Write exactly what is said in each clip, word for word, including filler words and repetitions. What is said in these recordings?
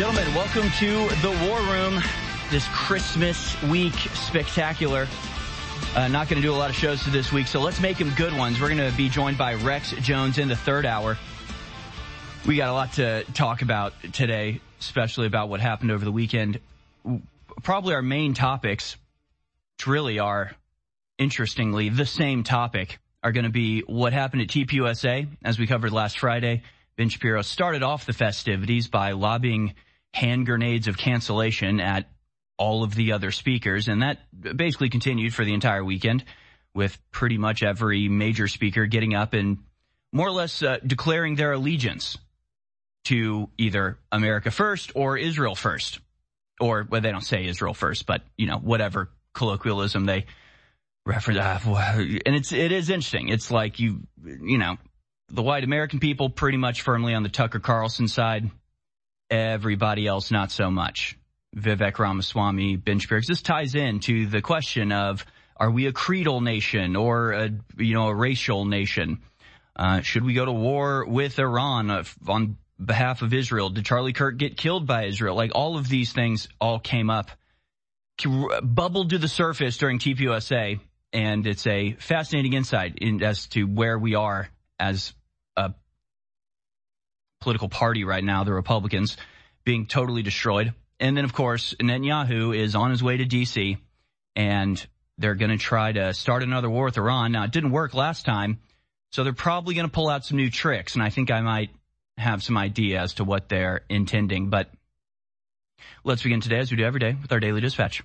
gentlemen, welcome to the War Room, this Christmas week spectacular. Uh, not going to do a lot of shows this week, so let's make them good ones. We're going to be joined by Rex Jones in the third hour. We got a lot to talk about today, especially about what happened over the weekend. Probably our main topics, which really are, interestingly, the same topic, are going to be what happened at T P U S A, as we covered last Friday. Ben Shapiro started off the festivities by lobbing hand grenades of cancellation at all of the other speakers, and that basically continued for the entire weekend, with pretty much every major speaker getting up and more or less uh, declaring their allegiance to either America first or Israel first. Or, well, they don't say Israel first, but, you know, whatever colloquialism they reference. Uh, and it's, it is interesting. It's like you, you know, the white American people pretty much firmly on the Tucker Carlson side. Everybody else, not so much. Vivek Ramaswamy, Ben Shapiro. This ties into the question of, are we a creedal nation or a, you know, a racial nation? Uh, should we go to war with Iran uh, on behalf of Israel? Did Charlie Kirk get killed by Israel? Like, all of these things all came up, bubbled to the surface during T P U S A, and it's a fascinating insight in, as to where we are as a political party right now, the Republicans being totally destroyed. And then, of course, Netanyahu is on his way to D C, and they're going to try to start another war with Iran. Now, it didn't work last time, so they're probably going to pull out some new tricks, and I think I might have some idea as to what they're intending. But let's begin today, as we do every day, with our Daily Dispatch.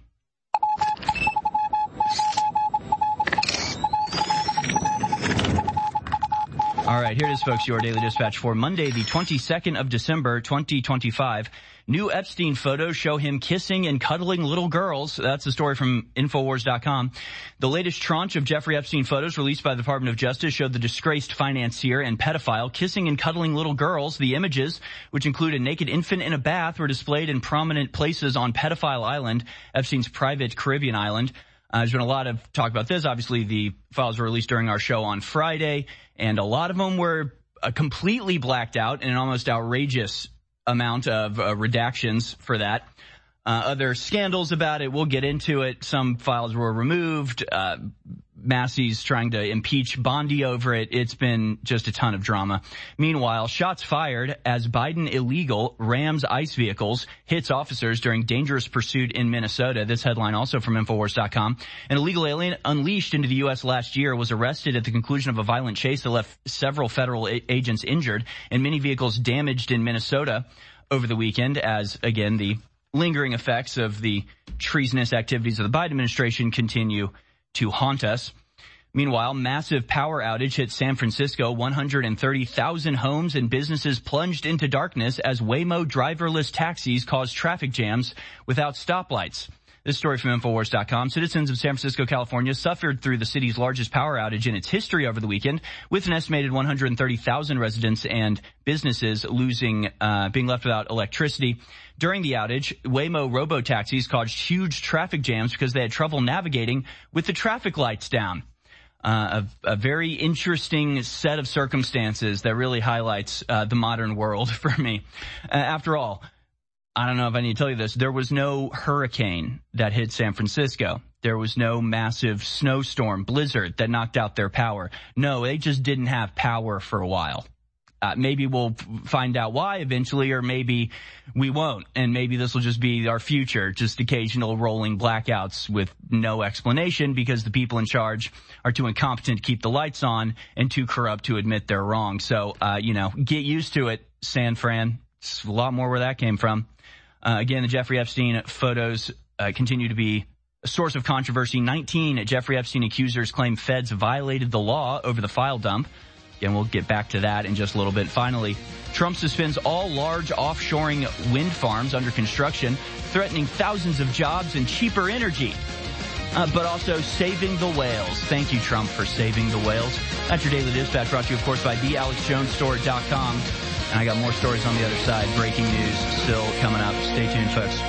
All right, here it is, folks, your Daily Dispatch for Monday, the twenty-second of December, twenty twenty-five. New Epstein photos show him kissing and cuddling little girls. That's the story from Infowars dot com. The latest tranche of Jeffrey Epstein photos released by the Department of Justice showed the disgraced financier and pedophile kissing and cuddling little girls. The images, which include a naked infant in a bath, were displayed in prominent places on Pedophile Island, Epstein's private Caribbean island. Uh, there's been a lot of talk about this. Obviously, the files were released during our show on Friday, and a lot of them were uh, completely blacked out in an almost outrageous amount of uh, redactions for that. Uh, other scandals about it, we'll get into it. Some files were removed. Uh, Massey's trying to impeach Bondi over it. It's been just a ton of drama. Meanwhile, shots fired as Biden illegal rams ICE vehicles, hits officers during dangerous pursuit in Minnesota. This headline also from Infowars dot com. An illegal alien unleashed into the U S last year was arrested at the conclusion of a violent chase that left several federal a- agents injured and many vehicles damaged in Minnesota over the weekend, as, again, the lingering effects of the treasonous activities of the Biden administration continue to haunt us. Meanwhile, massive power outage hit San Francisco. one hundred thirty thousand homes and businesses plunged into darkness as Waymo driverless taxis caused traffic jams without stoplights. This story from Infowars dot com. Citizens of San Francisco, California suffered through the city's largest power outage in its history over the weekend, with an estimated one hundred thirty thousand residents and businesses losing, uh, being left without electricity. During the outage, Waymo robo-taxis caused huge traffic jams because they had trouble navigating with the traffic lights down. Uh, a, a very interesting set of circumstances that really highlights uh, the modern world for me. Uh, after all, I don't know if I need to tell you this, there was no hurricane that hit San Francisco. There was no massive snowstorm, blizzard that knocked out their power. No, they just didn't have power for a while. Uh, maybe we'll find out why eventually, or maybe we won't. And maybe this will just be our future, just occasional rolling blackouts with no explanation because the people in charge are too incompetent to keep the lights on and too corrupt to admit they're wrong. So, uh, you know, get used to it, San Fran. It's a lot more where that came from. Uh, again, the Jeffrey Epstein photos uh, continue to be a source of controversy. nineteen Jeffrey Epstein accusers claim feds violated the law over the file dump. Again, we'll get back to that in just a little bit. Finally, Trump suspends all large offshoring wind farms under construction, threatening thousands of jobs and cheaper energy, uh, but also saving the whales. Thank you, Trump, for saving the whales. That's your Daily Dispatch, brought to you, of course, by the alex jones store dot com. And I got more stories on the other side. Breaking news still coming up. Stay tuned, folks.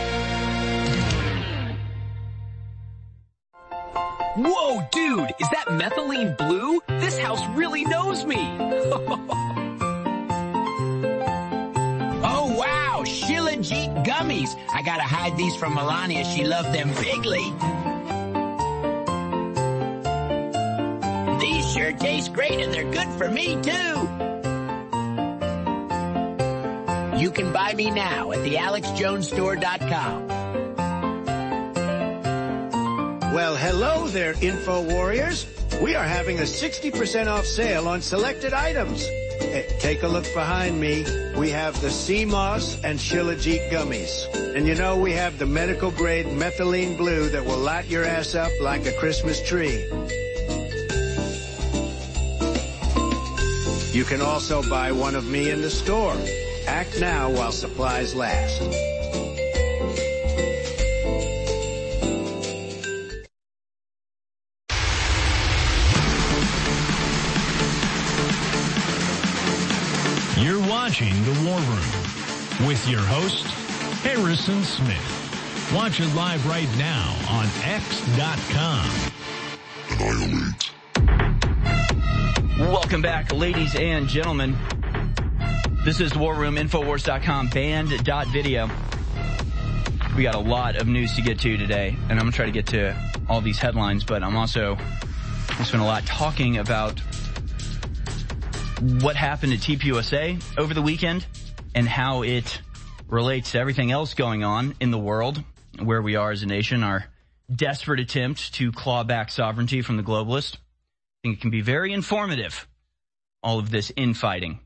Whoa, dude, is that methylene blue? This house really knows me. Oh, wow, Shilajit gummies. I gotta hide these from Melania. She loved them bigly. These sure taste great, and they're good for me, too. You can buy me now at the alex jones store dot com. Well, hello there, Info Warriors. We are having a sixty percent off sale on selected items. Uh, take a look behind me. We have the sea moss and Shilajit gummies. And you know, we have the medical grade methylene blue that will light your ass up like a Christmas tree. You can also buy one of me in the store. Act now while supplies last. You're watching The War Room with your host, Harrison Smith. Watch it live right now on x dot com. Annihilate. Welcome back, ladies and gentlemen. This is The War Room, Infowars dot com, band dot video. We got a lot of news to get to today, and I'm going to try to get to all these headlines, but I'm also going to spend a lot talking about what happened at T P U S A over the weekend and how it relates to everything else going on in the world, where we are as a nation, our desperate attempt to claw back sovereignty from the globalists. I think it can be very informative, all of this infighting.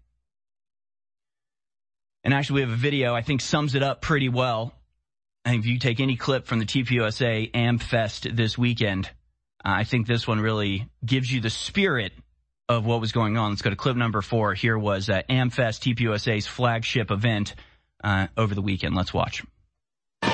And actually, we have a video I think sums it up pretty well. I think if you take any clip from the T P U S A AmFest this weekend, uh, I think this one really gives you the spirit of what was going on. Let's go to clip number four. Here was uh, AmFest, T P U S A's flagship event uh, over the weekend. Let's watch. Okay,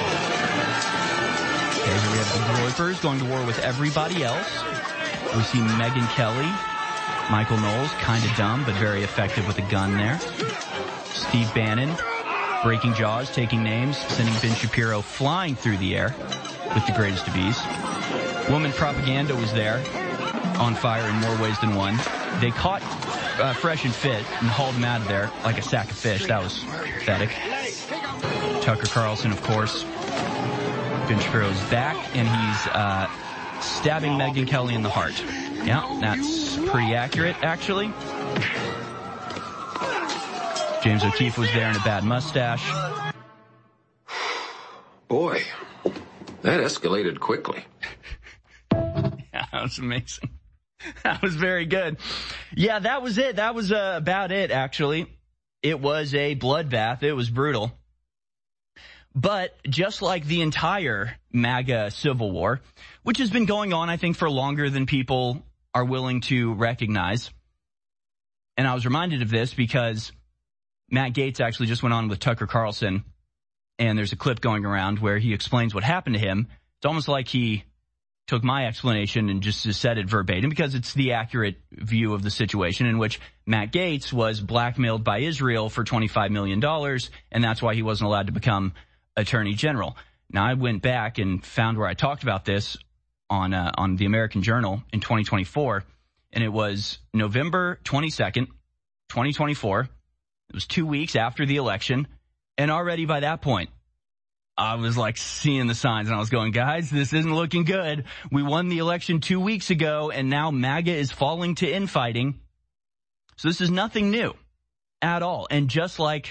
here we have the Groypers going to war with everybody else. We see Megyn Kelly, Michael Knowles, kind of dumb, but very effective with a gun there. Steve Bannon, breaking jaws, taking names, sending Ben Shapiro flying through the air with the greatest of ease. Woman propaganda was there, on fire in more ways than one. They caught uh, Fresh and Fit and hauled him out of there like a sack of fish. That was pathetic. Tucker Carlson, of course. Ben Shapiro's back, and he's uh, stabbing Megyn Kelly in the heart. Yeah, that's pretty accurate, actually. James O'Keefe was there in a bad mustache. Boy, that escalated quickly. Yeah, that was amazing. That was very good. Yeah, that was it. That was uh, about it, actually. It was a bloodbath. It was brutal. But just like the entire MAGA civil war, which has been going on, I think, for longer than people are willing to recognize. And I was reminded of this because Matt Gaetz actually just went on with Tucker Carlson, and there's a clip going around where he explains what happened to him. It's almost like he took my explanation and just said it verbatim because it's the accurate view of the situation, in which Matt Gaetz was blackmailed by Israel for twenty-five million dollars, and that's why he wasn't allowed to become Attorney General. Now, I went back and found where I talked about this on uh, on the American Journal in twenty twenty-four, and it was November twenty-second, twenty twenty-four. It was two weeks after the election, and already by that point, I was like seeing the signs, and I was going, guys, this isn't looking good. We won the election two weeks ago, and now MAGA is falling to infighting. So this is nothing new at all. And just like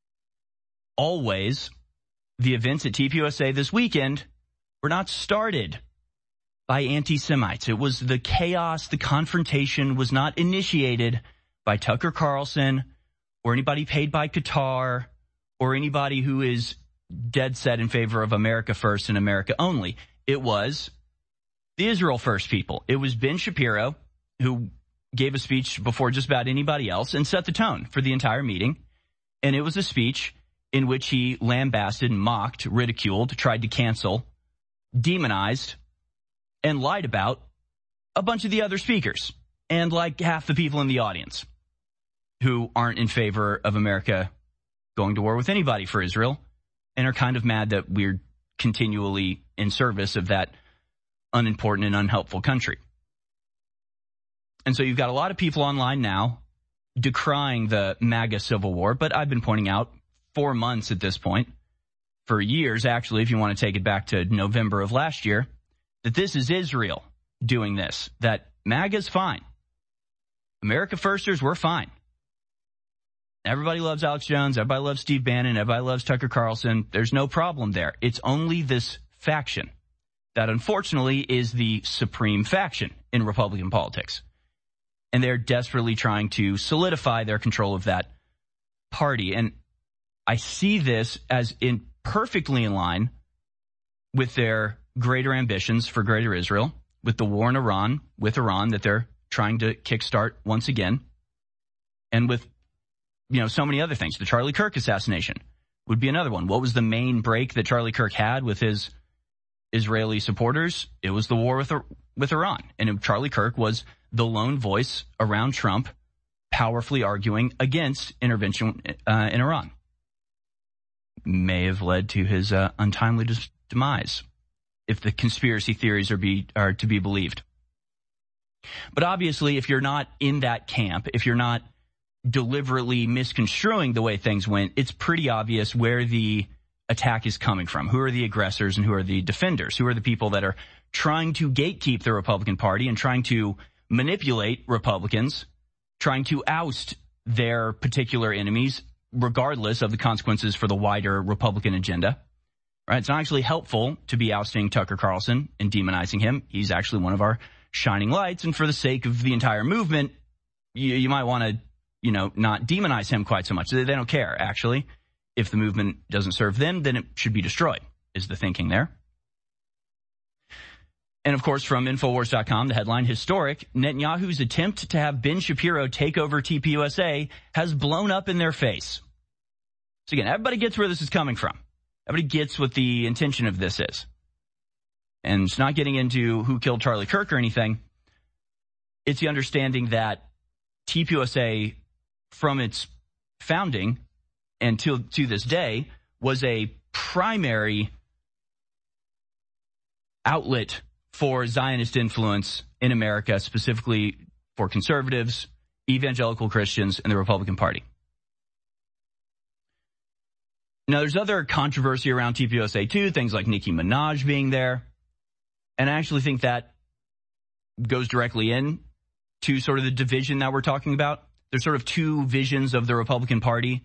always, the events at T P U S A this weekend were not started by anti-Semites. It was the chaos, the confrontation was not initiated by Tucker Carlson or anybody paid by Qatar or anybody who is dead set in favor of America first and America only. It was the Israel first people. It was Ben Shapiro, who gave a speech before just about anybody else and set the tone for the entire meeting. And it was a speech in which he lambasted, mocked, ridiculed, tried to cancel, demonized, and lied about a bunch of the other speakers and like half the people in the audience who aren't in favor of America going to war with anybody for Israel and are kind of mad that we're continually in service of that unimportant and unhelpful country. And so you've got a lot of people online now decrying the MAGA civil war, but I've been pointing out four months at this point, for years actually, if you want to take it back to November of last year, that this is Israel doing this, that MAGA's fine. America Firsters, we're fine. Everybody loves Alex Jones. Everybody loves Steve Bannon. Everybody loves Tucker Carlson. There's no problem there. It's only this faction that unfortunately is the supreme faction in Republican politics. And they're desperately trying to solidify their control of that party. And I see this as in perfectly in line with their greater ambitions for greater Israel, with the war in Iran, with Iran that they're trying to kickstart once again, and with, you know, so many other things. The Charlie Kirk assassination would be another one. What was the main break that Charlie Kirk had with his Israeli supporters? It was the war with with Iran. And Charlie Kirk was the lone voice around Trump powerfully arguing against intervention uh, in Iran. May have led to his uh, untimely dis- demise, if the conspiracy theories are, be, are to be believed. But obviously, if you're not in that camp, if you're not deliberately misconstruing the way things went, it's pretty obvious where the attack is coming from. Who are the aggressors and who are the defenders? Who are the people that are trying to gatekeep the Republican Party and trying to manipulate Republicans, trying to oust their particular enemies, regardless of the consequences for the wider Republican agenda. Right? It's not actually helpful to be ousting Tucker Carlson and demonizing him. He's actually one of our shining lights, and for the sake of the entire movement, you, you might want to, you know, not demonize him quite so much. They, they don't care, actually. If the movement doesn't serve them, then it should be destroyed, is the thinking there. And, of course, from Infowars dot com, the headline, historic, Netanyahu's attempt to have Ben Shapiro take over T P U S A has blown up in their face. So, again, everybody gets where this is coming from. Everybody gets what the intention of this is. And it's not getting into who killed Charlie Kirk or anything. It's the understanding that T P U S A, from its founding and to, to this day, was a primary outlet for Zionist influence in America, specifically for conservatives, evangelical Christians, and the Republican Party. Now, there's other controversy around T P U S A, too, things like Nicki Minaj being there. And I actually think that goes directly in to sort of the division that we're talking about. There's sort of two visions of the Republican Party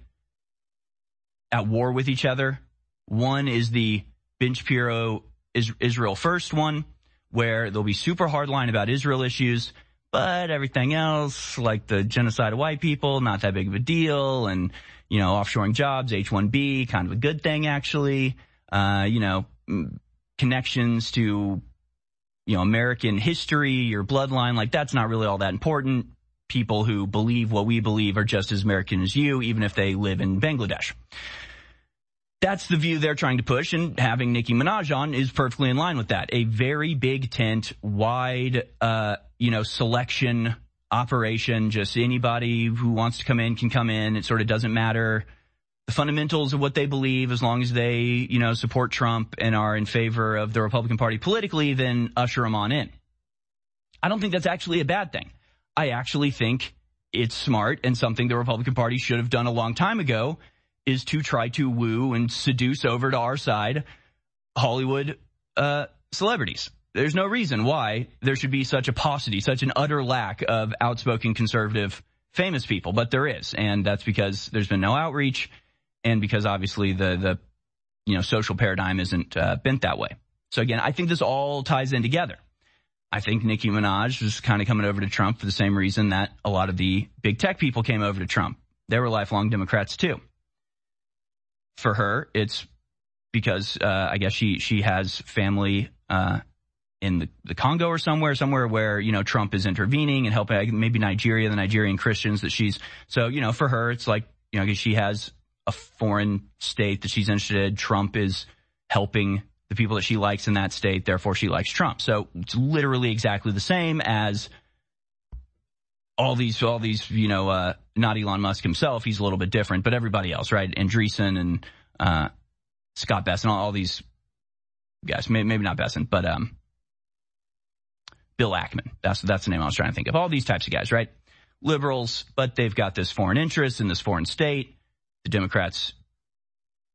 at war with each other. One is the Ben Shapiro Israel First one, where they'll be super hardline about Israel issues, but everything else, like the genocide of white people, not that big of a deal, and, you know, offshoring jobs, H one B, kind of a good thing, actually. Uh, you know, connections to, you know, American history, your bloodline, like that's not really all that important. People who believe what we believe are just as American as you, even if they live in Bangladesh. That's the view they're trying to push, and having Nicki Minaj on is perfectly in line with that. A very big tent, wide, uh, you know, selection operation. Just anybody who wants to come in can come in. It sort of doesn't matter the fundamentals of what they believe, as long as they, you know, support Trump and are in favor of the Republican Party politically, then usher them on in. I don't think that's actually a bad thing. I actually think it's smart, and something the Republican Party should have done a long time ago is to try to woo and seduce over to our side Hollywood uh, celebrities. There's no reason why there should be such a paucity, such an utter lack of outspoken conservative famous people, but there is, and that's because there's been no outreach, and because obviously the the you know social paradigm isn't uh, bent that way. So again, I think this all ties in together. I think Nicki Minaj was kind of coming over to Trump for the same reason that a lot of the big tech people came over to Trump. They were lifelong Democrats too. For her, it's because uh, I guess she she has family uh, in the, the Congo or somewhere, somewhere where, you know, Trump is intervening and helping, maybe Nigeria, the Nigerian Christians that she's. So, you know, for her, it's like, you know, she has a foreign state that she's interested in. Trump is helping the people that she likes in that state. Therefore, she likes Trump. So it's literally exactly the same as all these, all these, you know, uh, not Elon Musk himself. He's a little bit different, but everybody else, right? Andreessen and uh, Scott Bessent, all, all these guys, maybe, maybe not Bessent, but um, Bill Ackman. That's, that's the name I was trying to think of. All these types of guys, right? Liberals, but they've got this foreign interest in this foreign state. The Democrats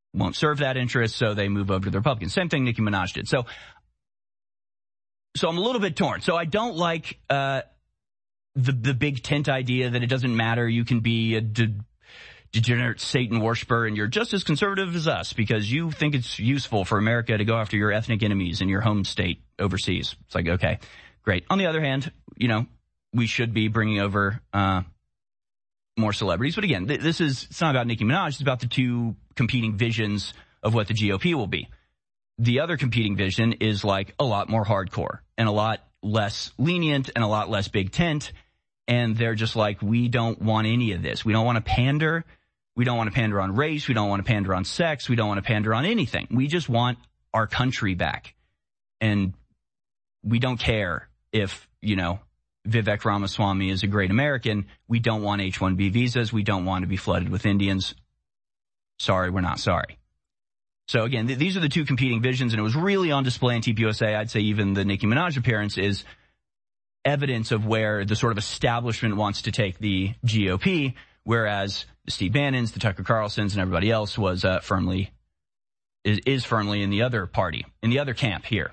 won't serve that interest, so they move over to the Republicans. Same thing Nicki Minaj did. So, so I'm a little bit torn. So I don't like uh, the the big tent idea that it doesn't matter. You can be a de- degenerate Satan worshiper and you're just as conservative as us because you think it's useful for America to go after your ethnic enemies in your home state overseas. It's like, okay, great. On the other hand, you know, we should be bringing over uh, more celebrities. But again, th- this is, it's not about Nicki Minaj. It's about the two competing visions of what the G O P will be. The other competing vision is like a lot more hardcore and a lot less lenient and a lot less big tent. And they're just like, we don't want any of this. We don't want to pander. We don't want to pander on race. We don't want to pander on sex. We don't want to pander on anything. We just want our country back. And we don't care if, you know, Vivek Ramaswamy is a great American. We don't want H one B visas. We don't want to be flooded with Indians. Sorry, we're not sorry. So again, th- these are the two competing visions, and it was really on display in T P U S A. I'd say even the Nicki Minaj appearance is evidence of where the sort of establishment wants to take the G O P, whereas the Steve Bannons, the Tucker Carlsons, and everybody else was uh, firmly is, is firmly in the other party, in the other camp here.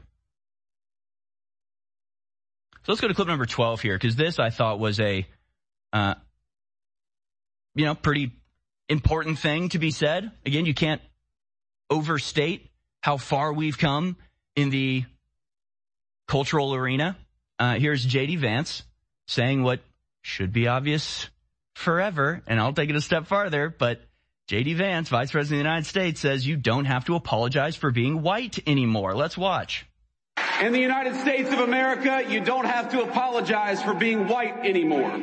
So let's go to clip number twelve here, because this I thought was a, uh, you know, pretty important thing to be said. Again, you can't overstate how far we've come in the cultural arena. Uh, here's J D Vance saying what should be obvious forever, and I'll take it a step farther, but J D Vance, Vice President of the United States, says you don't have to apologize for being white anymore. Let's watch. In the United States of America, you don't have to apologize for being white anymore.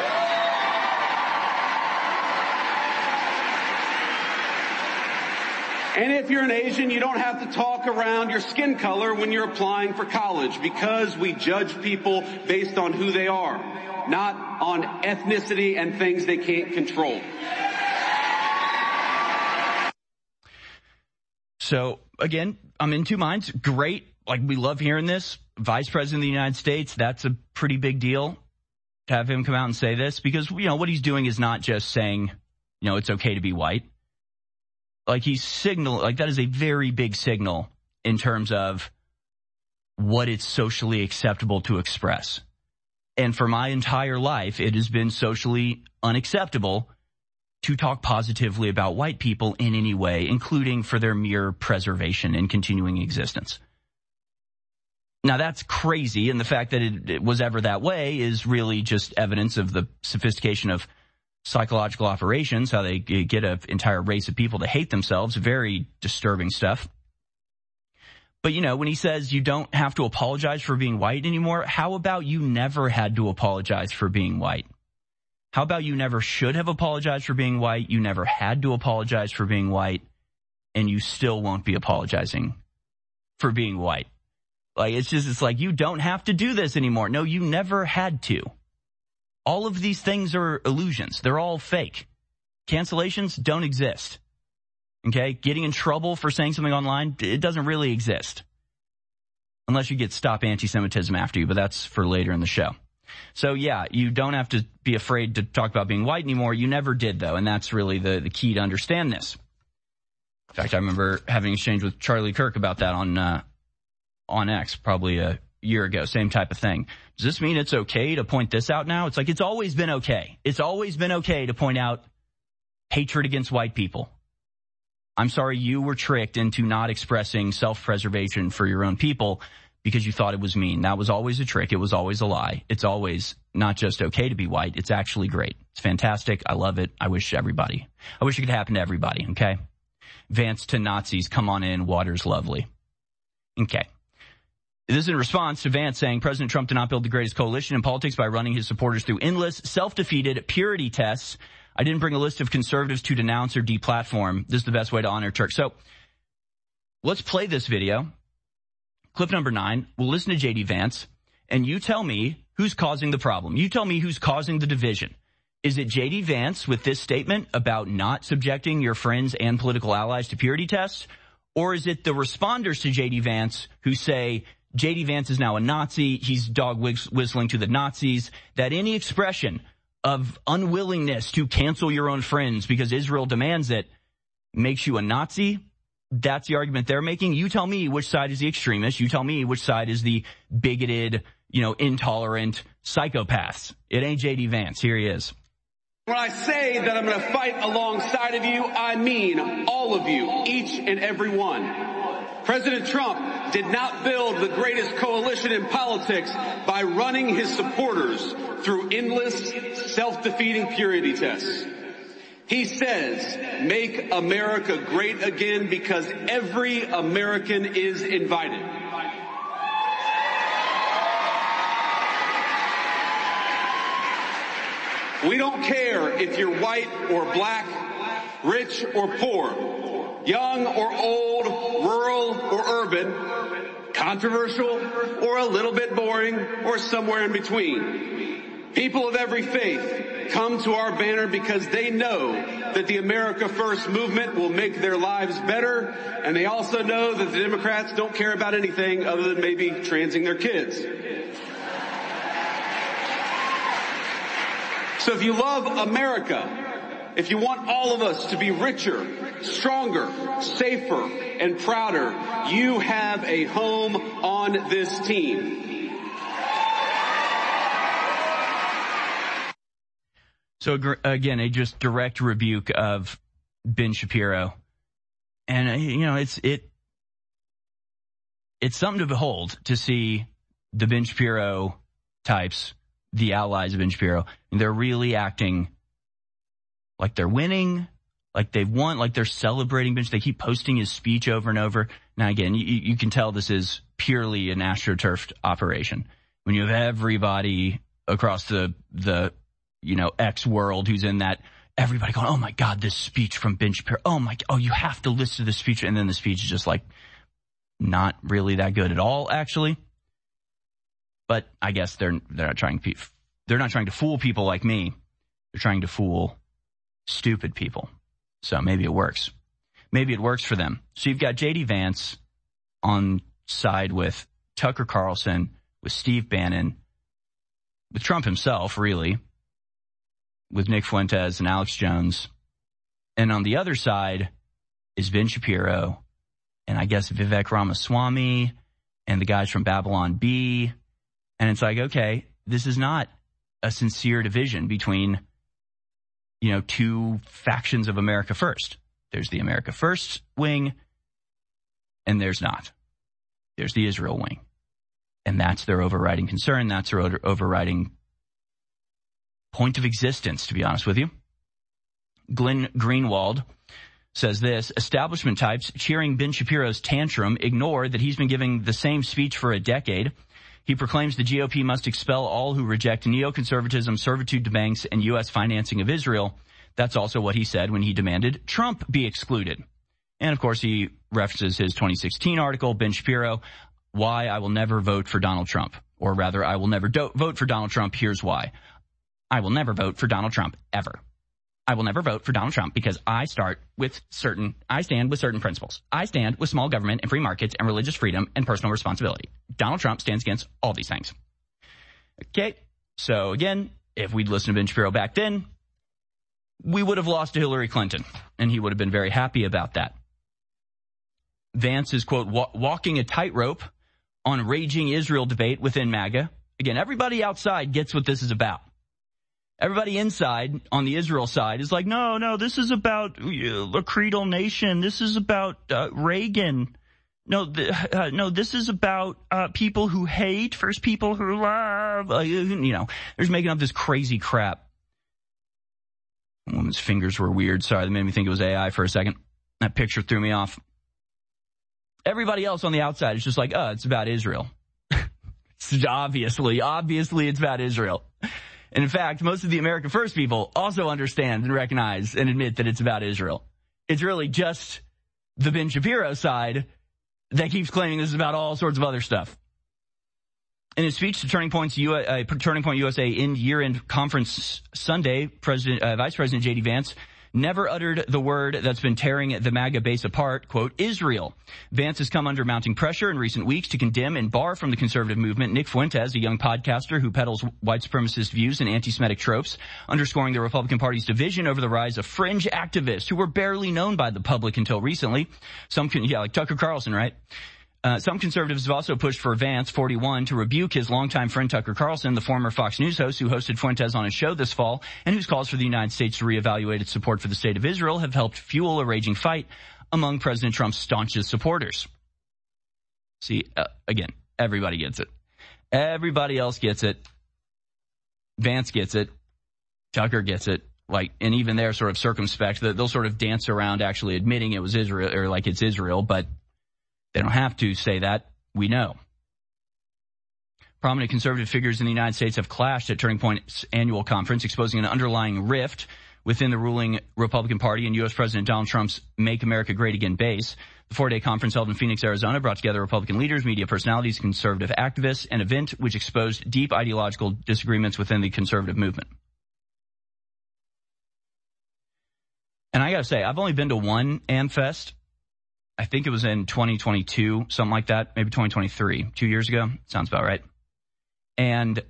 And if you're an Asian, you don't have to talk around your skin color when you're applying for college, because we judge people based on who they are, not on ethnicity and things they can't control. So, again, I'm in two minds. Great. Like, we love hearing this. Vice President of the United States, that's a pretty big deal to have him come out and say this, because, you know, what he's doing is not just saying, you know, it's okay to be white. Like, he's signal, like, that is a very big signal in terms of what it's socially acceptable to express. And for my entire life, it has been socially unacceptable to talk positively about white people in any way, including for their mere preservation and continuing existence. Now, that's crazy, and the fact that it, it was ever that way is really just evidence of the sophistication of psychological operations, how they get an entire race of people to hate themselves. Very disturbing stuff. But, you know, when he says you don't have to apologize for being white anymore, how about you never had to apologize for being white? How about you never should have apologized for being white, you never had to apologize for being white, and you still won't be apologizing for being white? Like, it's just, it's like, you don't have to do this anymore. No, you never had to. All of these things are illusions. They're all fake. Cancellations don't exist. Okay? Getting in trouble for saying something online, it doesn't really exist. Unless you get Stop Anti-Semitism after you, but that's for later in the show. So, yeah, you don't have to be afraid to talk about being white anymore. You never did, though, and that's really the, the key to understand this. In fact, I remember having an exchange with Charlie Kirk about that on uh, on X probably a year ago. Same type of thing. Does this mean it's okay to point this out now? It's like, it's always been okay. It's always been okay to point out hatred against white people. I'm sorry you were tricked into not expressing self-preservation for your own people because you thought it was mean. That was always a trick. It was always a lie. It's always not just okay to be white. It's actually great. It's fantastic. I love it. I wish everybody, I wish it could happen to everybody. Okay. Vance to Nazis. Come on in. Water's lovely. Okay. This is in response to Vance saying President Trump did not build the greatest coalition in politics by running his supporters through endless, self-defeated purity tests. I didn't bring a list of conservatives to denounce or deplatform. This is the best way to honor Turk. So let's play this video. Clip number nine. We'll listen to J D Vance, and you tell me who's causing the problem. You tell me who's causing the division. Is it J D Vance with this statement about not subjecting your friends and political allies to purity tests? Or is it the responders to J D Vance who say J D Vance is now a Nazi, he's dog whistling to the Nazis, that any expression of unwillingness to cancel your own friends because Israel demands it makes you a Nazi. That's the argument they're making. You tell me which side is the extremist. You tell me which side is the bigoted, you know, intolerant psychopaths. It ain't J D Vance. Here he is. When I say that I'm going to fight alongside of you, I mean all of you, each and every one. President Trump did not build the greatest coalition in politics by running his supporters through endless, self-defeating purity tests. He says, make America great again because every American is invited. We don't care if you're white or black, rich or poor, young or old, rural or urban, controversial or a little bit boring or somewhere in between. People of every faith come to our banner because they know that the America First movement will make their lives better, and they also know that the Democrats don't care about anything other than maybe transing their kids. So if you love America, if you want all of us to be richer, stronger, safer, and prouder, you have a home on this team. So again, a just direct rebuke of Ben Shapiro. And, you know, it's, it, it's something to behold to see the Ben Shapiro types, the allies of Ben Shapiro. And they're really acting like they're winning, like they've won, like they're celebrating Ben. They keep posting his speech over and over. Now, again, you, you can tell this is purely an astroturfed operation. When you have everybody across the, the, you know, X world who's in that, everybody going, oh my God, this speech from Ben Shapiro. Oh my, oh, you have to listen to the speech. And then the speech is just like not really that good at all, actually. But I guess they're, they're not trying to, they're not trying to fool people like me. They're trying to fool stupid people. So maybe it works. Maybe it works for them. So you've got J D Vance on side with Tucker Carlson, with Steve Bannon, with Trump himself, really, with Nick Fuentes and Alex Jones. And on the other side is Ben Shapiro and I guess Vivek Ramaswamy and the guys from Babylon B. And it's like, okay, this is not a sincere division between, you know, two factions of America First. There's the America First wing and there's not. There's the Israel wing. And that's their overriding concern. That's their over- overriding point of existence, to be honest with you. Glenn Greenwald says this: establishment types cheering Ben Shapiro's tantrum ignore that he's been giving the same speech for a decade. He proclaims the G O P must expel all who reject neoconservatism, servitude to banks, and U S financing of Israel. That's also what he said when he demanded Trump be excluded. And, of course, he references his twenty sixteen article, Ben Shapiro, Why I Will Never Vote for Donald Trump. Or rather, I will never do- vote for Donald Trump. Here's why. I will never vote for Donald Trump, ever. I will never vote for Donald Trump because I start with certain, I stand with certain principles. I stand with small government and free markets and religious freedom and personal responsibility. Donald Trump stands against all these things. Okay, so again, if we'd listened to Ben Shapiro back then, we would have lost to Hillary Clinton, and he would have been very happy about that. Vance is, quote, wa- walking a tightrope on raging Israel debate within MAGA. Again, everybody outside gets what this is about. Everybody inside on the Israel side is like, no, no, this is about uh, a creedal nation. This is about uh, Reagan. No, th- uh, no, this is about uh, people who hate versus people who love. Uh, you know, they're just making up this crazy crap. The woman's fingers were weird. Sorry, that made me think it was A I for a second. That picture threw me off. Everybody else on the outside is just like, oh, it's about Israel. It's obviously, obviously it's about Israel. And in fact, most of the America First people also understand and recognize and admit that it's about Israel. It's really just the Ben Shapiro side that keeps claiming this is about all sorts of other stuff. In his speech to Turning Point's U- uh, Turning Point U S A in year-end conference Sunday, President, uh, Vice President J D Vance never uttered the word that's been tearing the MAGA base apart, quote, Israel. Vance has come under mounting pressure in recent weeks to condemn and bar from the conservative movement Nick Fuentes, a young podcaster who peddles white supremacist views and anti-Semitic tropes, underscoring the Republican Party's division over the rise of fringe activists who were barely known by the public until recently. Some can, yeah, like Tucker Carlson, right? Uh, some conservatives have also pushed for Vance, forty-one, to rebuke his longtime friend Tucker Carlson, the former Fox News host who hosted Fuentes on his show this fall, and whose calls for the United States to reevaluate its support for the state of Israel have helped fuel a raging fight among President Trump's staunchest supporters. See, uh, again, everybody gets it. Everybody else gets it. Vance gets it. Tucker gets it. Like, and even they're sort of circumspect. They'll sort of dance around actually admitting it was Israel, or like it's Israel, but they don't have to say that. We know. Prominent conservative figures in the United States have clashed at Turning Point's annual conference, exposing an underlying rift within the ruling Republican Party and U S. President Donald Trump's Make America Great Again base. The four-day conference held in Phoenix, Arizona, brought together Republican leaders, media personalities, conservative activists, an event which exposed deep ideological disagreements within the conservative movement. And I gotta say, I've only been to one AmFest. I think it was in twenty twenty-two, something like that, maybe twenty twenty-three, two years ago. Sounds about right. And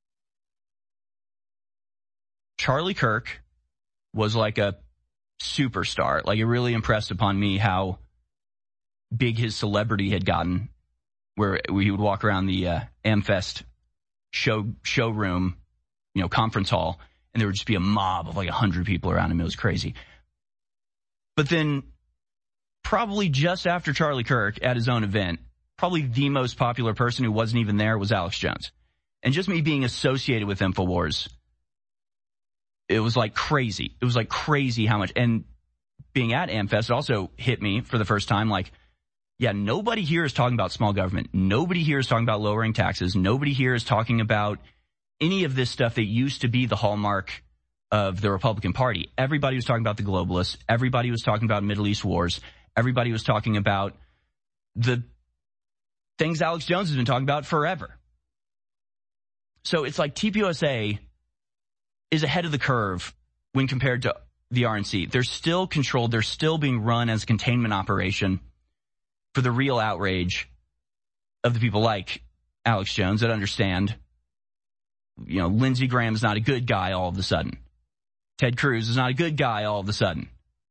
Charlie Kirk was like a superstar. Like, it really impressed upon me how big his celebrity had gotten, where he would walk around the uh, AmFest show showroom, you know, conference hall, and there would just be a mob of like one hundred people around him. It was crazy. But then probably just after Charlie Kirk at his own event, probably the most popular person who wasn't even there was Alex Jones. And just me being associated with InfoWars, it was like crazy. It was like crazy how much. And being at AmFest also hit me for the first time, like, yeah, nobody here is talking about small government. Nobody here is talking about lowering taxes. Nobody here is talking about any of this stuff that used to be the hallmark of the Republican Party. Everybody was talking about the globalists. Everybody was talking about Middle East wars. Everybody was talking about the things Alex Jones has been talking about forever. So it's like T P U S A is ahead of the curve when compared to the R N C. They're still controlled. They're still being run as a containment operation for the real outrage of the people like Alex Jones that understand, you know, Lindsey Graham is not a good guy all of a sudden. Ted Cruz is not a good guy all of a sudden.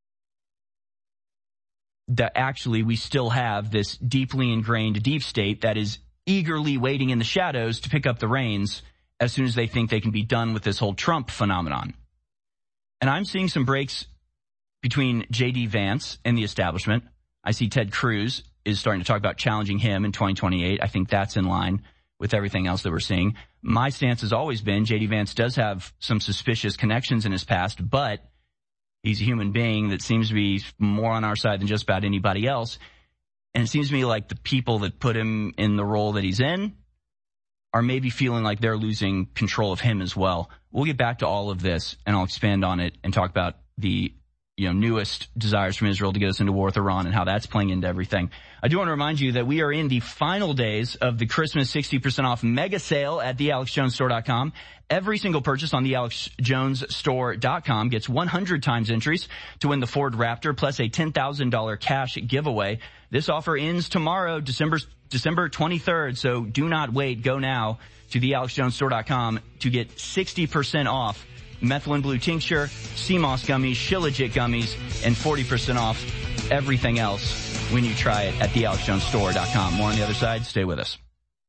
That actually we still have this deeply ingrained deep state that is eagerly waiting in the shadows to pick up the reins as soon as they think they can be done with this whole Trump phenomenon. And I'm seeing some breaks between J D Vance and the establishment. I see Ted Cruz is starting to talk about challenging him in twenty twenty-eight. I think that's in line with everything else that we're seeing. My stance has always been J D Vance does have some suspicious connections in his past, but he's a human being that seems to be more on our side than just about anybody else. And it seems to me like the people that put him in the role that he's in are maybe feeling like they're losing control of him as well. We'll get back to all of this, and I'll expand on it and talk about the you know, newest desires from Israel to get us into war with Iran and how that's playing into everything. I do want to remind you that we are in the final days of the Christmas sixty percent off mega sale at the alex jones store dot com. Every single purchase on the alex jones store dot com gets one hundred times entries to win the Ford Raptor plus a ten thousand dollars cash giveaway. This offer ends tomorrow, December December twenty-third, so do not wait. Go now to the alex jones store dot com to get sixty percent off methylene blue tincture, sea moss gummies, Shilajit gummies, and forty percent off everything else when you try it at the alex jones store dot com. More on the other side. Stay with us.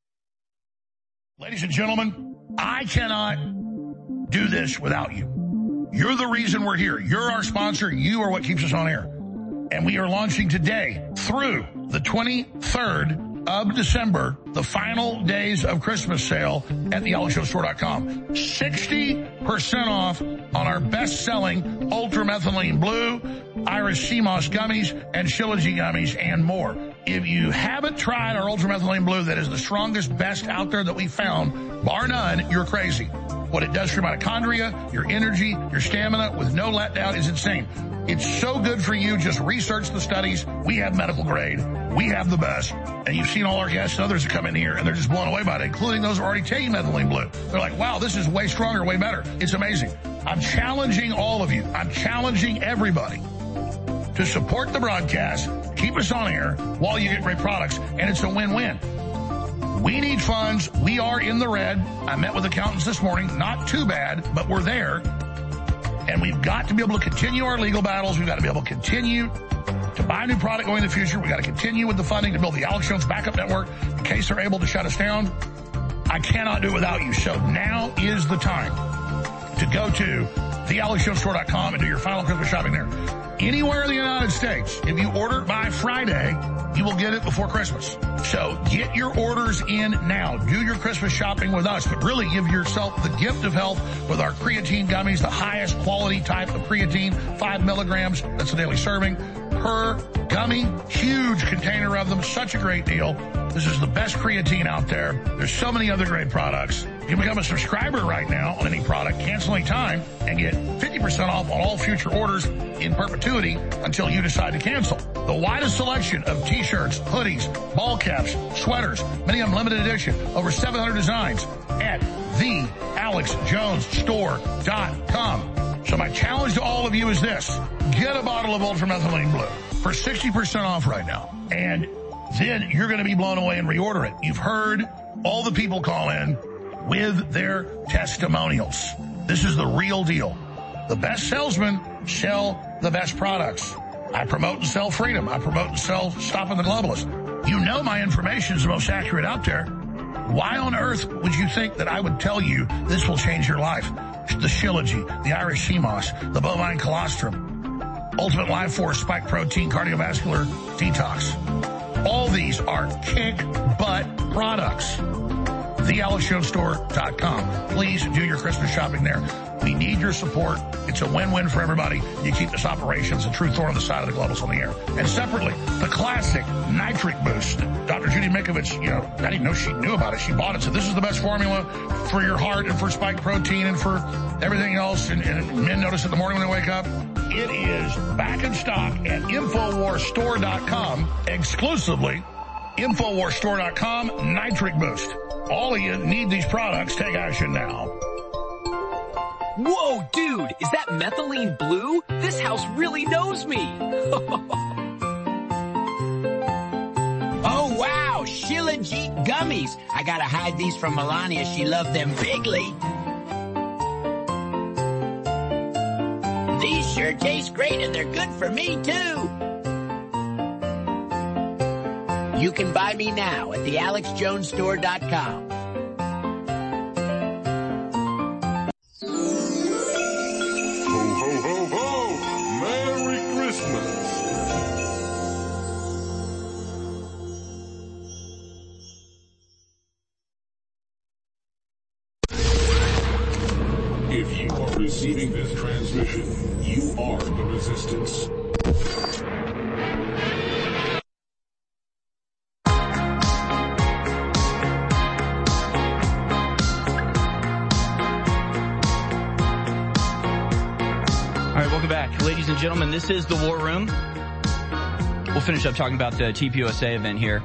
Ladies and gentlemen, I cannot do this without you. You're the reason we're here. You're our sponsor. You are what keeps us on air. And we are launching today through the twenty-third of December, the final days of Christmas sale at the alex jones store dot com. sixty percent off on our best-selling Ultra Methylene Blue, Iris Sea Moss gummies, and Shilajit gummies, and more. If you haven't tried our Ultra Methylene Blue, that is the strongest, best out there that we found, bar none, you're crazy. What it does for your mitochondria, your energy, your stamina with no letdown is insane. It's so good for you. Just research the studies. We have medical grade. We have the best. And you've seen all our guests and others that come in here, and they're just blown away by it, including those who are already taking Methylene Blue. They're like, wow, this is way stronger, way better. It's amazing. I'm challenging all of you. I'm challenging everybody to support the broadcast, keep us on air while you get great products, and it's a win-win. We need funds. We are in the red. I met with accountants this morning. Not too bad, but we're there. And we've got to be able to continue our legal battles. We've got to be able to continue to buy new product going in the future. We've got to continue with the funding to build the Alex Jones backup network in case they're able to shut us down. I cannot do it without you. So now is the time to go to the alex jones store dot com and do your final Christmas shopping there. Anywhere in the United States, if you order by Friday, you will get it before Christmas. So get your orders in now. Do your Christmas shopping with us, but really give yourself the gift of health with our creatine gummies, the highest quality type of creatine, five milligrams. That's a daily serving per gummy. Huge container of them. Such a great deal. This is the best creatine out there. There's so many other great products. You can become a subscriber right now on any product, cancel any time, and get fifty percent off on all future orders in perpetuity until you decide to cancel. The widest selection of t-shirts, hoodies, ball caps, sweaters, many of them limited edition, over seven hundred designs at the alex jones store dot com. So my challenge to all of you is this. Get a bottle of ultramethylene blue for sixty percent off right now. And then you're going to be blown away and reorder it. You've heard all the people call in with their testimonials. This is the real deal. The best salesmen sell the best products. I promote and sell freedom. I promote and sell stopping the globalists. You know my information is the most accurate out there. Why on earth would you think that I would tell you this will change your life? The Shilajit, the Irish sea moss, the bovine colostrum, Ultimate Life Force Spike Protein Cardiovascular Detox. All these are kick butt products. the alex jones store dot com. Please do your Christmas shopping there. We need your support. It's a win-win for everybody. You keep this operations a true thorn on the side of the globals on the air. And separately, the classic Nitric Boost. Doctor Judy Mikovits, you know, I didn't even know she knew about it. She bought it. So this is the best formula for your heart and for spike protein and for everything else. And, and men notice in the morning when they wake up. It is back in stock at infowars store dot com exclusively. infowars store dot com, Nitric Boost. All of you need these products. Take action now. Whoa, dude, is that methylene blue? This house really knows me. Oh, wow, Shilajit gummies. I gotta hide these from Melania. She loved them bigly. These sure taste great, and they're good for me, too. You can buy me now at the alex jones store dot com. Ho, ho, ho, ho! Merry Christmas! If you are receiving this transmission, you are the resistance. Ladies and gentlemen, this is the War Room. We'll finish up talking about the T P U S A event here.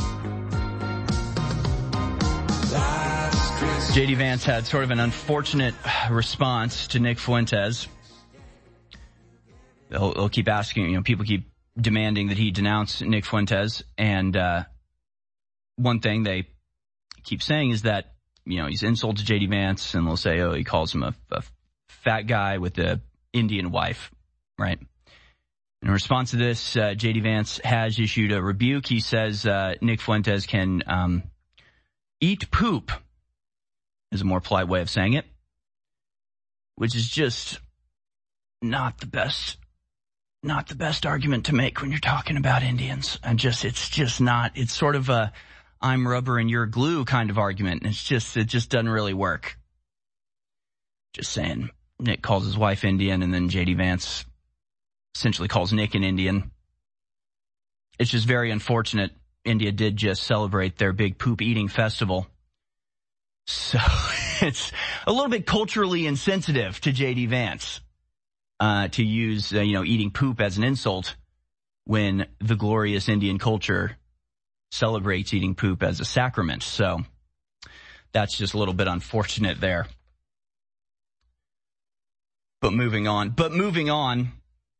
J D Vance had sort of an unfortunate response to Nick Fuentes. They'll, they'll keep asking, you know, people keep demanding that he denounce Nick Fuentes. And uh, one thing they keep saying is that, you know, he's insulted J D Vance, and they'll say, oh, he calls him a, a fat guy with a Indian wife. Right. In response to this, uh, J D Vance has issued a rebuke. He says uh, Nick Fuentes can um, eat poop, is a more polite way of saying it, which is just not the best, not the best argument to make when you're talking about Indians. And just, it's just not. It's sort of a I'm rubber and you're glue kind of argument. And it's just, it just doesn't really work. Just saying. Nick calls his wife Indian, and then J D Vance essentially calls Nick an Indian. It's just very unfortunate. India did just celebrate their big poop eating festival. So it's a little bit culturally insensitive to J D Vance uh, to use, uh, you know, eating poop as an insult when the glorious Indian culture celebrates eating poop as a sacrament. So that's just a little bit unfortunate there. But moving on. But moving on.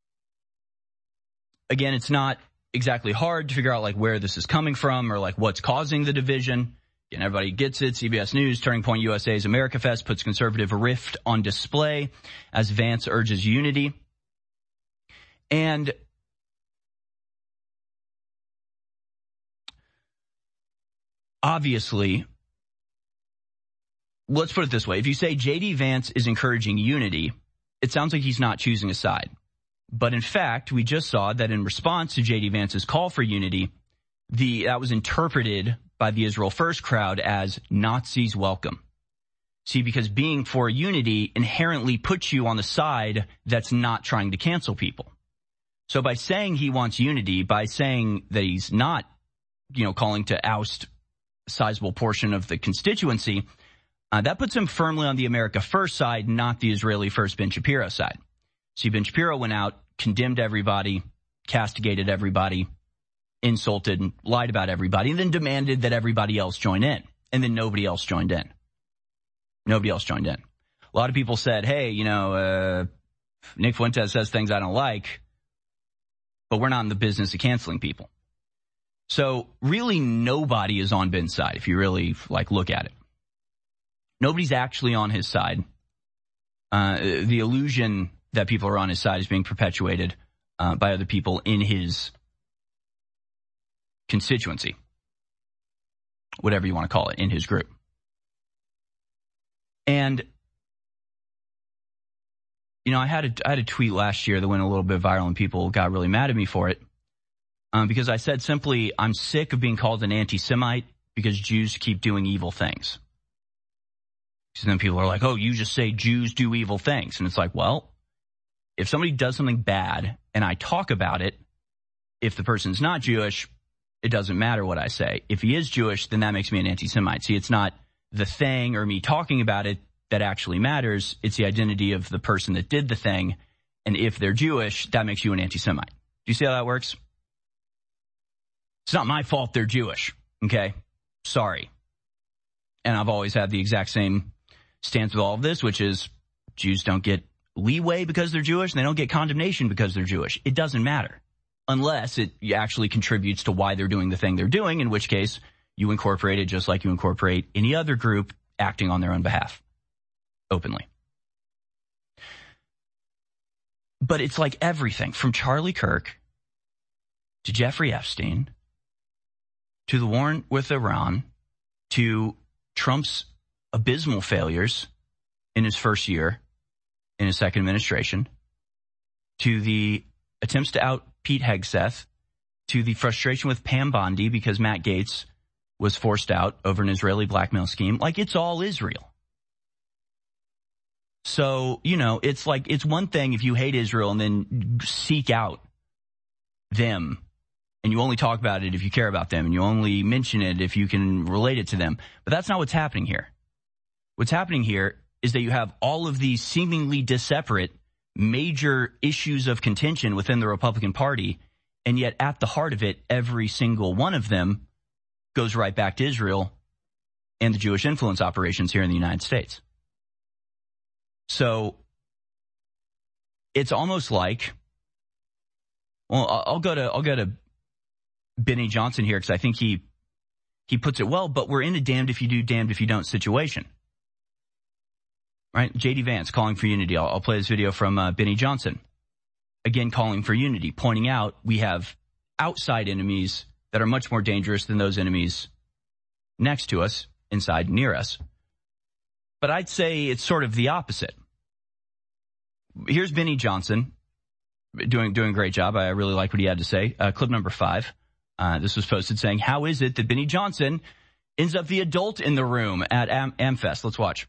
Again, it's not exactly hard to figure out like where this is coming from or like what's causing the division. Again, everybody gets it. C B S News, Turning Point U S A's America Fest puts conservative rift on display as Vance urges unity. And obviously, let's put it this way. If you say J D Vance is encouraging unity, it sounds like he's not choosing a side. But in fact, we just saw that in response to J D Vance's call for unity, the that was interpreted by the Israel First crowd as Nazis welcome. See, because being for unity inherently puts you on the side that's not trying to cancel people. So by saying he wants unity, by saying that he's not, you know, calling to oust a sizable portion of the constituency, uh, that puts him firmly on the America First side, not the Israeli First Ben Shapiro side. See, Ben Shapiro went out, condemned everybody, castigated everybody, insulted and lied about everybody, and then demanded that everybody else join in. And then nobody else joined in. Nobody else joined in. A lot of people said, hey, you know, uh, Nick Fuentes says things I don't like, but we're not in the business of canceling people. So really nobody is on Ben's side if you really like look at it. Nobody's actually on his side. Uh, the illusion that people are on his side is being perpetuated uh, by other people in his constituency, whatever you want to call it, in his group. And, you know, I had a, I had a tweet last year that went a little bit viral and people got really mad at me for it um, because I said simply, I'm sick of being called an anti-Semite because Jews keep doing evil things. So then people are like, oh, you just say Jews do evil things. And it's like, well, if somebody does something bad and I talk about it, if the person's not Jewish, it doesn't matter what I say. If he is Jewish, then that makes me an anti-Semite. See, it's not the thing or me talking about it that actually matters. It's the identity of the person that did the thing. And if they're Jewish, that makes you an anti-Semite. Do you see how that works? It's not my fault they're Jewish. Okay? Sorry. And I've always had the exact same stance with all of this, which is Jews don't get leeway because they're Jewish and they don't get condemnation because they're Jewish. It doesn't matter. Unless it actually contributes to why they're doing the thing they're doing, in which case you incorporate it just like you incorporate any other group acting on their own behalf, openly. But it's like everything from Charlie Kirk to Jeffrey Epstein to the war with Iran to Trump's abysmal failures in his first year, in his second administration, to the attempts to out Pete Hegseth, to the frustration with Pam Bondi because Matt Gaetz was forced out over an Israeli blackmail scheme. Like, it's all Israel. So, you know, it's like, it's one thing if you hate Israel and then seek out them and you only talk about it if you care about them and you only mention it if you can relate it to them. But that's not what's happening here. What's happening here is that you have all of these seemingly disseparate major issues of contention within the Republican Party, and yet at the heart of it, every single one of them goes right back to Israel and the Jewish influence operations here in the United States. So it's almost like, well, I'll go to I'll go to Benny Johnson here because I think he he puts it well. But we're in a damned if you do, damned if you don't situation. Right? J D Vance calling for unity. I'll, I'll play this video from uh, Benny Johnson. Again, calling for unity, pointing out we have outside enemies that are much more dangerous than those enemies next to us, inside, near us. But I'd say it's sort of the opposite. Here's Benny Johnson doing, doing a great job. I really like what he had to say. Uh, clip number five. Uh, this was posted saying, how is it that Benny Johnson ends up the adult in the room at Am- AmFest? Let's watch.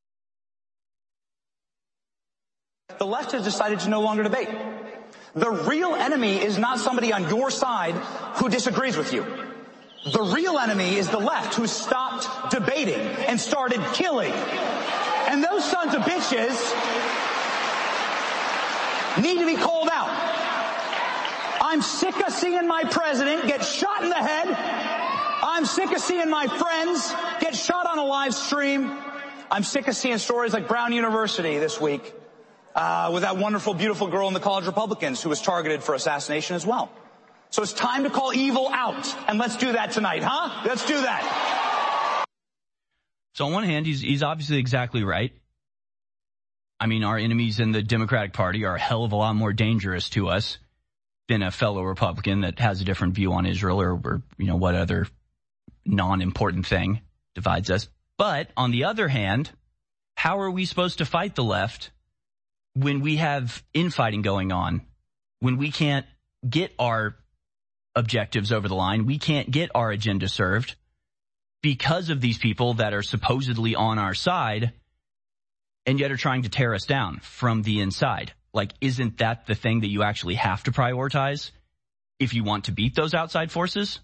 The left has decided to no longer debate. The real enemy is not somebody on your side who disagrees with you. The real enemy is the left who stopped debating and started killing. And those sons of bitches need to be called out. I'm sick of seeing my president get shot in the head. I'm sick of seeing my friends get shot on a live stream. I'm sick of seeing stories like Brown University this week, uh, with that wonderful, beautiful girl in the college Republicans who was targeted for assassination as well. So it's time to call evil out, and let's do that tonight, huh? Let's do that. So on one hand, he's, he's obviously exactly right. I mean, our enemies in the Democratic Party are a hell of a lot more dangerous to us than a fellow Republican that has a different view on Israel or, or you know, what other non-important thing divides us. But on the other hand, how are we supposed to fight the left when we have infighting going on, when we can't get our objectives over the line, we can't get our agenda served because of these people that are supposedly on our side and yet are trying to tear us down from the inside? Like, isn't that the thing that you actually have to prioritize if you want to beat those outside forces?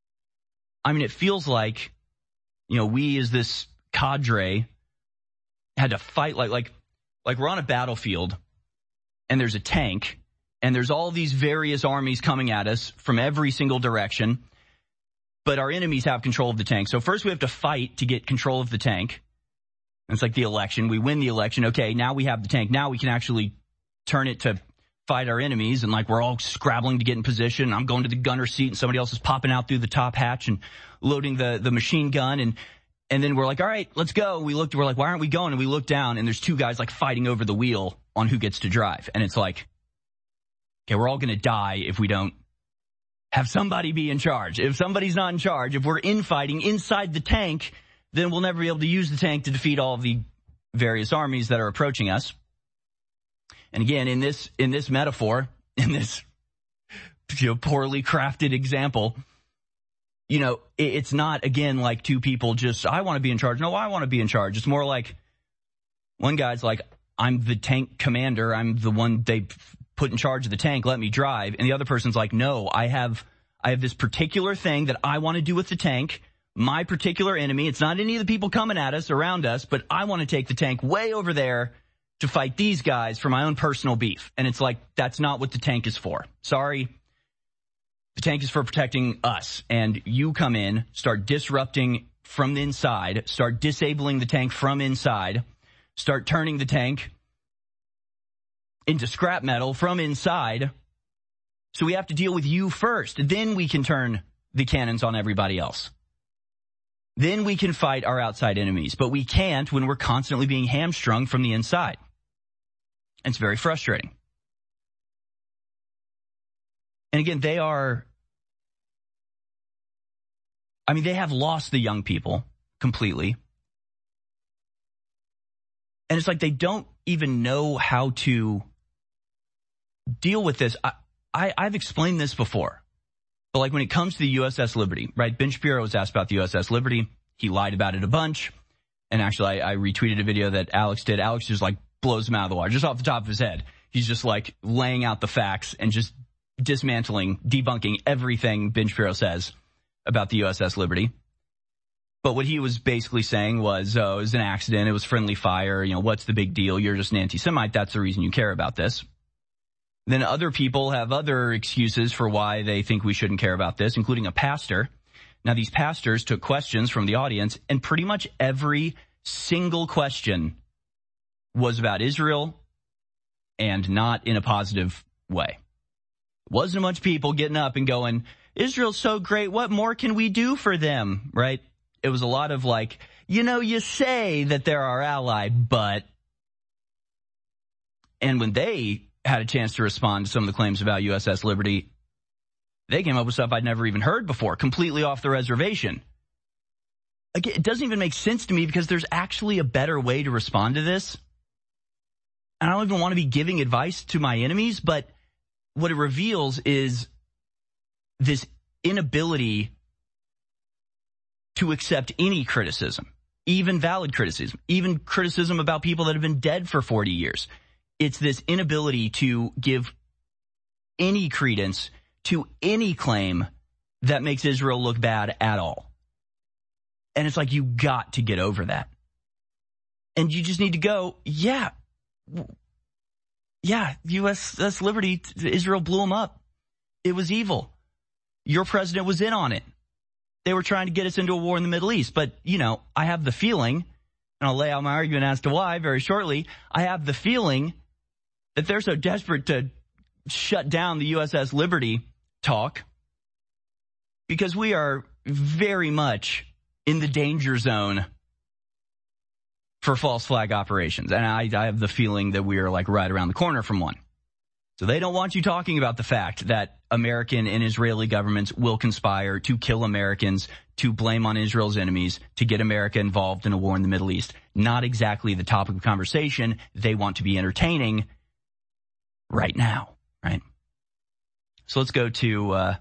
I mean, it feels like, you know, we as this cadre had to fight like, like, like we're on a battlefield and there's a tank and there's all these various armies coming at us from every single direction, but our enemies have control of the tank. So first we have to fight to get control of the tank. It's like the election. We win the election. Okay, now we have the tank. Now we can actually turn it to fight our enemies. And like we're all scrabbling to get in position. I'm going to the gunner seat and somebody else is popping out through the top hatch and loading the, the machine gun. And, and then we're like, all right, let's go. We looked, we're like, why aren't we going? And we look down and there's two guys like fighting over the wheel on who gets to drive. And it's like, okay, we're all going to die if we don't have somebody be in charge. If somebody's not in charge, if we're infighting inside the tank, then we'll never be able to use the tank to defeat all of the various armies that are approaching us. And again, in this in this metaphor, in this you know, poorly crafted example, you know, it, it's not, again, like two people just, I want to be in charge. No, I want to be in charge. It's more like one guy's like, I'm the tank commander. I'm the one they put in charge of the tank. Let me drive. And the other person's like, no, I have I have this particular thing that I want to do with the tank. My particular enemy, it's not any of the people coming at us, around us, but I want to take the tank way over there to fight these guys for my own personal beef. And it's like, that's not what the tank is for. Sorry. The tank is for protecting us. And you come in, start disrupting from the inside, start disabling the tank from inside, start turning the tank into scrap metal from inside. So we have to deal with you first. Then we can turn the cannons on everybody else. Then we can fight our outside enemies, but we can't when we're constantly being hamstrung from the inside. And it's very frustrating. And again, they are, I mean, they have lost the young people completely. And it's like they don't even know how to deal with this. I, I, I've explained this before. But like when it comes to the U S S Liberty, right? Ben Shapiro was asked about the U S S Liberty. He lied about it a bunch. And actually, I, I retweeted a video that Alex did. Alex just like blows him out of the water, just off the top of his head. He's just like laying out the facts and just dismantling, debunking everything Ben Shapiro says about the U S S Liberty. But what he was basically saying was, oh, it was an accident. It was friendly fire. You know, what's the big deal? You're just an anti-Semite. That's the reason you care about this. Then other people have other excuses for why they think we shouldn't care about this, including a pastor. Now, these pastors took questions from the audience, and pretty much every single question was about Israel and not in a positive way. Wasn't a bunch of people getting up and going, Israel's so great, what more can we do for them, right? It was a lot of like, you know, you say that they're our ally, but... And when they had a chance to respond to some of the claims about U S S Liberty, they came up with stuff I'd never even heard before, completely off the reservation. Again, it doesn't even make sense to me because there's actually a better way to respond to this. And I don't even want to be giving advice to my enemies, but what it reveals is this inability to accept any criticism, even valid criticism, even criticism about people that have been dead for forty years. It's this inability to give any credence to any claim that makes Israel look bad at all. And it's like, you got to get over that. And you just need to go, yeah, yeah, U S S Liberty, Israel blew them up. It was evil. Your president was in on it. They were trying to get us into a war in the Middle East. But, you know, I have the feeling, and I'll lay out my argument as to why very shortly, I have the feeling that they're so desperate to shut down the U S S Liberty talk because we are very much in the danger zone for false flag operations. And I, I have the feeling that we are like right around the corner from one. So they don't want you talking about the fact that American and Israeli governments will conspire to kill Americans, to blame on Israel's enemies, to get America involved in a war in the Middle East. Not exactly the topic of conversation they want to be entertaining right now, right? So let's go to uh,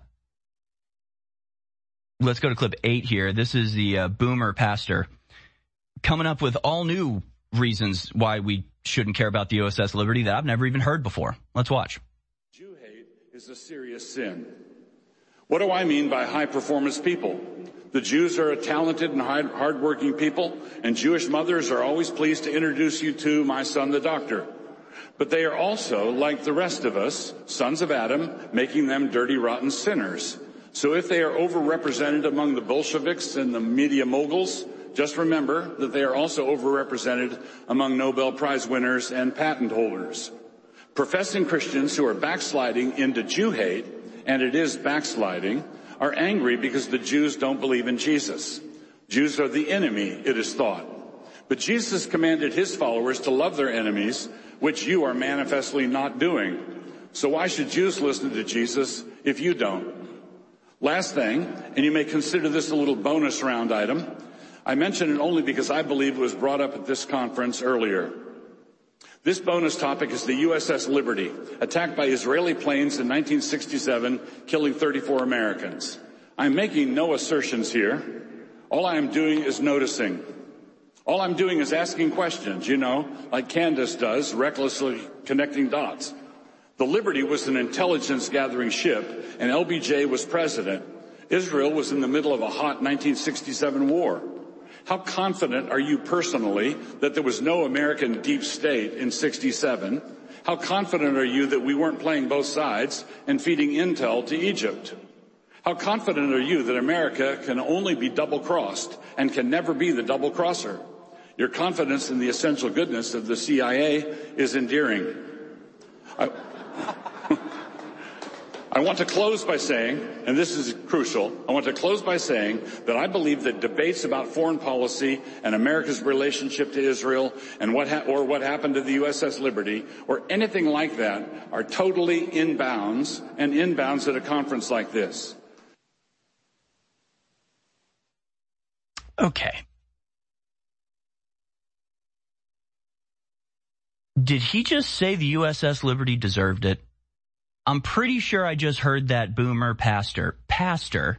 let's go to clip eight here. This is the uh, boomer pastor coming up with all new reasons why we shouldn't care about the U S S Liberty that I've never even heard before. Let's watch. Jew hate is a serious sin. What do I mean by high-performance people? The Jews are a talented and hard-working people, and Jewish mothers are always pleased to introduce you to my son, the doctor. But they are also, like the rest of us, sons of Adam, making them dirty, rotten sinners. So if they are overrepresented among the Bolsheviks and the media moguls, just remember that they are also overrepresented among Nobel Prize winners and patent holders. Professing Christians who are backsliding into Jew hate, and it is backsliding, are angry because the Jews don't believe in Jesus. Jews are the enemy, it is thought. But Jesus commanded his followers to love their enemies, which you are manifestly not doing. So why should Jews listen to Jesus if you don't? Last thing, and you may consider this a little bonus round item, I mention it only because I believe it was brought up at this conference earlier. This bonus topic is the U S S Liberty, attacked by Israeli planes in nineteen sixty-seven, killing thirty-four Americans. I'm making no assertions here. All I am doing is noticing. All I'm doing is asking questions, you know, like Candace does, recklessly connecting dots. The Liberty was an intelligence-gathering ship, and L B J was president. Israel was in the middle of a hot nineteen sixty-seven war. How confident are you personally that there was no American deep state in sixty-seven? How confident are you that we weren't playing both sides and feeding intel to Egypt? How confident are you that America can only be double-crossed and can never be the double-crosser? Your confidence in the essential goodness of the C I A is endearing. I, I want to close by saying, and this is crucial, I want to close by saying that I believe that debates about foreign policy and America's relationship to Israel and what ha- or what happened to the U S S Liberty or anything like that are totally inbounds and inbounds at a conference like this. Okay. Did he just say the U S S Liberty deserved it? I'm pretty sure I just heard that boomer pastor, pastor,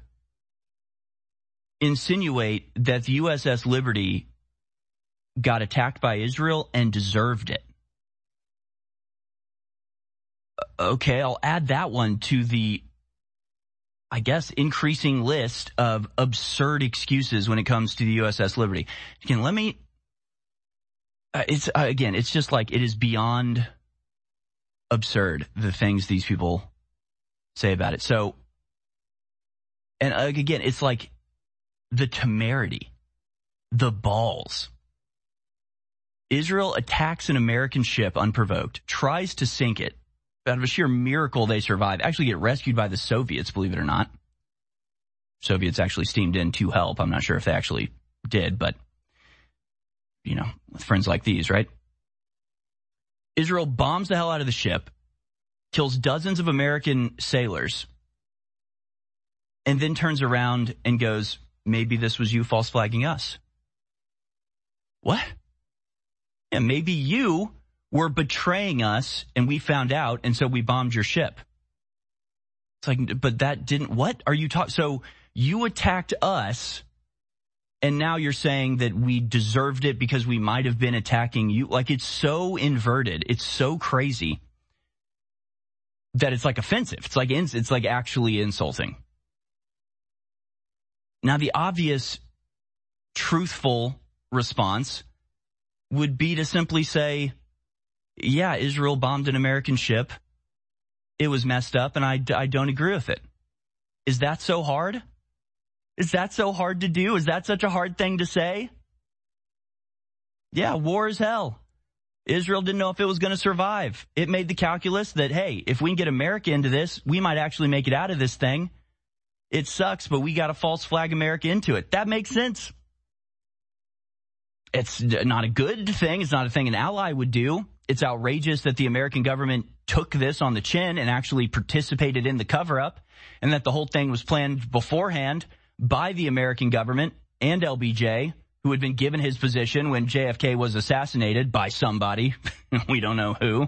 insinuate that the U S S Liberty got attacked by Israel and deserved it. Okay, I'll add that one to the, I guess, increasing list of absurd excuses when it comes to the U S S Liberty. Again, let me, uh, it's, uh, again, it's just like it is beyond absurd, the things these people say about it. So, and again, it's like the temerity, the balls. Israel attacks an American ship unprovoked, tries to sink it. Out of a sheer miracle, they survive. Actually get rescued by the Soviets, believe it or not. Soviets actually steamed in to help. I'm not sure if they actually did, but, you know, with friends like these, right? Israel bombs the hell out of the ship, kills dozens of American sailors, and then turns around and goes, maybe this was you false flagging us. What? Yeah, maybe you were betraying us and we found out and so we bombed your ship. It's like, but that didn't, what are you talking? So you attacked us and now you're saying that we deserved it because we might have been attacking you. Like, it's so inverted. It's so crazy that it's like offensive. It's like, it's like actually insulting. Now, the obvious truthful response would be to simply say, yeah, Israel bombed an American ship. It was messed up and I, I don't agree with it. Is that so hard? Is that so hard to do? Is that such a hard thing to say? Yeah, war is hell. Israel didn't know if it was going to survive. It made the calculus that, hey, if we can get America into this, we might actually make it out of this thing. It sucks, but we got to false flag America into it. That makes sense. It's not a good thing. It's not a thing an ally would do. It's outrageous that the American government took this on the chin and actually participated in the cover-up, and that the whole thing was planned beforehand by the American government and L B J, who had been given his position when J F K was assassinated by somebody. We don't know who.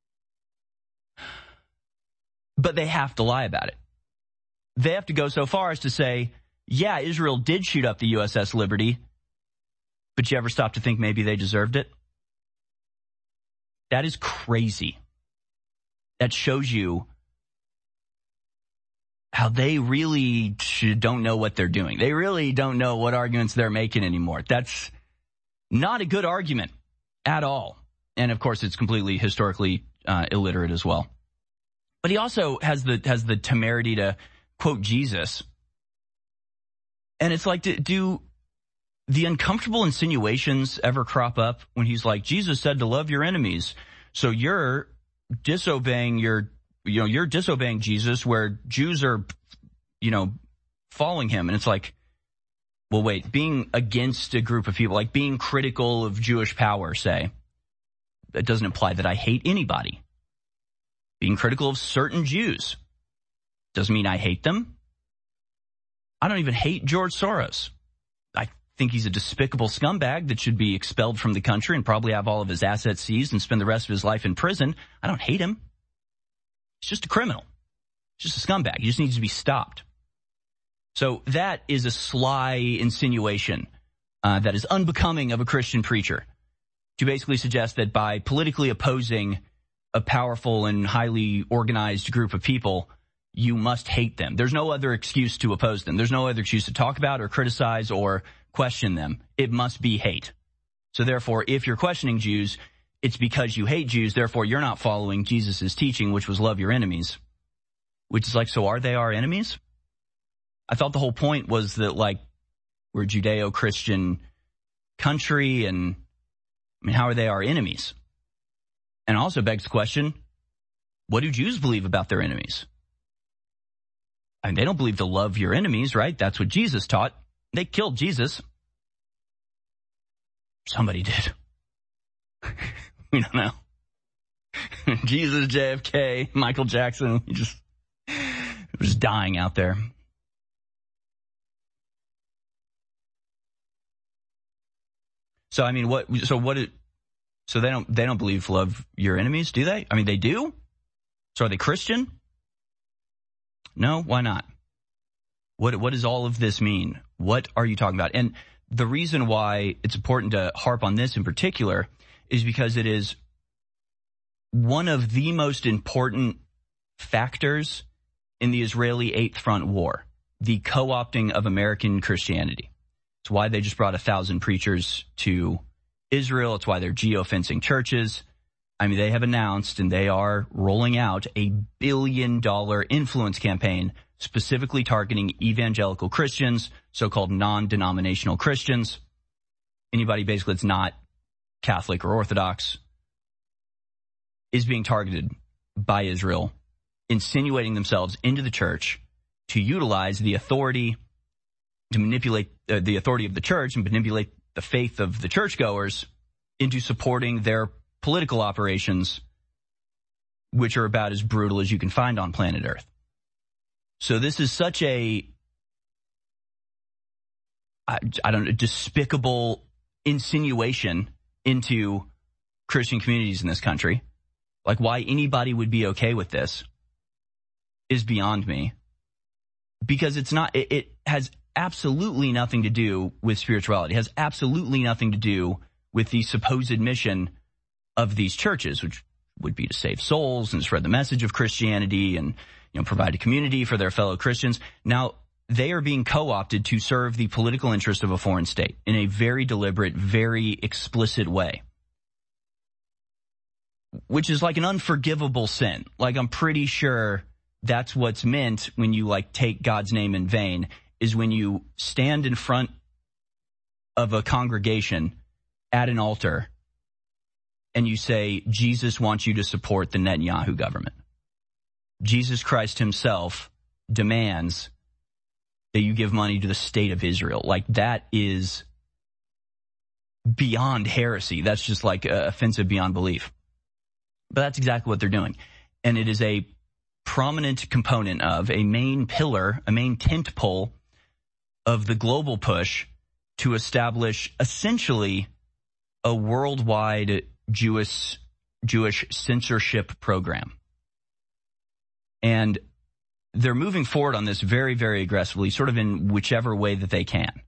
But they have to lie about it. They have to go so far as to say, yeah, Israel did shoot up the U S S Liberty, but you ever stop to think maybe they deserved it? That is crazy. That shows you how they really don't know what they're doing. They really don't know what arguments they're making anymore. That's not a good argument at all. And, of course, it's completely historically uh, illiterate as well. But he also has the has the temerity to quote Jesus. And it's like, do, do the uncomfortable insinuations ever crop up when he's like, Jesus said to love your enemies, so you're disobeying your You know, you're disobeying Jesus where Jews are, you know, following him. And it's like, well, wait, being against a group of people, like being critical of Jewish power, say, that doesn't imply that I hate anybody. Being critical of certain Jews doesn't mean I hate them. I don't even hate George Soros. I think he's a despicable scumbag that should be expelled from the country and probably have all of his assets seized and spend the rest of his life in prison. I don't hate him. He's just a criminal. He's just a scumbag. He just needs to be stopped. So that is a sly insinuation uh, that is unbecoming of a Christian preacher, to basically suggest that by politically opposing a powerful and highly organized group of people, you must hate them. There's no other excuse to oppose them. There's no other excuse to talk about or criticize or question them. It must be hate. So therefore, if you're questioning Jews, it's because you hate Jews, therefore you're not following Jesus' teaching, which was love your enemies. Which is like, so are they our enemies? I thought the whole point was that, like, we're a Judeo-Christian country, and, I mean, how are they our enemies? And also begs the question, what do Jews believe about their enemies? I mean, they don't believe to love your enemies, right? That's what Jesus taught. They killed Jesus. Somebody did. We don't know. Jesus, J F K, Michael Jackson, he just was dying out there. So I mean, what? So what? It, so they don't they don't believe love your enemies, do they? I mean, they do. So are they Christian? No, why not? What what does all of this mean? What are you talking about? And the reason why it's important to harp on this in particular is because it is one of the most important factors in the Israeli Eighth Front War, the co-opting of American Christianity. It's why they just brought a thousand preachers to Israel. It's why they're geofencing churches. I mean, they have announced and they are rolling out a billion dollar influence campaign specifically targeting evangelical Christians, so-called non-denominational Christians. Anybody basically that's not Catholic or Orthodox is being targeted by Israel, insinuating themselves into the church to utilize the authority, to manipulate uh, the authority of the church and manipulate the faith of the churchgoers into supporting their political operations, which are about as brutal as you can find on planet Earth. So this is such a, I, I don't know, despicable insinuation into Christian communities in this country. Like, why anybody would be okay with this is beyond me. Because it's not, it, it has absolutely nothing to do with spirituality. It has absolutely nothing to do with the supposed mission of these churches, which would be to save souls and spread the message of Christianity and, you know, provide a community for their fellow Christians. Now, they are being co-opted to serve the political interest of a foreign state in a very deliberate, very explicit way, which is like an unforgivable sin. Like, I'm pretty sure that's what's meant when you, like, take God's name in vain, is when you stand in front of a congregation at an altar and you say, Jesus wants you to support the Netanyahu government. Jesus Christ himself demands that you give money to the state of Israel. Like, that is beyond heresy. That's just like uh, offensive beyond belief. But that's exactly what they're doing. And it is a prominent component of a main pillar, a main tent pole of the global push to establish essentially a worldwide Jewish Jewish censorship program. And they're moving forward on this very, very aggressively, sort of in whichever way that they can.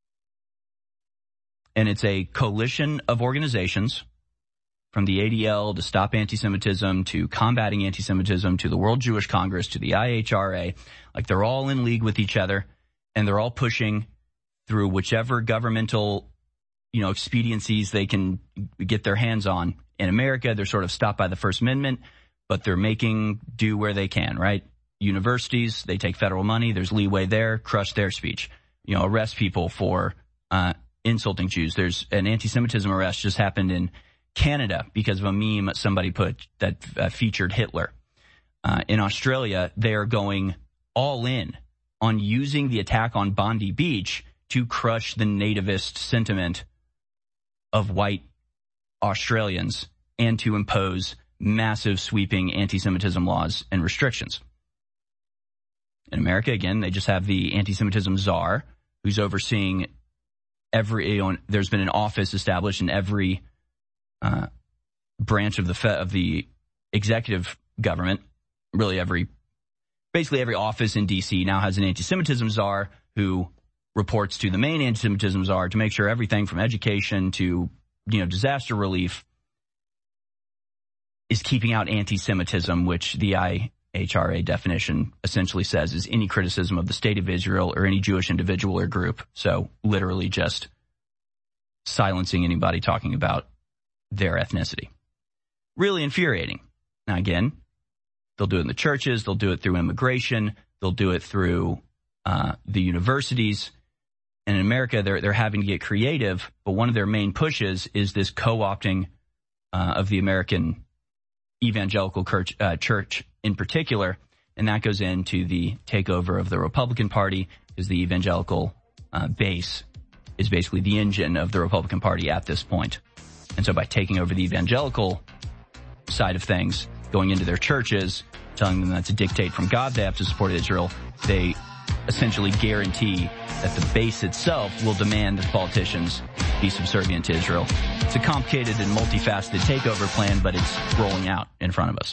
And it's a coalition of organizations, from the A D L to Stop Anti-Semitism to Combating Anti-Semitism to the World Jewish Congress to the I H R A. Like, they're all in league with each other, and they're all pushing through whichever governmental, you know, expediencies they can get their hands on. In America, they're sort of stopped by the First Amendment, but they're making do where they can, right? Universities, they take federal money. There's leeway there. Crush their speech. You know, arrest people for uh, insulting Jews. There's an anti-Semitism arrest just happened in Canada because of a meme somebody put that uh, featured Hitler. Uh, in Australia, they are going all in on using the attack on Bondi Beach to crush the nativist sentiment of white Australians and to impose massive sweeping anti-Semitism laws and restrictions. In America, again, they just have the anti-Semitism czar who's overseeing every, you know, there's been an office established in every uh, branch of the fe- of the executive government, really every, basically every office in D C now has an anti-Semitism czar who reports to the main anti-Semitism czar to make sure everything from education to, you know, disaster relief is keeping out anti-Semitism, which the I H R A definition essentially says is any criticism of the state of Israel or any Jewish individual or group. So literally just silencing anybody talking about their ethnicity. Really infuriating. Now, again, they'll do it in the churches. They'll do it through immigration. They'll do it through uh, the universities. And in America, they're they're having to get creative. But one of their main pushes is this co-opting uh, of the American evangelical church, uh, church in particular, and that goes into the takeover of the Republican Party, because the evangelical uh, base is basically the engine of the Republican Party at this point. And so by taking over the evangelical side of things, going into their churches, telling them that to dictate from God they have to support Israel, they essentially guarantee that the base itself will demand that politicians be subservient to Israel. It's a complicated and multifaceted takeover plan, but it's rolling out in front of us.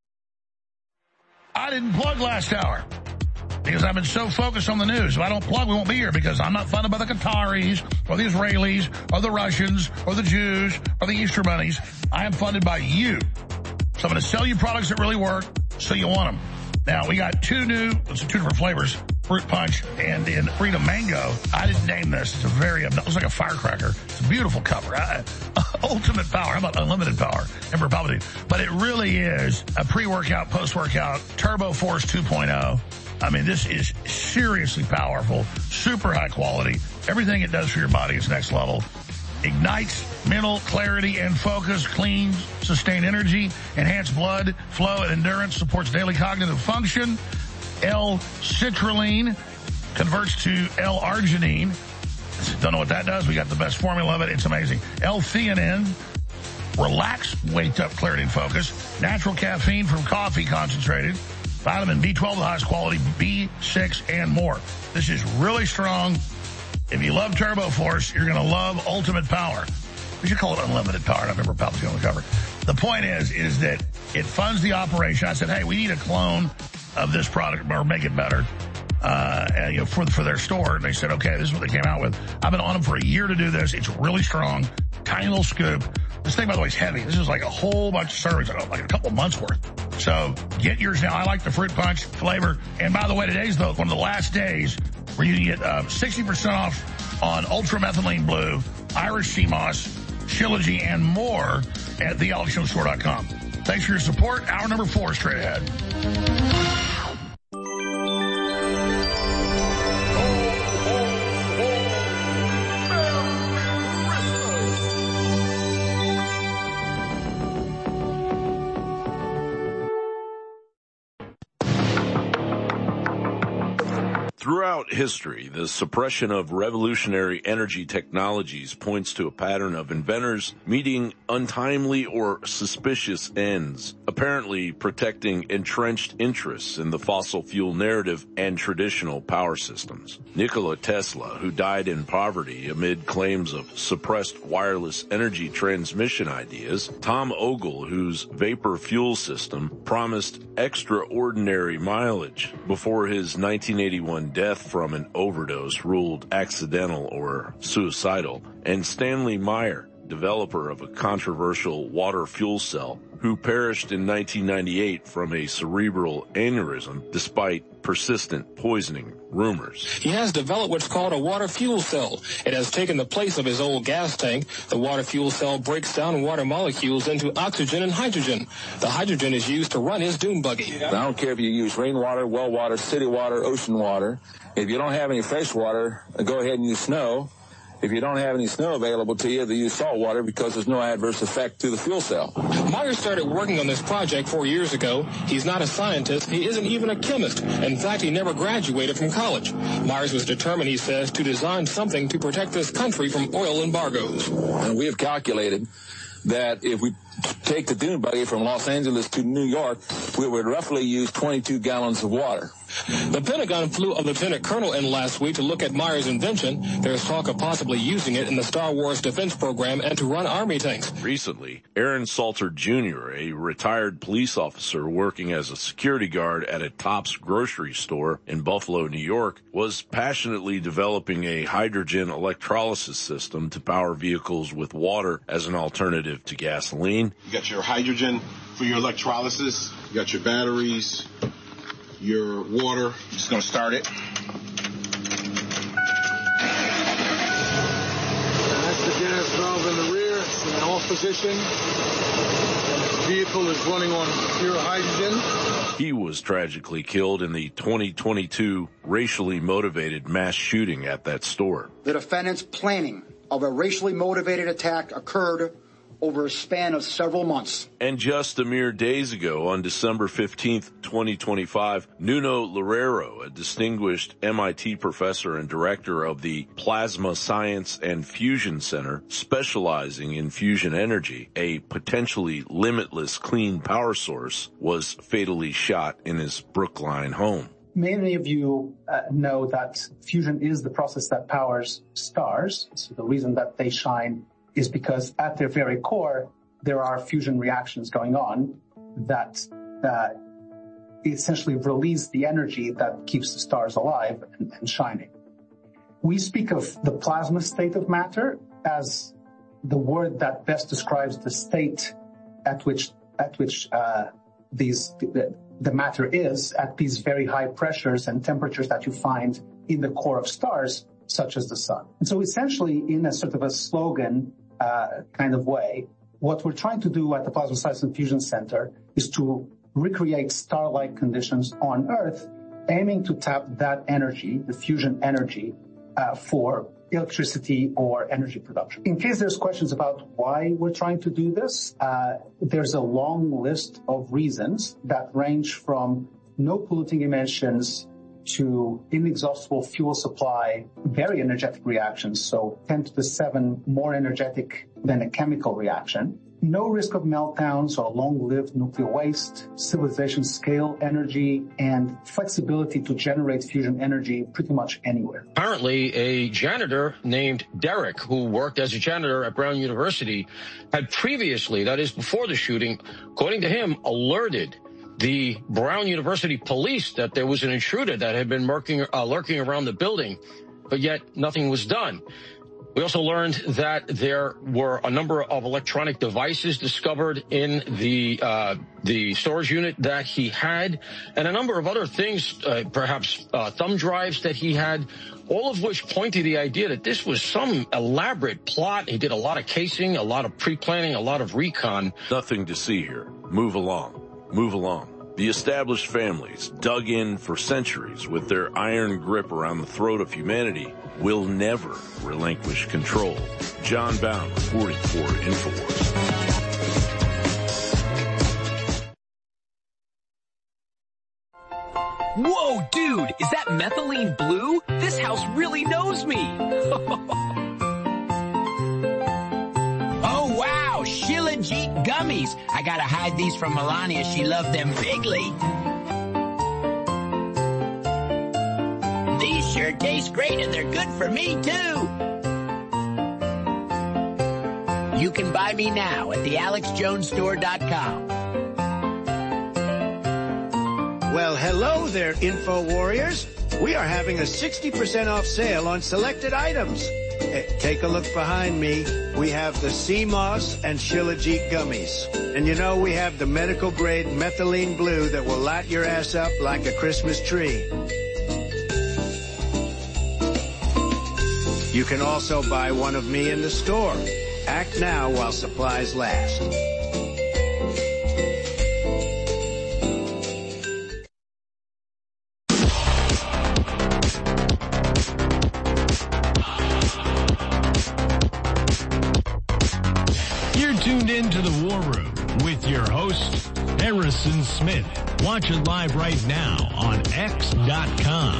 I didn't plug last hour because I've been so focused on the news. If I don't plug, we won't be here because I'm not funded by the Qataris or the Israelis or the Russians or the Jews or the Easter bunnies. I am funded by you. So I'm going to sell you products that really work so you want them. Now, we got two new, it's two different flavors, Fruit Punch and in Freedom Mango. I didn't name this. It's a very, it looks like a firecracker. It's a beautiful cover. I, ultimate power. How about unlimited power? Emperor Palpatine. But it really is a pre-workout, post-workout, Turbo Force two point oh. I mean, this is seriously powerful, super high quality. Everything it does for your body is next level. Ignites mental clarity and focus, cleans, sustained energy, enhanced blood flow and endurance, supports daily cognitive function. L-citrulline converts to L-arginine. Don't know what that does. We got the best formula of it. It's amazing. L-theanine, relax, wake up, clarity and focus. Natural caffeine from coffee concentrated. Vitamin B twelve, the highest quality, B six, and more. This is really strong. If you love Turbo Force, you're going to love Ultimate Power. We should call it Unlimited Power. I remember Palpatine on the cover. The point is, is that it funds the operation. I said, hey, we need a clone of this product or make it better, uh, and, you know, for, for their store. And they said, okay, this is what they came out with. I've been on them for a year to do this. It's really strong. Tiny little scoop. This thing, by the way, is heavy. This is like a whole bunch of servings, like a couple months worth. So get yours now. I like the Fruit Punch flavor. And by the way, today's the, one of the last days where you can get uh, sixty percent off on Ultra Methylene Blue, Irish Sea Moss, Shilajit, and more at the alex jones store dot com. Thanks for your support. Hour number four is straight ahead. Throughout history, the suppression of revolutionary energy technologies points to a pattern of inventors meeting untimely or suspicious ends, apparently protecting entrenched interests in the fossil fuel narrative and traditional power systems. Nikola Tesla, who died in poverty amid claims of suppressed wireless energy transmission ideas, Tom Ogle, whose vapor fuel system promised extraordinary mileage before his nineteen eighty-one death from an overdose ruled accidental or suicidal, and Stanley Meyer, developer of a controversial water fuel cell, who perished in nineteen ninety-eight from a cerebral aneurysm despite persistent poisoning rumors. He has developed what's called a water fuel cell. It has taken the place of his old gas tank. The water fuel cell breaks down water molecules into oxygen and hydrogen. The hydrogen is used to run his dune buggy. I don't care if you use rainwater, well water, city water, ocean water. If you don't have any fresh water, go ahead and use snow. If you don't have any snow available to you, they use salt water because there's no adverse effect to the fuel cell. Meyer started working on this project four years ago. He's not a scientist. He isn't even a chemist. In fact, he never graduated from college. Myers was determined, he says, to design something to protect this country from oil embargoes. And we have calculated that if we take the dune buggy from Los Angeles to New York, we would roughly use twenty-two gallons of water. The Pentagon flew a lieutenant colonel in last week to look at Meyer's invention. There's talk of possibly using it in the Star Wars defense program and to run army tanks. Recently, Aaron Salter Junior, a retired police officer working as a security guard at a Tops grocery store in Buffalo, New York, was passionately developing a hydrogen electrolysis system to power vehicles with water as an alternative to gasoline. You got your hydrogen for your electrolysis. You got your batteries, your water. Just going to start it. That's the gas valve in the rear. It's in off position. The vehicle is running on pure hydrogen. He was tragically killed in the twenty twenty-two racially motivated mass shooting at that store. The defendant's planning of a racially motivated attack occurred over a span of several months. And just a mere days ago, on December fifteenth, twenty twenty-five, Nuno Loureiro, a distinguished M I T professor and director of the Plasma Science and Fusion Center, specializing in fusion energy, a potentially limitless clean power source, was fatally shot in his Brookline home. Many of you uh, know that fusion is the process that powers stars. So the reason that they shine is because at their very core, there are fusion reactions going on that uh, essentially release the energy that keeps the stars alive and, and shining. We speak of the plasma state of matter as the word that best describes the state at which at which uh, these the, the matter is at these very high pressures and temperatures that you find in the core of stars, such as the sun. And so essentially, in a sort of a slogan Uh, kind of way, what we're trying to do at the Plasma Science and Fusion Center is to recreate star-like conditions on Earth, aiming to tap that energy, the fusion energy, uh, for electricity or energy production. In case there's questions about why we're trying to do this, uh, there's a long list of reasons that range from no polluting emissions to inexhaustible fuel supply, very energetic reactions, so ten to the seven more energetic than a chemical reaction, no risk of meltdowns or long-lived nuclear waste, civilization scale energy, and flexibility to generate fusion energy pretty much anywhere. Apparently, a janitor named Derek, who worked as a janitor at Brown University, had previously, that is before the shooting, according to him, alerted the Brown University police that there was an intruder that had been lurking, uh, lurking around the building, but yet nothing was done. We also learned that there were a number of electronic devices discovered in the uh, the storage unit that he had, and a number of other things, uh, perhaps uh, thumb drives that he had, all of which point to the idea that this was some elaborate plot. He did a lot of casing, a lot of pre-planning, a lot of recon. Nothing to see here. Move along. Move along. The established families, dug in for centuries with their iron grip around the throat of humanity, will never relinquish control. John Bound reporting for InfoWars. Whoa, dude, is that methylene blue? This house really knows me. Oh, wow, Shilajit gummies. I gotta hide these from Melania. She loved them bigly. These sure taste great, and they're good for me, too. You can buy me now at the alex jones store dot com. Well, hello there, Info Warriors. We are having a sixty percent off sale on selected items. Uh, take a look behind me. We have the sea moss and Shilajit gummies. And you know we have the medical grade methylene blue that will light your ass up like a Christmas tree. You can also buy one of me in the store. Act now while supplies last. Tuned in to the War Room with your host, Harrison Smith. Watch it live right now on X dot com.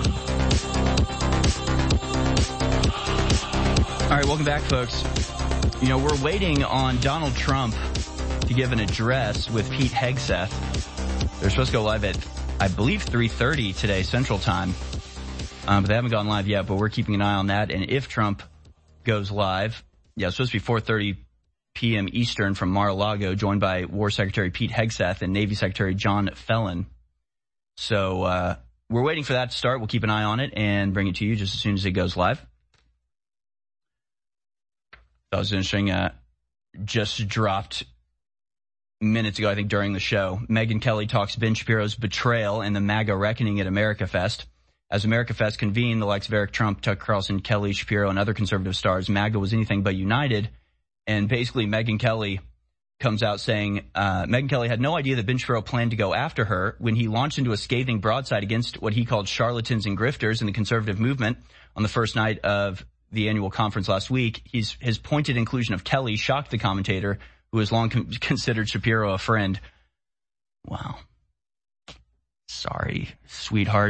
All right, welcome back, folks. You know, we're waiting on Donald Trump to give an address with Pete Hegseth. They're supposed to go live at, I believe, three thirty today, Central Time. Um, but they haven't gone live yet, but we're keeping an eye on that. And if Trump goes live, yeah, it's supposed to be four thirty p.m. Eastern from Mar-a-Lago, joined by War Secretary Pete Hegseth and Navy Secretary John Fellon. So uh we're waiting for that to start. We'll keep an eye on it and bring it to you just as soon as it goes live. That was interesting. Uh, just dropped minutes ago, I think, during the show. Megyn Kelly talks Ben Shapiro's betrayal and the MAGA reckoning at America Fest. As America Fest convened, the likes of Eric Trump, Tucker Carlson, Kelly Shapiro, and other conservative stars, MAGA was anything but united. And basically, Megyn Kelly comes out saying uh, Megyn Kelly had no idea that Ben Shapiro planned to go after her when he launched into a scathing broadside against what he called charlatans and grifters in the conservative movement on the first night of the annual conference last week. He's, his pointed inclusion of Kelly shocked the commentator, who has long con- considered Shapiro a friend. Wow. Sorry, sweetheart.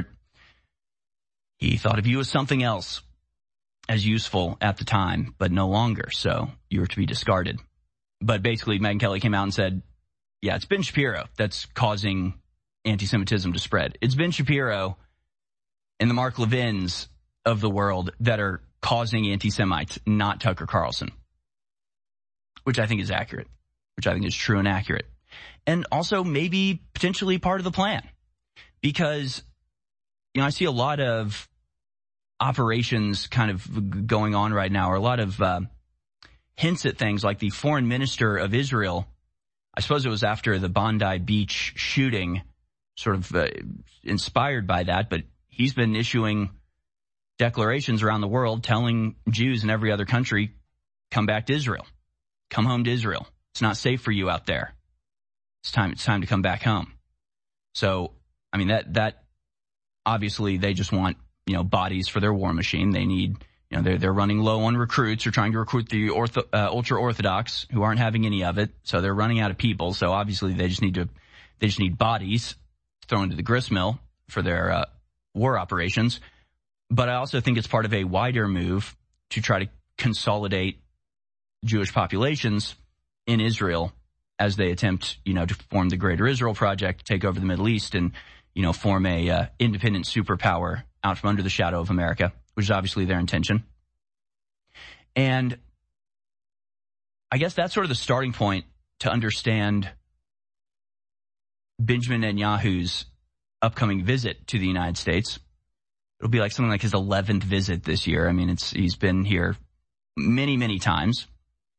He thought of you as something else, as useful at the time, but no longer, so you were to be discarded. But basically, Megyn Kelly came out and said, yeah, it's Ben Shapiro that's causing anti-Semitism to spread. It's Ben Shapiro and the Mark Levins of the world that are causing anti-Semites, not Tucker Carlson. Which I think is accurate. Which I think is true and accurate. And also maybe potentially part of the plan. Because, you know, I see a lot of operations kind of going on right now, or a lot of uh, hints at things like the foreign minister of Israel. I suppose it was after the Bondi Beach shooting, sort of uh, inspired by that, but he's been issuing declarations around the world telling Jews in every other country, come back to Israel. Come home to Israel. It's not safe for you out there. It's time, it's time to come back home. So, I mean, that, that obviously they just want, you know, bodies for their war machine. They need, you know, they're, they're running low on recruits. They're trying to recruit the ortho, uh, ultra-Orthodox who aren't having any of it. So they're running out of people. So obviously they just need to, they just need bodies thrown into the gristmill for their, uh, war operations. But I also think it's part of a wider move to try to consolidate Jewish populations in Israel as they attempt, you know, to form the Greater Israel Project, take over the Middle East, and, you know, form a uh, independent superpower out from under the shadow of America, which is obviously their intention. And I guess that's sort of the starting point to understand Benjamin Netanyahu's upcoming visit to the United States. It'll be like something like his eleventh visit this year. I mean, it's he's been here many, many times,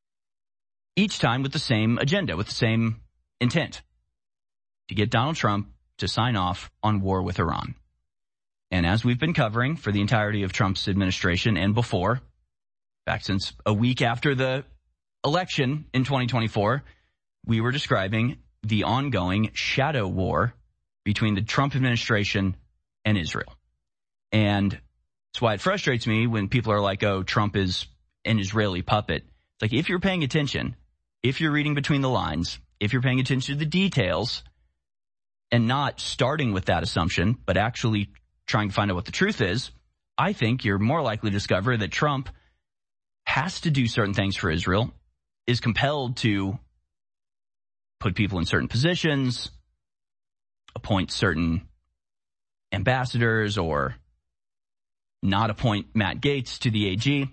each time with the same agenda, with the same intent, to get Donald Trump to sign off on war with Iran. And as we've been covering for the entirety of Trump's administration and before, back since a week after the election in twenty twenty-four, we were describing the ongoing shadow war between the Trump administration and Israel. And that's why it frustrates me when people are like, oh, Trump is an Israeli puppet. It's like, if you're paying attention, if you're reading between the lines, if you're paying attention to the details, and not starting with that assumption, but actually trying to find out what the truth is, I think you're more likely to discover that Trump has to do certain things for Israel, is compelled to put people in certain positions, appoint certain ambassadors, or not appoint Matt Gaetz to the A G.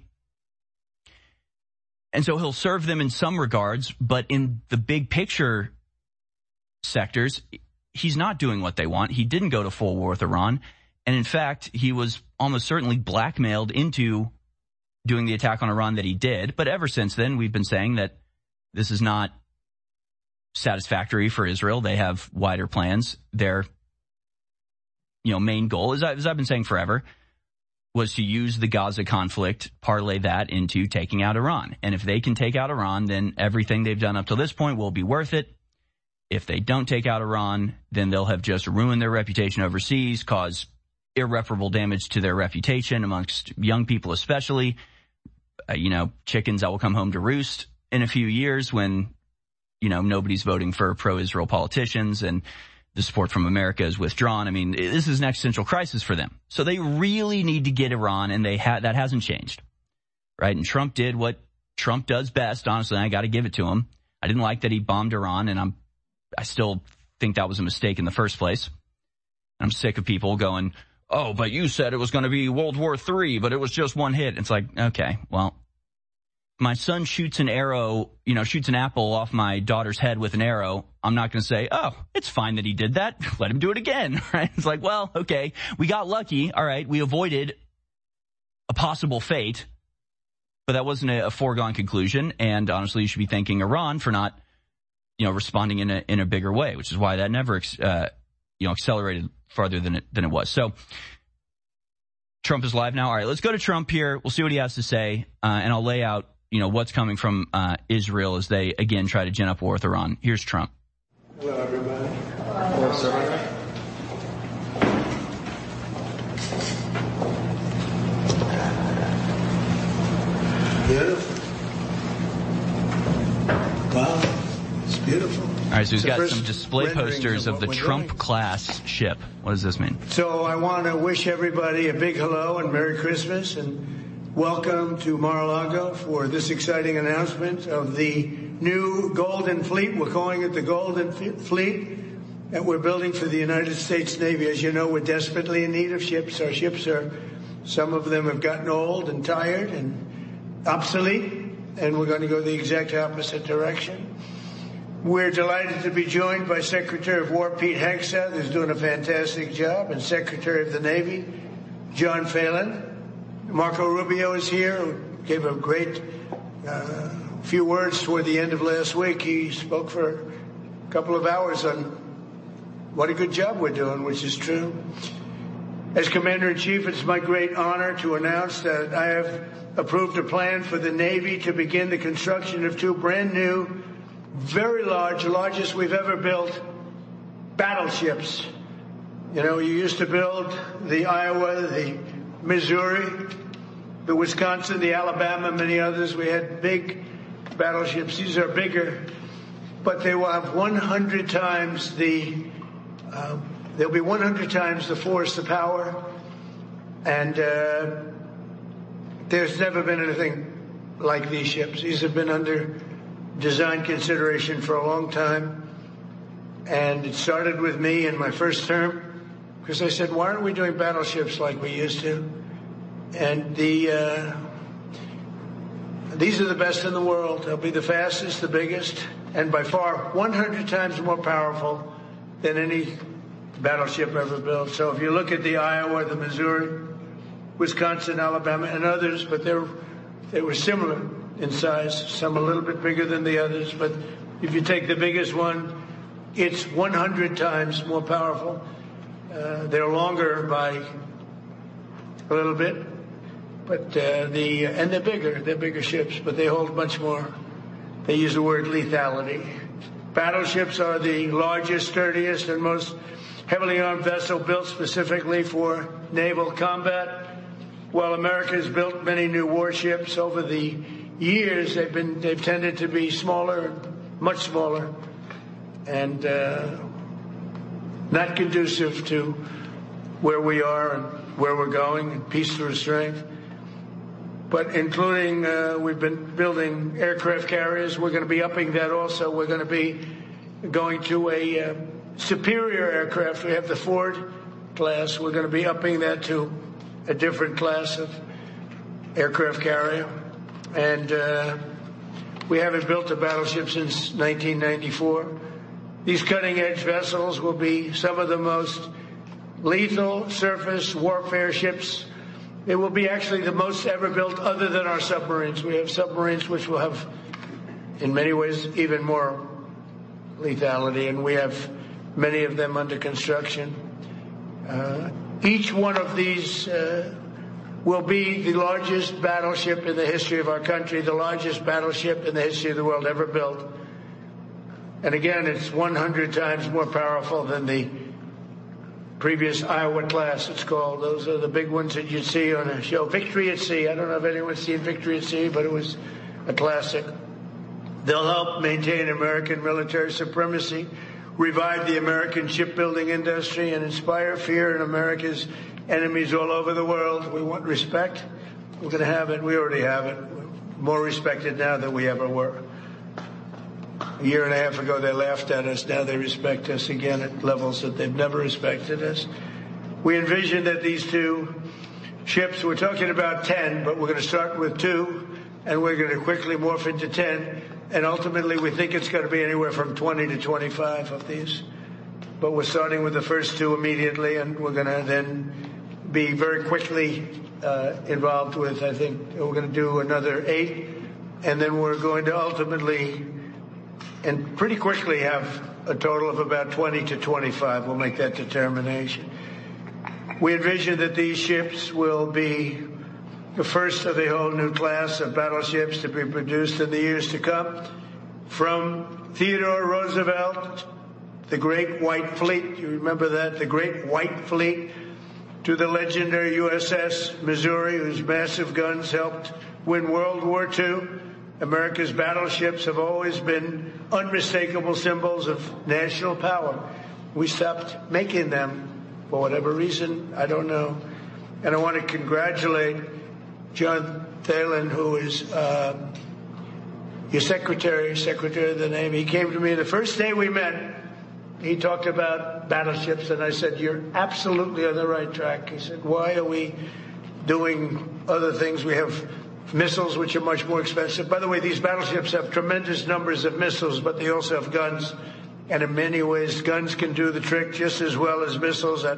And so he'll serve them in some regards, but in the big picture sectors, he's not doing what they want. He didn't go to full war with Iran. And in fact, he was almost certainly blackmailed into doing the attack on Iran that he did. But ever since then, we've been saying that this is not satisfactory for Israel. They have wider plans. Their, you know, main goal, as, I, as I've been saying forever, was to use the Gaza conflict, parlay that into taking out Iran. And if they can take out Iran, then everything they've done up to this point will be worth it. If they don't take out Iran, then they'll have just ruined their reputation overseas, caused irreparable damage to their reputation amongst young people especially. Uh, you know, chickens that will come home to roost in a few years when, you know, nobody's voting for pro-Israel politicians and the support from America is withdrawn. I mean, this is an existential crisis for them. So they really need to get Iran, and they ha- that hasn't changed, right? And Trump did what Trump does best, honestly, and I got to give it to him. I didn't like that he bombed Iran, and I'm I still think that was a mistake in the first place. I'm sick of people going, oh, but you said it was going to be World War Three, but it was just one hit. It's like, okay, well, my son shoots an arrow, you know, shoots an apple off my daughter's head with an arrow. I'm not going to say, oh, it's fine that he did that. Let him do it again, right? It's like, well, okay, we got lucky. All right, we avoided a possible fate, but that wasn't a, a foregone conclusion. And honestly, you should be thanking Iran for not, you know, responding in a in a bigger way, which is why that never, uh, you know, accelerated farther than it than it was. So Trump is live now. All right, let's go to Trump here. We'll see what he has to say, uh, and I'll lay out, you know, what's coming from uh, Israel as they again try to gin up war with Iran. Here's Trump. Hello, everybody. Hello, sir. Beautiful. Wow. It's beautiful. All right, so he's got some display posters of the Trump-class ship. What does this mean? So I want to wish everybody a big hello and Merry Christmas and welcome to Mar-a-Lago for this exciting announcement of the new Golden Fleet. We're calling it the Golden Fleet that we're building for the United States Navy. As you know, we're desperately in need of ships. Our ships are, some of them have gotten old and tired and obsolete, and we're going to go the exact opposite direction. We're delighted to be joined by Secretary of War Pete Hegseth, who's doing a fantastic job, and Secretary of the Navy John Phelan. Marco Rubio is here, who gave a great uh, few words toward the end of last week. He spoke for a couple of hours on what a good job we're doing, which is true. As Commander-in-Chief, it's my great honor to announce that I have approved a plan for the Navy to begin the construction of two brand new, very large, largest we've ever built, battleships. You know, you used to build the Iowa, the Missouri, the Wisconsin, the Alabama, many others. We had big battleships. These are bigger, but they will have one hundred times the, uh, they'll be one hundred times the force, the power, and uh, there's never been anything like these ships. These have been under design consideration for a long time, and it started with me in my first term, because I said, why aren't we doing battleships like we used to? And the uh, these are the best in the world. They'll be the fastest, the biggest, and by far one hundred times more powerful than any battleship ever built. So if you look at the Iowa, the Missouri, Wisconsin, Alabama, and others, but they're they were similar in size, some a little bit bigger than the others, but if you take the biggest one, it's one hundred times more powerful. Uh, they're longer by a little bit, but uh, the and they're bigger. They're bigger ships, but they hold much more. They use the word lethality. Battleships are the largest, sturdiest, and most heavily armed vessel built specifically for naval combat. While America has built many new warships over the years, they've been they've tended to be smaller, much smaller, and uh, not conducive to where we are and where we're going, and peace through strength. But including, uh, we've been building aircraft carriers. We're going to be upping that also. We're going to be going to a uh, superior aircraft. We have the Ford class. We're going to be upping that to a different class of aircraft carrier. And uh, we haven't built a battleship since nineteen ninety-four. These cutting-edge vessels will be some of the most lethal surface warfare ships. It will be actually the most ever built other than our submarines. We have submarines which will have, in many ways, even more lethality, and we have many of them under construction. Uh, each one of these uh, will be the largest battleship in the history of our country, the largest battleship in the history of the world ever built. And again, it's one hundred times more powerful than the previous Iowa class, it's called. Those are the big ones that you see on a show. Victory at Sea. I don't know if anyone's seen Victory at Sea, but it was a classic. They'll help maintain American military supremacy, revive the American shipbuilding industry, and inspire fear in America's enemies all over the world. We want respect. We're going to have it. We already have it. We're more respected now than we ever were. A year and a half ago, they laughed at us. Now they respect us again at levels that they've never respected us. We envision that these two ships, we're talking about ten, but we're going to start with two, and we're going to quickly morph into ten. And ultimately, we think it's going to be anywhere from twenty to twenty-five of these. But we're starting with the first two immediately, and we're going to then be very quickly uh, involved with, I think, we're going to do another eight. And then we're going to ultimately, and pretty quickly, have a total of about twenty to twenty-five. We'll make that determination. We envision that these ships will be the first of a whole new class of battleships to be produced in the years to come. From Theodore Roosevelt, the Great White Fleet, you remember that, the Great White Fleet, to the legendary U S S Missouri, whose massive guns helped win World War Two. America's battleships have always been unmistakable symbols of national power. We stopped making them for whatever reason, I don't know. And I want to congratulate John Thalen, who is uh, your secretary, secretary of the Navy. He came to me the first day we met. He talked about battleships, and I said, you're absolutely on the right track. He said, why are we doing other things? We have missiles, which are much more expensive. By the way, these battleships have tremendous numbers of missiles, but they also have guns. And in many ways, guns can do the trick just as well as missiles at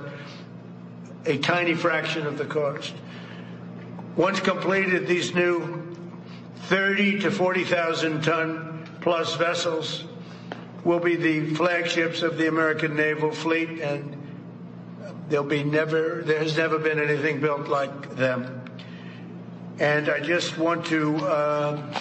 a tiny fraction of the cost. Once completed, these new thirty to forty thousand ton plus vessels will be the flagships of the American naval fleet, and there'll be never, there has never been anything built like them. And I just want to, uh,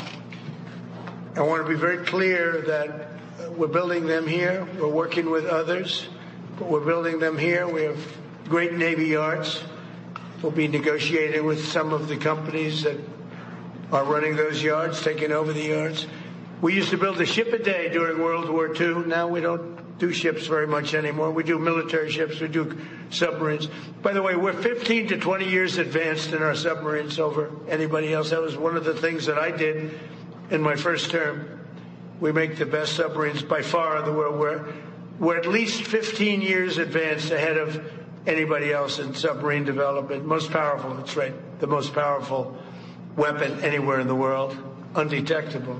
I want to be very clear that we're building them here. We're working with others, but we're building them here. We have great Navy yards. We'll be negotiating with some of the companies that are running those yards, taking over the yards. We used to build a ship a day during World War Two. Now we don't do ships very much anymore. We do military ships. We do submarines. By the way, we're fifteen to twenty years advanced in our submarines over anybody else. That was one of the things that I did in my first term. We make the best submarines by far in the world. We're, we're at least fifteen years advanced ahead of anybody else in submarine development. Most powerful, that's right, the most powerful weapon anywhere in the world, undetectable.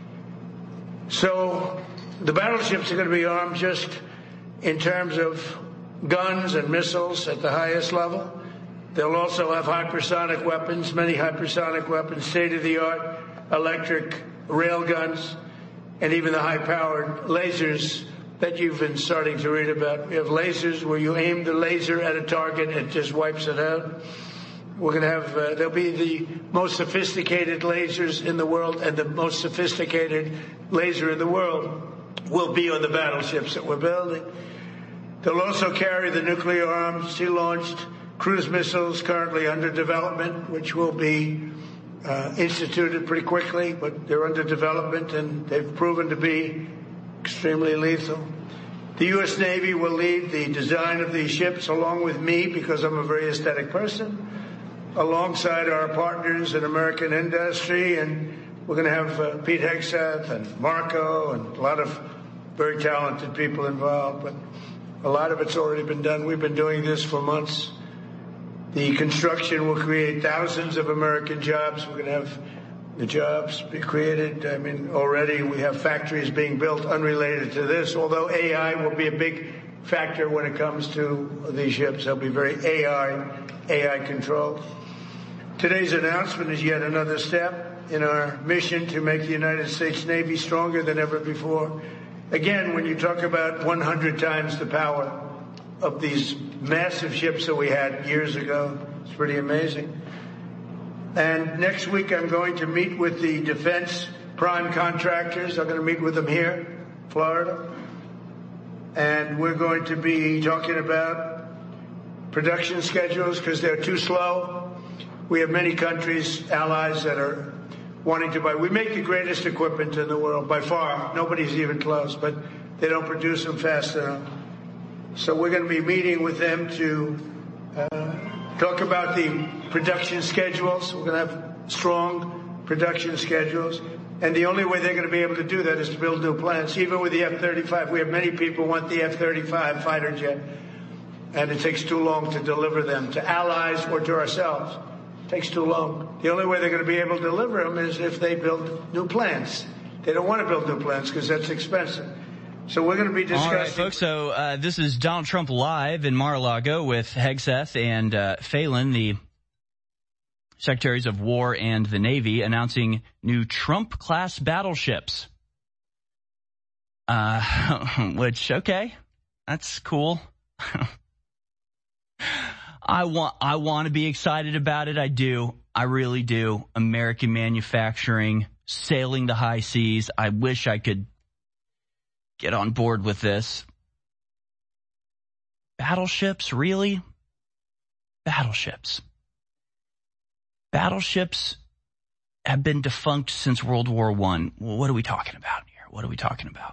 So the battleships are going to be armed just in terms of guns and missiles at the highest level. They'll also have hypersonic weapons, many hypersonic weapons, state-of-the-art electric rail guns, and even the high-powered lasers that you've been starting to read about. We have lasers where you aim the laser at a target and it just wipes it out. We're going to have, uh, there'll be the most sophisticated lasers in the world, and the most sophisticated laser in the world will be on the battleships that we're building. They'll also carry the nuclear armed, sea-launched cruise missiles currently under development, which will be uh, instituted pretty quickly, but they're under development and they've proven to be extremely lethal. The U S Navy will lead the design of these ships along with me because I'm a very aesthetic person, alongside our partners in American industry. And we're going to have uh, Pete Hegseth and Marco and a lot of very talented people involved. But a lot of it's already been done. We've been doing this for months. The construction will create thousands of American jobs. We're going to have the jobs be created. I mean, already we have factories being built unrelated to this, although A I will be a big factor when it comes to these ships. They'll be very A I, A I controlled. Today's announcement is yet another step in our mission to make the United States Navy stronger than ever before. Again, when you talk about one hundred times the power of these massive ships that we had years ago, it's pretty amazing. And next week I'm going to meet with the defense prime contractors. I'm going to meet with them here, Florida. And we're going to be talking about production schedules because they're too slow. We have many countries, allies, that are wanting to buy. We make the greatest equipment in the world by far. Nobody's even close, but they don't produce them fast enough. So we're going to be meeting with them to uh, talk about the production schedules. We're going to have strong production schedules. And the only way they're going to be able to do that is to build new plants. Even with the F thirty-five, we have many people who want the F thirty-five fighter jet. And it takes too long to deliver them to allies or to ourselves. It takes too long. The only way they're going to be able to deliver them is if they build new plants. They don't want to build new plants because that's expensive. So we're going to be discussing. All right, folks. So uh, this is Donald Trump live in Mar-a-Lago with Hegseth and uh, Phelan, the Secretaries of War and the Navy, announcing new Trump-class battleships. Uh, which, okay, that's cool. I want, I want to be excited about it. I do. I really do. American manufacturing, sailing the high seas. I wish I could get on board with this. Battleships, really? Battleships. Battleships have been defunct since World War One. What are we talking about here? What are we talking about?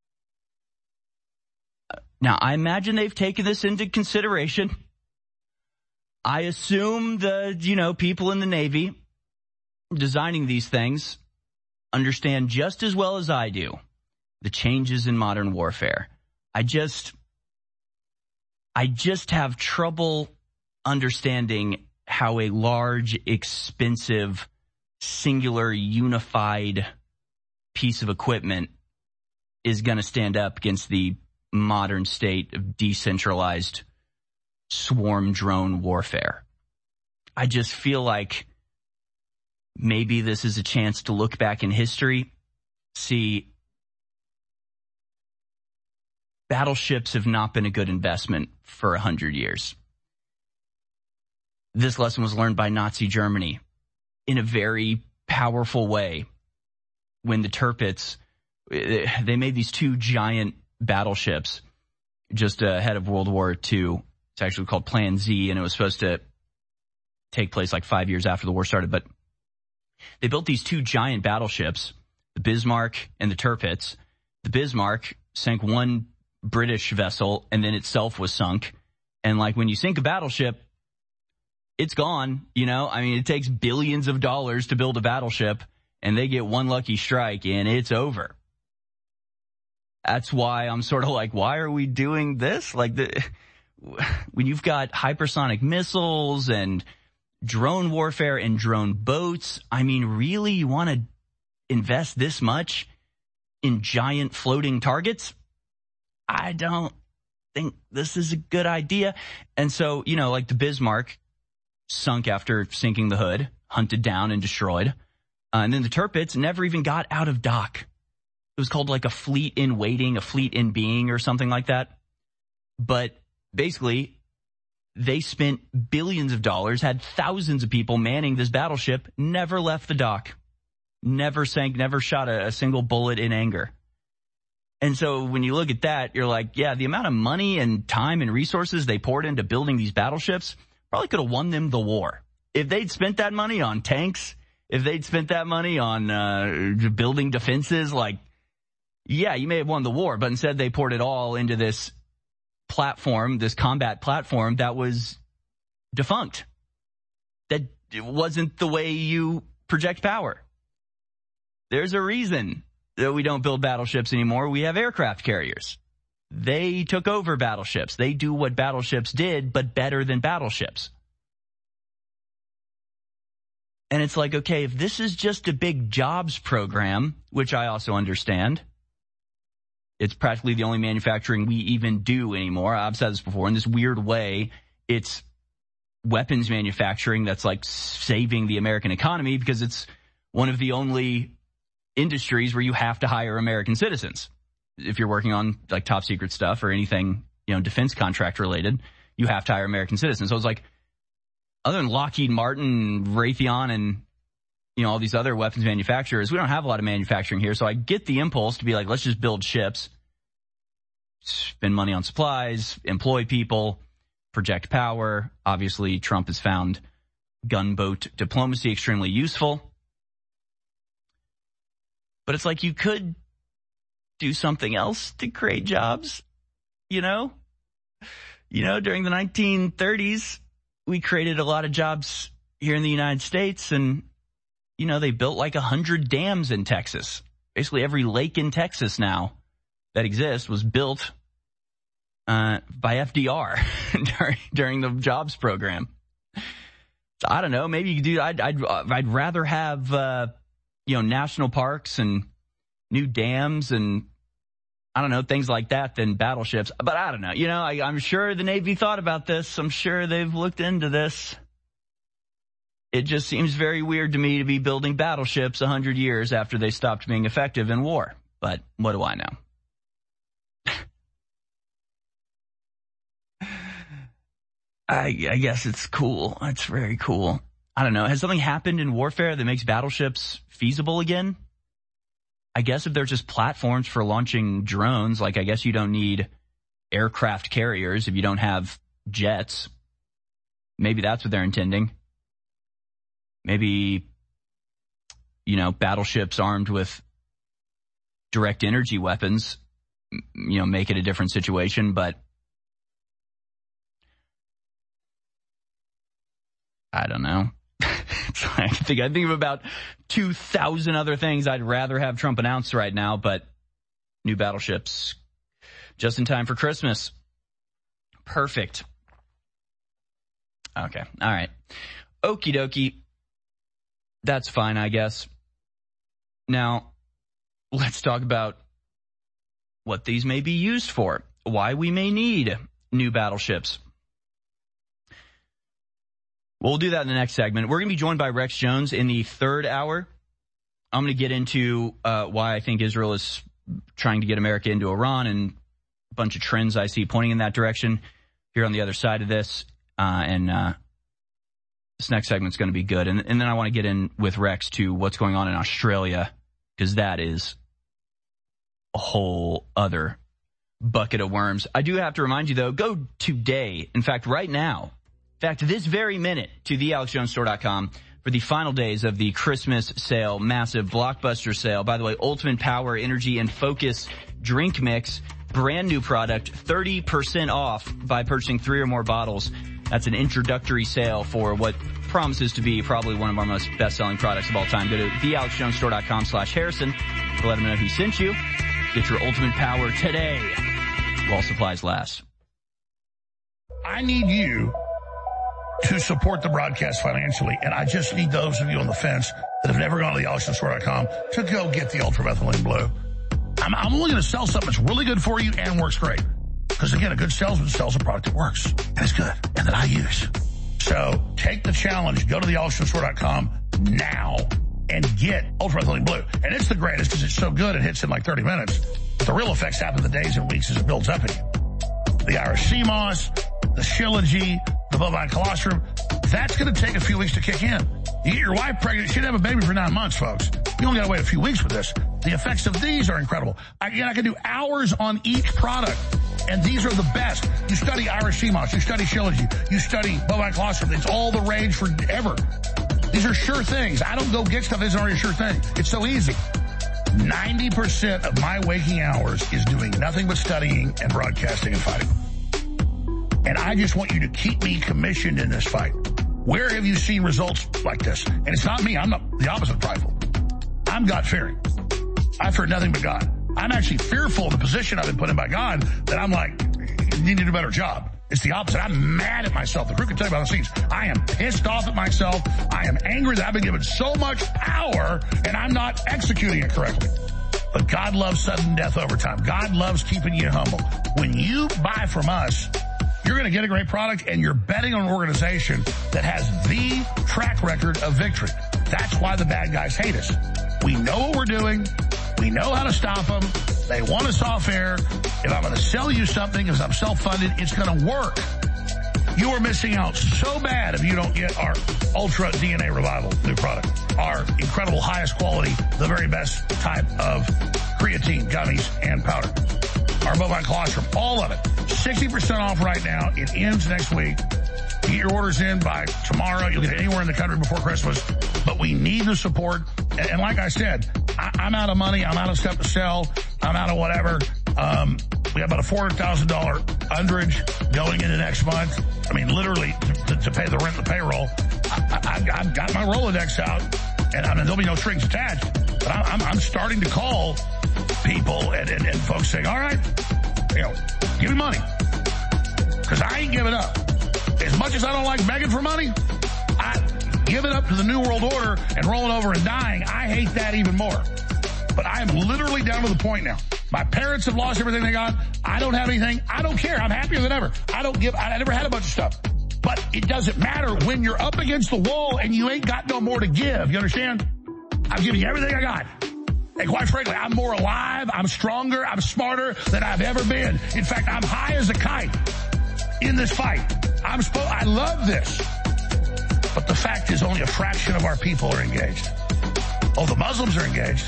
Now, I imagine they've taken this into consideration. I assume the, you know, people in the Navy designing these things understand just as well as I do the changes in modern warfare. I just, I just have trouble understanding how a large, expensive, singular, unified piece of equipment is going to stand up against the modern state of decentralized swarm drone warfare. I just feel like maybe this is a chance to look back in history, see battleships have not been a good investment for a hundred years. This lesson was learned by Nazi Germany in a very powerful way when the Tirpitz, they made these two giant battleships just ahead of World War Two. It's actually called Plan Z, and it was supposed to take place like five years after the war started. But they built these two giant battleships, the Bismarck and the Tirpitz. The Bismarck sank one British vessel, and then itself was sunk. And like when you sink a battleship, it's gone, you know? I mean, it takes billions of dollars to build a battleship, and they get one lucky strike, and it's over. That's why I'm sort of like, why are we doing this? Like, the, when you've got hypersonic missiles and drone warfare and drone boats, I mean, really, you want to invest this much in giant floating targets? I don't think this is a good idea. And so, you know, like the Bismarck sunk after sinking the hood, hunted down and destroyed. Uh, and then the Tirpitz never even got out of dock. It was called like a fleet in waiting, a fleet in being or something like that. But basically, they spent billions of dollars, had thousands of people manning this battleship, never left the dock, never sank, never shot a, a single bullet in anger. And so when you look at that, you're like, yeah, the amount of money and time and resources they poured into building these battleships probably could have won them the war. If they'd spent that money on tanks, if they'd spent that money on uh, building defenses, like yeah, you may have won the war, but instead they poured it all into this platform, this combat platform that was defunct. That wasn't the way you project power. There's a reason that we don't build battleships anymore. We have aircraft carriers. They took over battleships. They do what battleships did, but better than battleships. And it's like, okay, if this is just a big jobs program, which I also understand, it's practically the only manufacturing we even do anymore. I've said this before. In this weird way, it's weapons manufacturing that's like saving the American economy because it's one of the only industries where you have to hire American citizens. If you're working on like top secret stuff or anything, you know, defense contract related, you have to hire American citizens. So it's like, other than Lockheed Martin, Raytheon, and, you know, all these other weapons manufacturers, we don't have a lot of manufacturing here. So I get the impulse to be like, let's just build ships, spend money on supplies, employ people, project power. Obviously, Trump has found gunboat diplomacy extremely useful. But it's like you could do something else to create jobs, you know? You know, during the nineteen thirties, we created a lot of jobs here in the United States, and, you know, they built like a hundred dams in Texas. Basically every lake in Texas now that exists was built uh, by F D R during, during the jobs program. So I don't know, maybe you could do, I'd, I'd, I'd rather have, uh, you know, national parks and new dams and, I don't know, things like that than battleships. But I don't know. You know, I, I'm sure the Navy thought about this. I'm sure they've looked into this. It just seems very weird to me to be building battleships a hundred years after they stopped being effective in war. But what do I know? I, I guess it's cool. It's very cool. I don't know. Has something happened in warfare that makes battleships feasible again? I guess if they're just platforms for launching drones, like I guess you don't need aircraft carriers if you don't have jets. Maybe that's what they're intending. Maybe, you know, battleships armed with direct energy weapons, you know, make it a different situation, but I don't know. I think I think of about two thousand other things I'd rather have Trump announce right now, but new battleships just in time for Christmas. Perfect. Okay. All right. Okie dokie. That's fine, I guess. Now, let's talk about what these may be used for. Why we may need new battleships. We'll do that in the next segment. We're going to be joined by Rex Jones in the third hour. I'm going to get into uh, why I think Israel is trying to get America into Iran and a bunch of trends I see pointing in that direction here on the other side of this. Uh, and uh, this next segment's going to be good. And, and then I want to get in with Rex to what's going on in Australia, because that is a whole other bucket of worms. I do have to remind you, though, go today, in fact, right now, in fact, this very minute, to the alex jones store dot com for the final days of the Christmas sale, massive blockbuster sale. By the way, Ultimate Power Energy and Focus Drink Mix, brand new product, thirty percent off by purchasing three or more bottles. That's an introductory sale for what promises to be probably one of our most best-selling products of all time. Go to the alex jones store dot com slash Harrison to let them know who sent you. Get your Ultimate Power today while supplies last. I need you to support the broadcast financially, and I just need those of you on the fence that have never gone to the alex jones store dot com to go get the Ultramethylene Blue. I'm, I'm only going to sell something that's really good for you and works great. Because again, a good salesman sells a product that works and is good and that I use. So take the challenge. Go to the alex jones store dot com now and get Ultramethylene Blue. And it's the greatest because it's so good it hits in like thirty minutes. But the real effects happen in the days and weeks as it builds up in you. The Irish sea moss, the Shilajit, the bovine colostrum, that's going to take a few weeks to kick in. You get your wife pregnant, she'd have a baby for nine months, folks. You only got to wait a few weeks with this. The effects of these are incredible. I, again, I can do hours on each product, and these are the best. You study Irish sea moss, you study Shilajit, you study bovine colostrum. It's all the rage forever. These are sure things. I don't go get stuff that isn't already a sure thing. It's so easy. ninety percent of my waking hours is doing nothing but studying and broadcasting and fighting. And I just want you to keep me commissioned in this fight. Where have you seen results like this? And it's not me. I'm not the opposite of prideful. I'm God-fearing. I've heard nothing but God. I'm actually fearful of the position I've been put in by God that I'm like, you need to do a better job. It's the opposite. I'm mad at myself. The group can tell you about the scenes. I am pissed off at myself. I am angry that I've been given so much power and I'm not executing it correctly. But God loves sudden death over time. God loves keeping you humble. When you buy from us, you're going to get a great product and you're betting on an organization that has the track record of victory. That's why the bad guys hate us. We know what we're doing. We know how to stop them. They want us off air. If I'm going to sell you something, if I'm self-funded, it's going to work. You are missing out so bad if you don't get our Ultra D N A Revival new product. Our incredible highest quality, the very best type of creatine, gummies, and powder. Our bovine colostrum, all of it. sixty percent off right now. It ends next week. Get your orders in by tomorrow. You'll get it anywhere in the country before Christmas. But we need the support. And, and like I said, I, I'm out of money. I'm out of stuff to sell. I'm out of whatever. Um, we have about a four hundred thousand dollars underage going into next month. I mean, literally to, to pay the rent and the payroll. I, I, I've got my Rolodex out, and I mean, there'll be no strings attached. But I, I'm, I'm starting to call people and, and, and folks saying, all right, you know, give me money. Because I ain't giving up. As much as I don't like begging for money, I give it up to the New World Order and rolling over and dying. I hate that even more. But I am literally down to the point now. My parents have lost everything they got. I don't have anything. I don't care. I'm happier than ever. I don't give, I never had a bunch of stuff. But it doesn't matter when you're up against the wall and you ain't got no more to give. You understand? I'm giving you everything I got. And quite frankly, I'm more alive, I'm stronger, I'm smarter than I've ever been. In fact, I'm high as a kite in this fight. I'm supposed, I love this. But the fact is only a fraction of our people are engaged. Oh, the Muslims are engaged.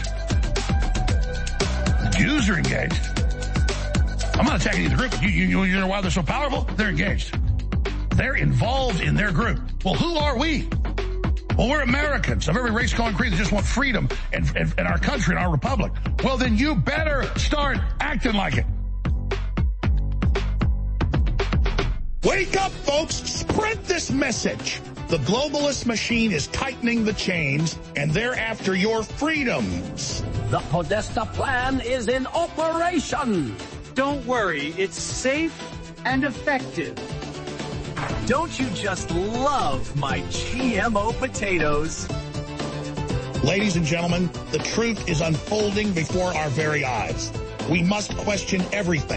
The Jews are engaged. I'm not attacking either group. You, you, you know why they're so powerful? They're engaged. They're involved in their group. Well, who are we? Well, we're Americans of every race, color, and creed that just want freedom and, and, and our country and our republic. Well, then you better start acting like it. Wake up, folks. Spread this message. The globalist machine is tightening the chains, and they're after your freedoms. The Podesta plan is in operation. Don't worry, it's safe and effective. Don't you just love my G M O potatoes? Ladies and gentlemen, the truth is unfolding before our very eyes. We must question everything.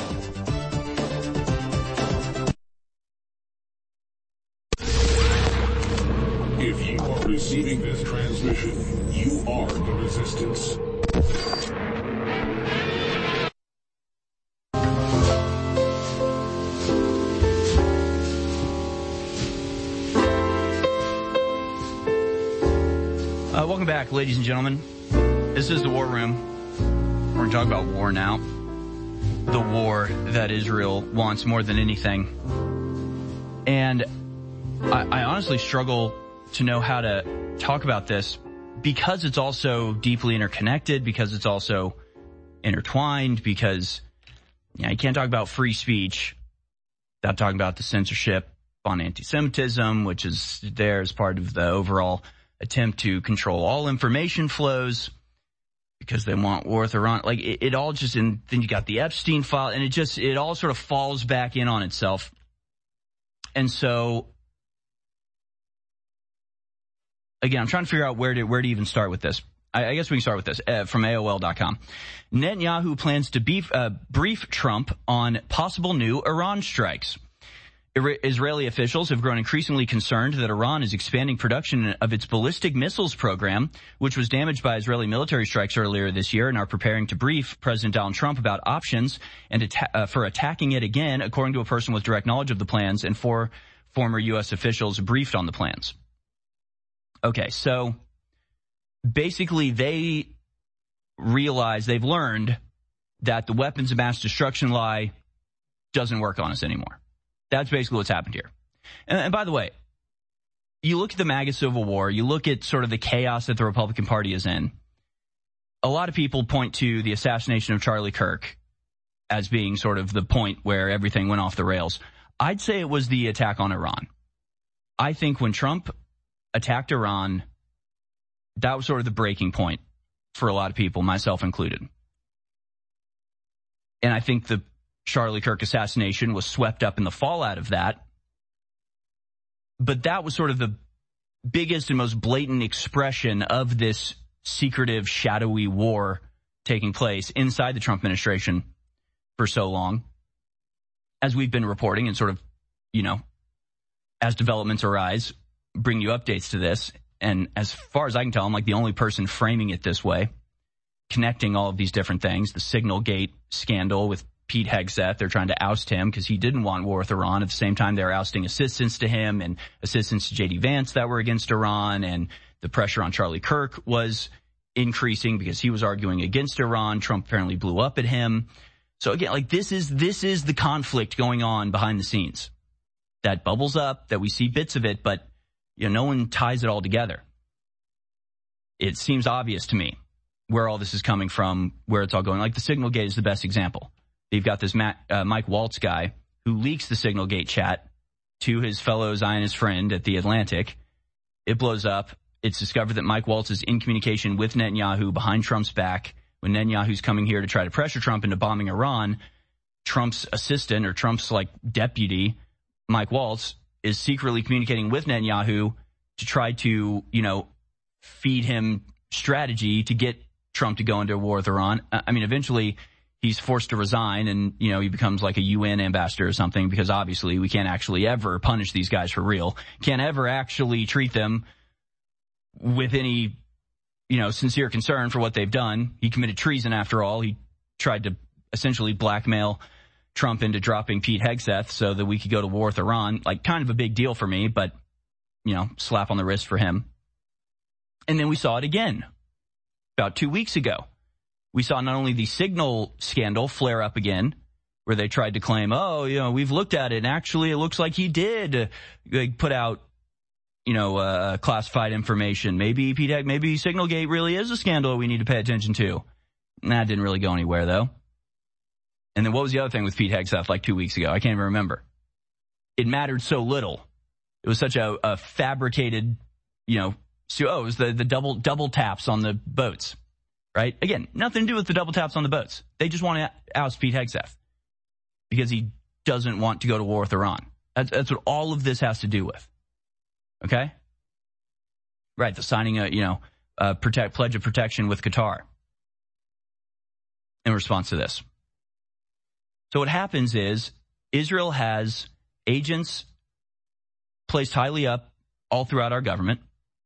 If you are receiving this transmission, you are the resistance. Uh, welcome back, ladies and gentlemen. This is the War Room. We're going to talk about war now. The war that Israel wants more than anything. And I, I honestly struggle to know how to talk about this because it's also deeply interconnected, because it's also intertwined, because you know, you can't talk about free speech without talking about the censorship on anti-Semitism, which is there as part of the overall attempt to control all information flows because they want war with Iran. Like it, it all just, and then you got the Epstein file, and it just, it all sort of falls back in on itself. And so, again, I'm trying to figure out where to, where to even start with this. I, I guess we can start with this uh, from A O L dot com. Netanyahu plans to beef, uh, brief Trump on possible new Iran strikes. Israeli officials have grown increasingly concerned that Iran is expanding production of its ballistic missiles program, which was damaged by Israeli military strikes earlier this year, and are preparing to brief President Donald Trump about options and atta- uh, for attacking it again, according to a person with direct knowledge of the plans, and four former U S officials briefed on the plans. Okay, so basically they realize, they've learned that the weapons of mass destruction lie doesn't work on us anymore. That's basically what's happened here. And, and by the way, you look at the MAGA Civil War, you look at sort of the chaos that the Republican Party is in. a lot of people point to the assassination of Charlie Kirk as being sort of the point where everything went off the rails. I'd say it was the attack on Iran. I think when Trump attacked Iran, that was sort of the breaking point for a lot of people, myself included. And I think the Charlie Kirk assassination was swept up in the fallout of that. But that was sort of the biggest and most blatant expression of this secretive, shadowy war taking place inside the Trump administration for so long. As we've been reporting and sort of, you know, as developments arise, bring you updates to this. And as far as I can tell, I'm like the only person framing it this way, connecting all of these different things. The Signalgate scandal with Pete Hegseth, they're trying to oust him because he didn't want war with Iran. At the same time, they're ousting assistants to him and assistants to J D Vance that were against Iran. And the pressure on Charlie Kirk was increasing because he was arguing against Iran. Trump apparently blew up at him. So again, like this is, this is the conflict going on behind the scenes that bubbles up, that we see bits of it, but you know, no one ties it all together. It seems obvious to me where all this is coming from, where it's all going. Like the Signalgate is the best example. You've got this Matt, uh, Mike Waltz guy who leaks the Signalgate chat to his fellow Zionist friend at The Atlantic. It blows up. It's discovered that Mike Waltz is in communication with Netanyahu behind Trump's back. When Netanyahu's coming here to try to pressure Trump into bombing Iran, Trump's assistant or Trump's like deputy, Mike Waltz, is secretly communicating with Netanyahu to try to, you know, feed him strategy to get Trump to go into a war with Iran. I mean, eventually he's forced to resign and, you know, he becomes like a U N ambassador or something because obviously we can't actually ever punish these guys for real. Can't ever actually treat them with any, you know, sincere concern for what they've done. He committed treason after all. He tried to essentially blackmail Trump into dropping Pete Hegseth so that we could go to war with Iran. Like kind of a big deal for me, but, you know, slap on the wrist for him. And then we saw it again about two weeks ago. We saw not only the Signal scandal flare up again, where they tried to claim, oh, you know, we've looked at it, and actually it looks like he did uh, put out, you know, uh, classified information. Maybe Pete Heg- maybe Signalgate really is a scandal we need to pay attention to. That didn't really go anywhere, though. And then what was the other thing with Pete Hegseth like two weeks ago? I can't even remember. It mattered so little. It was such a, a fabricated, you know, so, oh, it was the, the double double taps on the boats, right? Again, nothing to do with the double taps on the boats. They just want to oust Pete Hegseth because he doesn't want to go to war with Iran. That's, that's what all of this has to do with. Okay? Right, the signing a, you know, a protect, pledge of protection with Qatar in response to this. So what happens is Israel has agents placed highly up all throughout our government,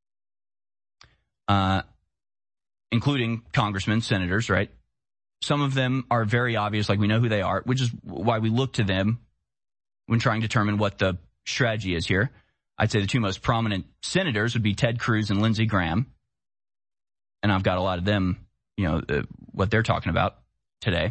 uh, including congressmen, senators, right? Some of them are very obvious, like we know who they are, which is why we look to them when trying to determine what the strategy is here. I'd say the two most prominent senators would be Ted Cruz and Lindsey Graham. And I've got a lot of them, you know, uh, what they're talking about today.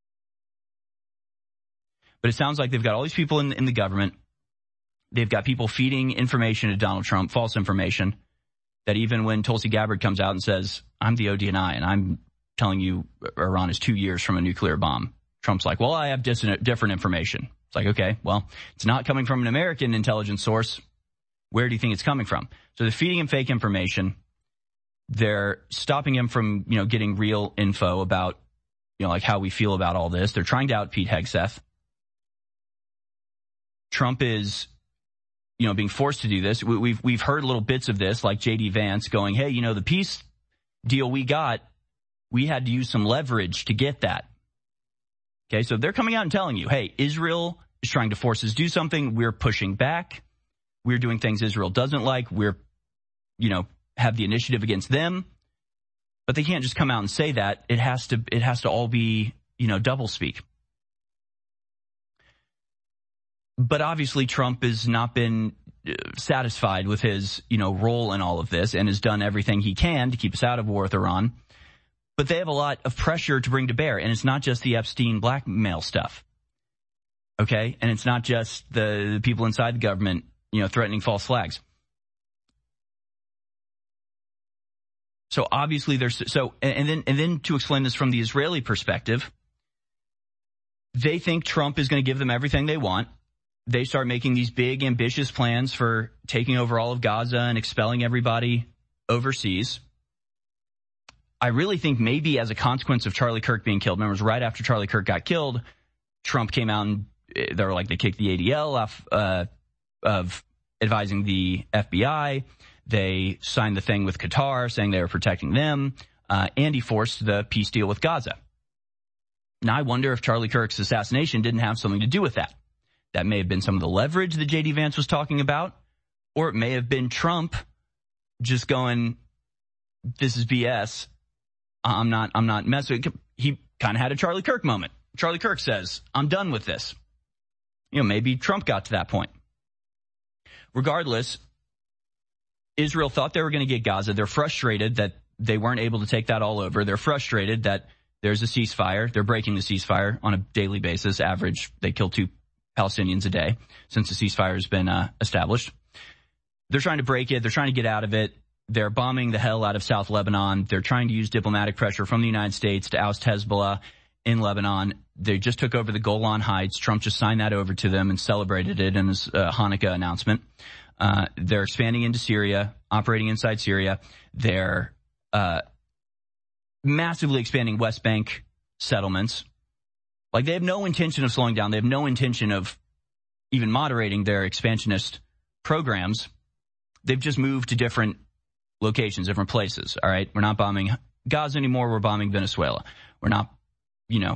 But it sounds like they've got all these people in, in the government. They've got people feeding information to Donald Trump, false information, that even when Tulsi Gabbard comes out and says, I'm the O D N I and I'm telling you Iran is two years from a nuclear bomb, Trump's like, well, I have dis- different information. It's like, okay, well, it's not coming from an American intelligence source. Where do you think it's coming from? So they're feeding him fake information. They're stopping him from, you know, getting real info about, you know, like how we feel about all this. They're trying to out Pete Hegseth. Trump is, you know, being forced to do this. We, we've we've heard little bits of this, like J D Vance going, hey, you know, the peace deal we got, we had to use some leverage to get that. Okay, so they're coming out and telling you, hey, Israel is trying to force us to do something. We're pushing back. We're doing things Israel doesn't like. We're, you know, have the initiative against them. But they can't just come out and say that. It has to, it has to all be, you know, doublespeak. But obviously Trump has not been satisfied with his, you know, role in all of this and has done everything he can to keep us out of war with Iran. But they have a lot of pressure to bring to bear. And it's not just the Epstein blackmail stuff. Okay? And it's not just the, the people inside the government, you know, threatening false flags. So obviously there's, so, and then, and then to explain this from the Israeli perspective, they think Trump is going to give them everything they want. They start making these big, ambitious plans for taking over all of Gaza and expelling everybody overseas. I really think maybe as a consequence of Charlie Kirk being killed, remember, it was right after Charlie Kirk got killed, Trump came out and they were like, they kicked the A D L off uh, of advising the F B I. They signed the thing with Qatar saying they were protecting them, uh, and he forced the peace deal with Gaza. Now, I wonder if Charlie Kirk's assassination didn't have something to do with that. That may have been some of the leverage that J D. Vance was talking about, or it may have been Trump just going, this is B S. I'm not, I'm not messing. He kind of had a Charlie Kirk moment. Charlie Kirk says, I'm done with this. You know, maybe Trump got to that point. Regardless, Israel thought they were going to get Gaza. They're frustrated that they weren't able to take that all over. They're frustrated that there's a ceasefire. They're breaking the ceasefire on a daily basis. Average, they kill two Palestinians a day since the ceasefire has been uh, established. They're trying to break it. They're trying to get out of it. They're bombing the hell out of South Lebanon. They're trying to use diplomatic pressure from the United States to oust Hezbollah in Lebanon. They just took over the Golan Heights. Trump just signed that over to them and celebrated it in his uh, Hanukkah announcement. Uh, they're expanding into Syria, operating inside Syria. They're uh, massively expanding West Bank settlements. Like, they have no intention of slowing down. They have no intention of even moderating their expansionist programs. They've just moved to different locations, different places, all right? We're not bombing Gaza anymore. We're bombing Venezuela. We're not, you know,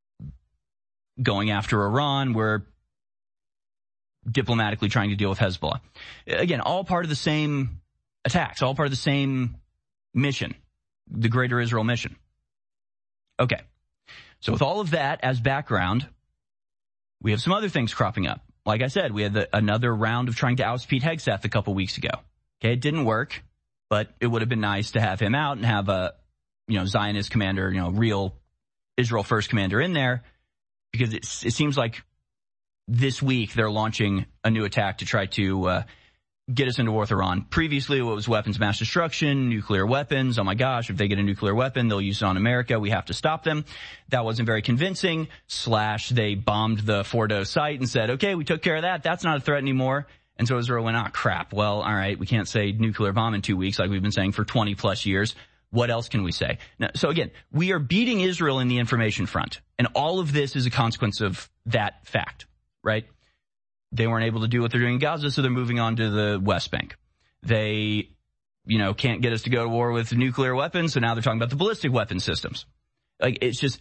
going after Iran. We're diplomatically trying to deal with Hezbollah. Again, all part of the same attacks, all part of the same mission, the Greater Israel mission. Okay. So with all of that as background, we have some other things cropping up. Like I said, we had the, another round of trying to oust Pete Hegseth a couple weeks ago. Okay, it didn't work, but it would have been nice to have him out and have a, you know, Zionist commander, you know, real Israel first commander in there, because it, it seems like this week they're launching a new attack to try to uh, get us into war with Iran. Previously, it was weapons of mass destruction, nuclear weapons. Oh my gosh, if they get a nuclear weapon, they'll use it on America. We have to stop them. That wasn't very convincing. Slash, they bombed the Fordo site and said, okay, we took care of that. That's not a threat anymore. And so Israel went, ah, crap. Well, all right, we can't say nuclear bomb in two weeks like we've been saying for twenty plus years. What else can we say? Now, so again, we are beating Israel in the information front. And all of this is a consequence of that fact, right? They weren't able to do what they're doing in Gaza, so they're moving on to the West Bank. They, you know, can't get us to go to war with nuclear weapons, so now they're talking about the ballistic weapon systems. Like, it's just,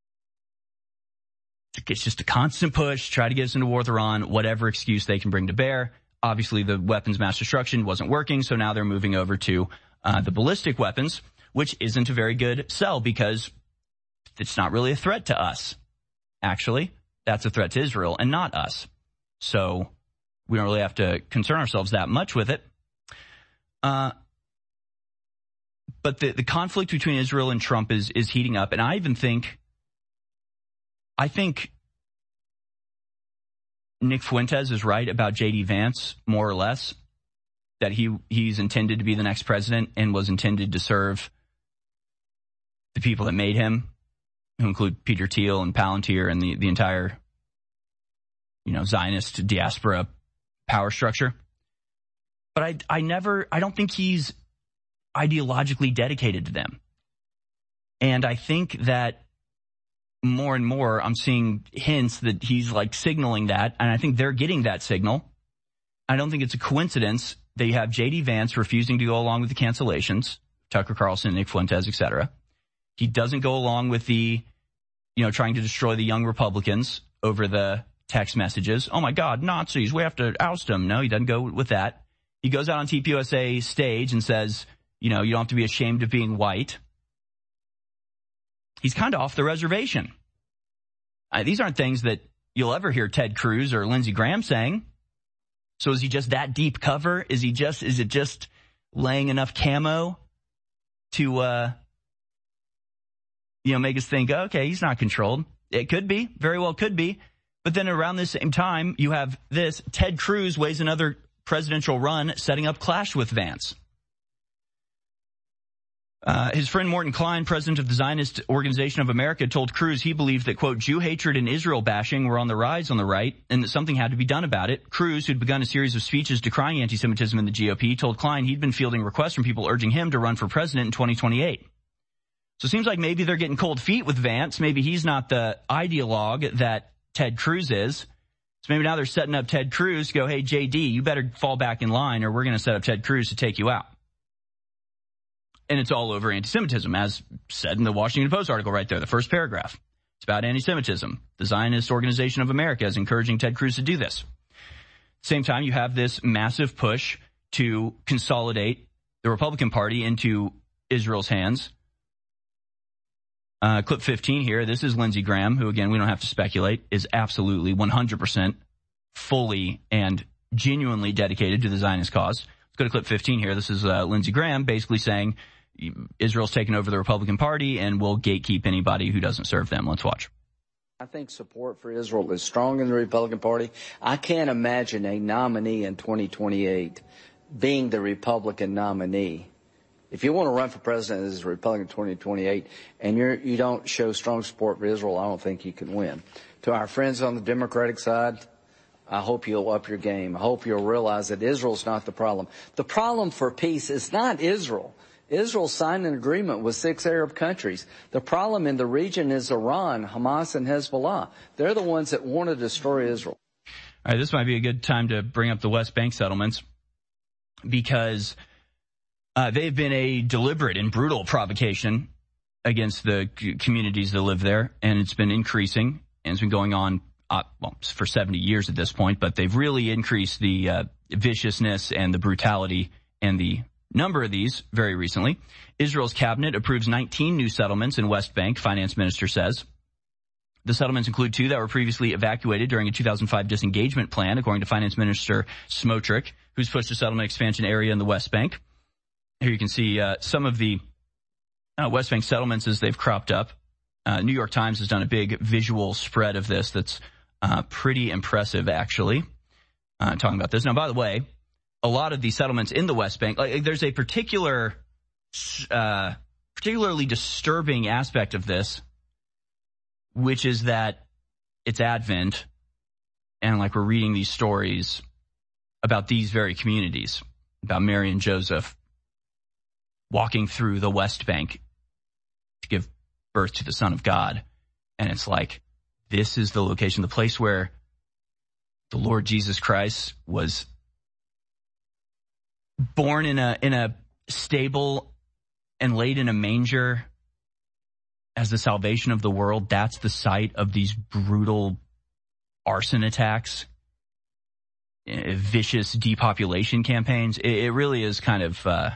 it's just a constant push, try to get us into war with Iran, whatever excuse they can bring to bear. Obviously, the weapons of mass destruction wasn't working, so now they're moving over to uh, the ballistic weapons, which isn't a very good sell because it's not really a threat to us. Actually, that's a threat to Israel and not us. So we don't really have to concern ourselves that much with it. Uh, but the, the conflict between Israel and Trump is, is heating up. And I even think, I think Nick Fuentes is right about J D. Vance, more or less, that he he's intended to be the next president and was intended to serve the people that made him, who include Peter Thiel and Palantir and the, the entire, you know, Zionist diaspora power structure. But I, I never, I don't think he's ideologically dedicated to them. And I think that more and more I'm seeing hints that he's like signaling that. And I think they're getting that signal. I don't think it's a coincidence that you have J D. Vance refusing to go along with the cancellations, Tucker Carlson, Nick Fuentes, et cetera. He doesn't go along with the, you know, trying to destroy the young Republicans over the text messages. Oh my God, Nazis, we have to oust them. No, he doesn't go with that. He goes out on T P U S A stage and says, you know, you don't have to be ashamed of being white. He's kind of off the reservation. Uh, these aren't things that you'll ever hear Ted Cruz or Lindsey Graham saying. So is he just that deep cover? Is he just, is it just laying enough camo to, uh, you know, make us think, okay, he's not controlled? It could be, very well could be. But then around the same time, you have this, Ted Cruz weighs another presidential run setting up clash with Vance. Uh, his friend Morton Klein, president of the Zionist Organization of America, told Cruz he believed that, quote, Jew hatred and Israel bashing were on the rise on the right and that something had to be done about it. Cruz, who'd begun a series of speeches decrying anti-Semitism in the G O P, told Klein he'd been fielding requests from people urging him to run for president in twenty twenty-eight. So it seems like maybe they're getting cold feet with Vance. Maybe he's not the ideologue that Ted Cruz is. So maybe now they're setting up Ted Cruz to go, hey, J D, you better fall back in line or we're going to set up Ted Cruz to take you out. And it's all over anti-Semitism, as said in the Washington Post article right there, the first paragraph. It's about anti-Semitism. The Zionist Organization of America is encouraging Ted Cruz to do this. Same time, you have this massive push to consolidate the Republican Party into Israel's hands. Uh, clip fifteen here. This is Lindsey Graham, who, again, we don't have to speculate, is absolutely one hundred percent fully and genuinely dedicated to the Zionist cause. Let's go to clip fifteen here. This is uh, Lindsey Graham basically saying Israel's taken over the Republican Party and will gatekeep anybody who doesn't serve them. Let's watch. I think support for Israel is strong in the Republican Party. I can't imagine a nominee in twenty twenty-eight being the Republican nominee. If you want to run for president as a Republican in twenty twenty-eight and you're, you don't show strong support for Israel, I don't think you can win. To our friends on the Democratic side, I hope you'll up your game. I hope you'll realize that Israel's not the problem. The problem for peace is not Israel. Israel signed an agreement with six Arab countries. The problem in the region is Iran, Hamas, and Hezbollah. They're the ones that want to destroy Israel. All right, this might be a good time to bring up the West Bank settlements because uh, they've been a deliberate and brutal provocation against the c- communities that live there, and it's been increasing, and it's been going on uh, well, for seventy years at this point, but they've really increased the uh, viciousness and the brutality and the number of these very recently. Israel's cabinet approves nineteen new settlements in West Bank, finance minister says. The settlements include two that were previously evacuated during a two thousand five disengagement plan, according to finance minister Smotrich, who's pushed a settlement expansion area in the West Bank. Here you can see uh, some of the uh, West Bank settlements as they've cropped up. Uh, New York Times has done a big visual spread of this that's uh, pretty impressive, actually, uh, talking about this. Now, by the way, a lot of these settlements in the West Bank, like, there's a particular, uh, particularly disturbing aspect of this, which is that it's Advent, and like we're reading these stories about these very communities, about Mary and Joseph walking through the West Bank to give birth to the Son of God. And it's like, this is the location, the place where the Lord Jesus Christ was born in a in a stable and laid in a manger as the salvation of the world. That's the site of these brutal arson attacks, vicious depopulation campaigns. It, it really is kind of uh,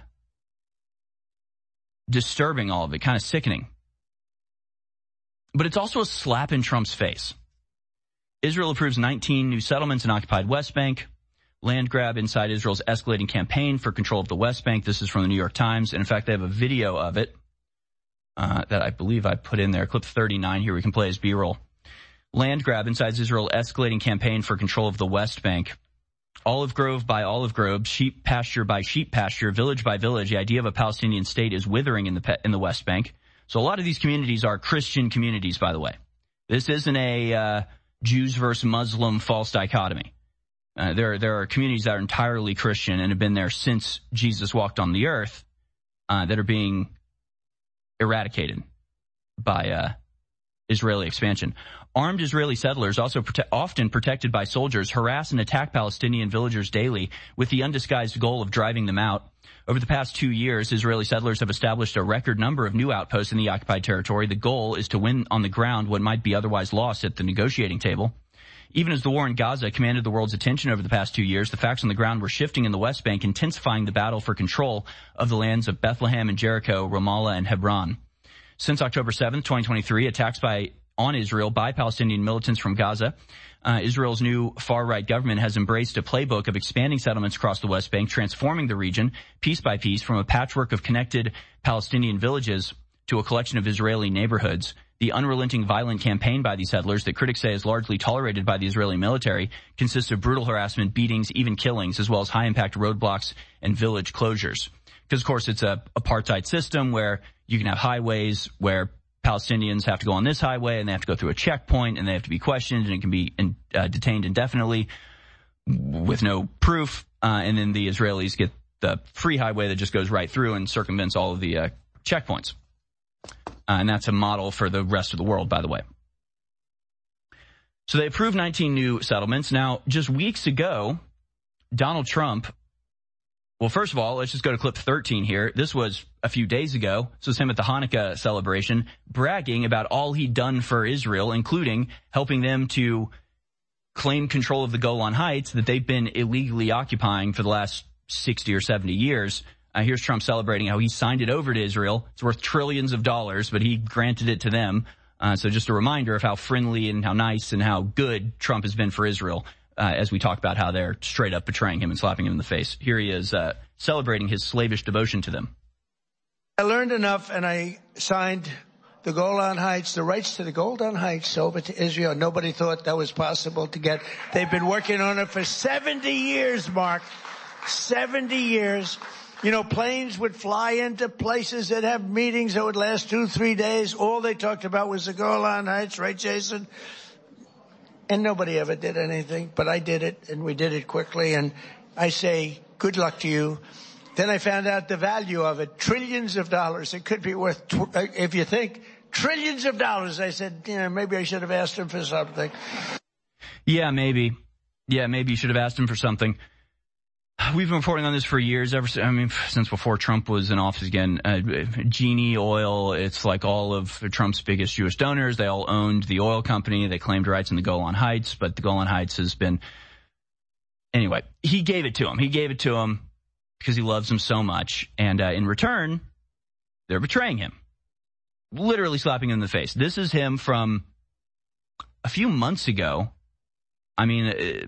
disturbing, all of it, kind of sickening. But it's also a slap in Trump's face. Israel approves nineteen new settlements in occupied West Bank. Land grab inside Israel's escalating campaign for control of the West Bank. This is from the New York Times. And in fact, they have a video of it uh, that I believe I put in there. Clip thirty-nine here we can play as B-roll. Land grab inside Israel's escalating campaign for control of the West Bank. Olive grove by olive grove, sheep pasture by sheep pasture, village by village. The idea of a Palestinian state is withering in the in the West Bank. So a lot of these communities are Christian communities, by the way. This isn't a uh, Jews versus Muslim false dichotomy. Uh, there, there are communities that are entirely Christian and have been there since Jesus walked on the earth uh, that are being eradicated by uh, Israeli expansion. Armed Israeli settlers, also prote- often protected by soldiers, harass and attack Palestinian villagers daily with the undisguised goal of driving them out. Over the past two years, Israeli settlers have established a record number of new outposts in the occupied territory. The goal is to win on the ground what might be otherwise lost at the negotiating table. Even as the war in Gaza commanded the world's attention over the past two years, the facts on the ground were shifting in the West Bank, intensifying the battle for control of the lands of Bethlehem and Jericho, Ramallah and Hebron. Since October seventh, twenty twenty-three, attacks by on Israel by Palestinian militants from Gaza, uh, Israel's new far-right government has embraced a playbook of expanding settlements across the West Bank, transforming the region piece by piece from a patchwork of connected Palestinian villages to a collection of Israeli neighborhoods. The unrelenting violent campaign by these settlers that critics say is largely tolerated by the Israeli military consists of brutal harassment, beatings, even killings, as well as high-impact roadblocks and village closures. Because, of course, it's a apartheid system where you can have highways where Palestinians have to go on this highway and they have to go through a checkpoint and they have to be questioned and it can be in, uh, detained indefinitely with no proof. Uh, and then the Israelis get the free highway that just goes right through and circumvents all of the uh, checkpoints. Uh, and that's a model for the rest of the world, by the way. So they approved nineteen new settlements. Now, just weeks ago, Donald Trump, well, first of all, let's just go to clip thirteen here. This was a few days ago. This was him at the Hanukkah celebration, bragging about all he'd done for Israel, including helping them to claim control of the Golan Heights that they've been illegally occupying for the last sixty or seventy years. Uh, here's Trump celebrating how he signed it over to Israel. It's worth trillions of dollars, but he granted it to them. Uh, so just a reminder of how friendly and how nice and how good Trump has been for Israel, uh, as we talk about how they're straight up betraying him and slapping him in the face. Here he is uh, celebrating his slavish devotion to them. I learned enough and I signed the Golan Heights, the rights to the Golan Heights over to Israel. Nobody thought that was possible to get. They've been working on it for seventy years, Mark. seventy years. You know, planes would fly into places that have meetings that would last two, three days. All they talked about was the Golan Heights, right, Jason? And nobody ever did anything, but I did it, and we did it quickly, and I say, good luck to you. Then I found out the value of it, trillions of dollars. It could be worth, tw- if you think, trillions of dollars. I said, you know, maybe I should have asked him for something. Yeah, maybe. Yeah, maybe you should have asked him for something. We've been reporting on this for years, ever since, I mean, since before Trump was in office again. Uh, Genie Oil, it's like all of Trump's biggest Jewish donors. They all owned the oil company. They claimed rights in the Golan Heights, but the Golan Heights has been... Anyway, he gave it to him. He gave it to him because he loves him so much. And uh, in return, they're betraying him. Literally slapping him in the face. This is him from a few months ago. I mean... Uh,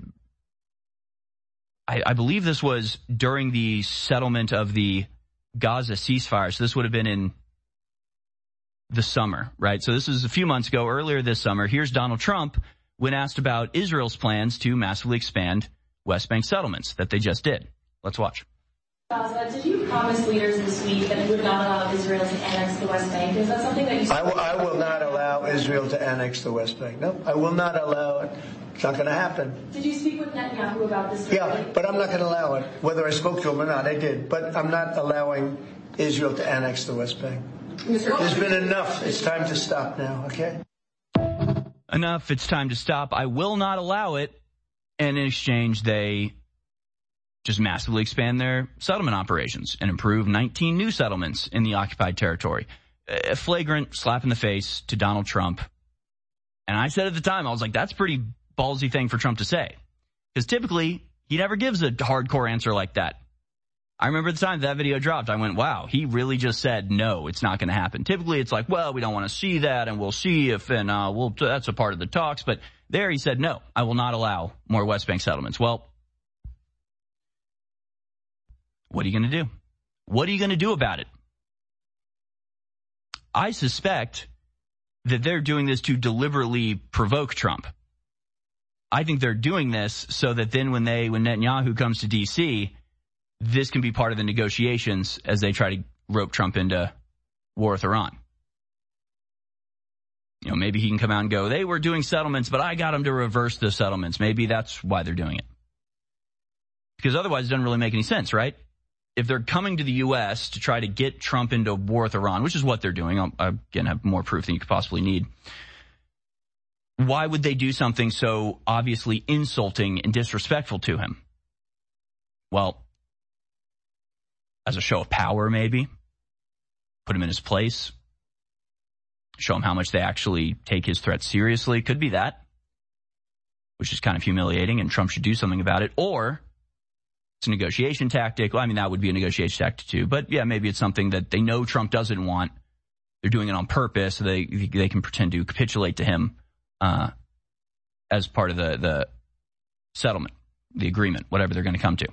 I, I believe this was during the settlement of the Gaza ceasefire. So this would have been in the summer, right? So this is a few months ago, earlier this summer. Here's Donald Trump when asked about Israel's plans to massively expand West Bank settlements that they just did. Let's watch. Gaza, did you promise leaders this week that you would not allow Israel to annex the West Bank? Is that something that you... I will, I will not allow Israel to annex the West Bank. No, I will not allow it. It's not going to happen. Did you speak with Netanyahu about this? Yeah, but I'm not going to allow it. Whether I spoke to him or not, I did. But I'm not allowing Israel to annex the West Bank. There's been enough. It's time to stop now, okay? Enough. It's time to stop. I will not allow it. And in exchange, they just massively expand their settlement operations and improve nineteen new settlements in the occupied territory. A flagrant slap in the face to Donald Trump. And I said at the time, I was like, that's a pretty ballsy thing for Trump to say. Because typically, he never gives a hardcore answer like that. I remember the time that video dropped, I went, wow, he really just said, no, it's not going to happen. Typically, it's like, well, we don't want to see that, and we'll see if, and uh, we'll, that's a part of the talks. But there he said, no, I will not allow more West Bank settlements. Well, what are you going to do? What are you going to do about it? I suspect that they're doing this to deliberately provoke Trump. I think they're doing this so that then when they, when Netanyahu comes to D C, this can be part of the negotiations as they try to rope Trump into war with Iran. You know, maybe he can come out and go, they were doing settlements, but I got them to reverse the settlements. Maybe that's why they're doing it. Because otherwise it doesn't really make any sense, right? If they're coming to the U S to try to get Trump into war with Iran, which is what they're doing, I'll, again, have more proof than you could possibly need. Why would they do something so obviously insulting and disrespectful to him? Well, as a show of power, maybe. Put him in his place. Show him how much they actually take his threat seriously. Could be that. Which is kind of humiliating, and Trump should do something about it. Or it's a negotiation tactic. Well, I mean, that would be a negotiation tactic too. But yeah, maybe it's something that they know Trump doesn't want. They're doing it on purpose so they they can pretend to capitulate to him uh, as part of the, the settlement, the agreement, whatever they're going to come to.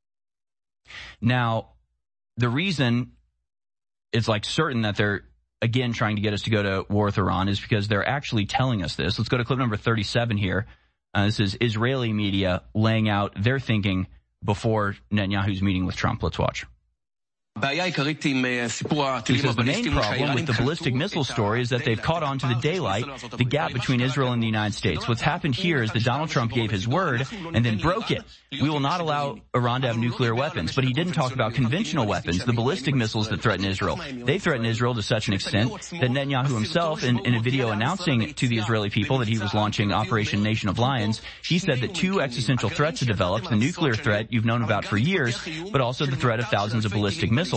Now, the reason it's like certain that they're, again, trying to get us to go to war with Iran is because they're actually telling us this. Let's go to clip number thirty-seven here. Uh, this is Israeli media laying out their thinking before Netanyahu's meeting with Trump. Let's watch. He says the main problem with the ballistic missile story is that they've caught on to the daylight, the gap between Israel and the United States. What's happened here is that Donald Trump gave his word and then broke it. We will not allow Iran to have nuclear weapons, but he didn't talk about conventional weapons, the ballistic missiles that threaten Israel. They threaten Israel to such an extent that Netanyahu himself, in, in a video announcing to the Israeli people that he was launching Operation Nation of Lions, he said that two existential threats had developed, the nuclear threat you've known about for years, but also the threat of thousands of ballistic missiles.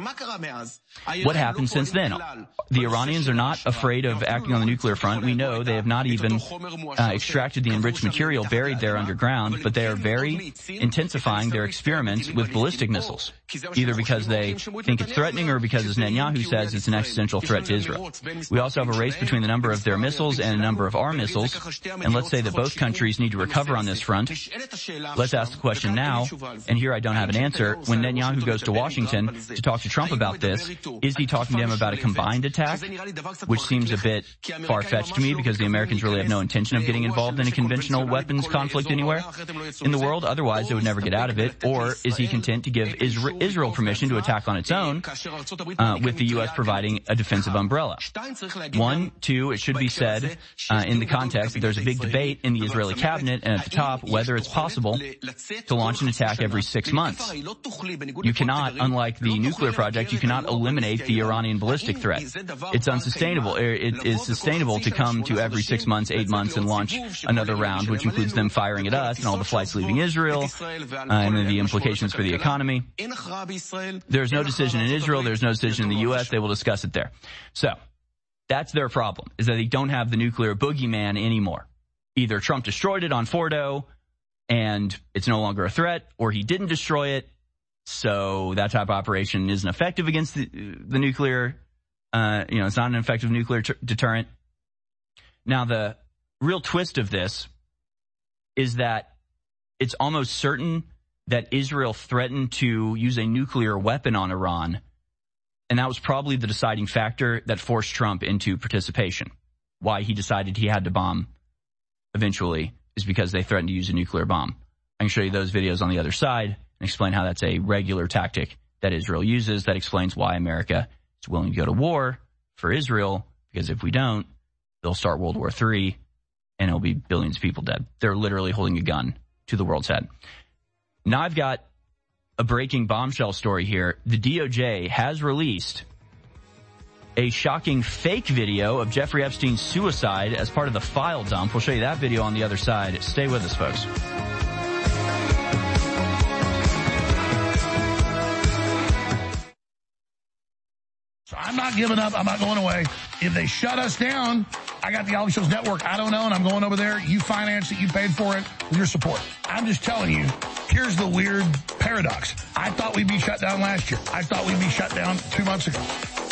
What happened since then? The Iranians are not afraid of acting on the nuclear front. We know they have not even uh, extracted the enriched material buried there underground, but they are very intensifying their experiments with ballistic missiles, either because they think it's threatening or because, as Netanyahu says, it's an existential threat to Israel. We also have a race between the number of their missiles and a number of our missiles, and let's say that both countries need to recover on this front. Let's ask the question now, and here I don't have an answer. When Netanyahu goes to Washington to talk to Trump about this, is he talking to him about a combined attack, which seems a bit far-fetched to me because the Americans really have no intention of getting involved in a conventional weapons conflict anywhere in the world? Otherwise, they would never get out of it. Or is he content to give Israel permission to attack on its own, uh, with the U S providing a defensive umbrella? One, two, it should be said uh, in the context that there's a big debate in the Israeli cabinet and at the top whether it's possible to launch an attack every six months. You cannot, unlike the nuclear project, you cannot eliminate the Iranian ballistic threat. It's unsustainable. It is sustainable to come to every six months, eight months, and launch another round, which includes them firing at us and all the flights leaving Israel, uh, and the implications for the economy. There's no decision in Israel. There's no decision in the U S. They will discuss it there. So that's their problem, is that they don't have the nuclear boogeyman anymore. Either Trump destroyed it on Fordo, and it's no longer a threat, or he didn't destroy it, so that type of operation isn't effective against the, the nuclear, uh, you know, it's not an effective nuclear t- deterrent. Now, the real twist of this is that it's almost certain that Israel threatened to use a nuclear weapon on Iran, and that was probably the deciding factor that forced Trump into participation. Why he decided he had to bomb eventually is because they threatened to use a nuclear bomb. I can show you those videos on the other side and explain how that's a regular tactic that Israel uses. That explains why America is willing to go to war for Israel, because if we don't, they'll start World War Three, and it'll be billions of people dead. They're literally holding a gun to the world's head. Now I've got a breaking bombshell story here. The D O J has released a shocking fake video of Jeffrey Epstein's suicide as part of the file dump. We'll show you that video on the other side. Stay with us, folks. So I'm not giving up. I'm not going away. If they shut us down, I got the Alex Jones Network. I don't know, and I'm going over there. You finance it. You paid for it with your support. I'm just telling you, here's the weird paradox. I thought we'd be shut down last year. I thought we'd be shut down two months ago.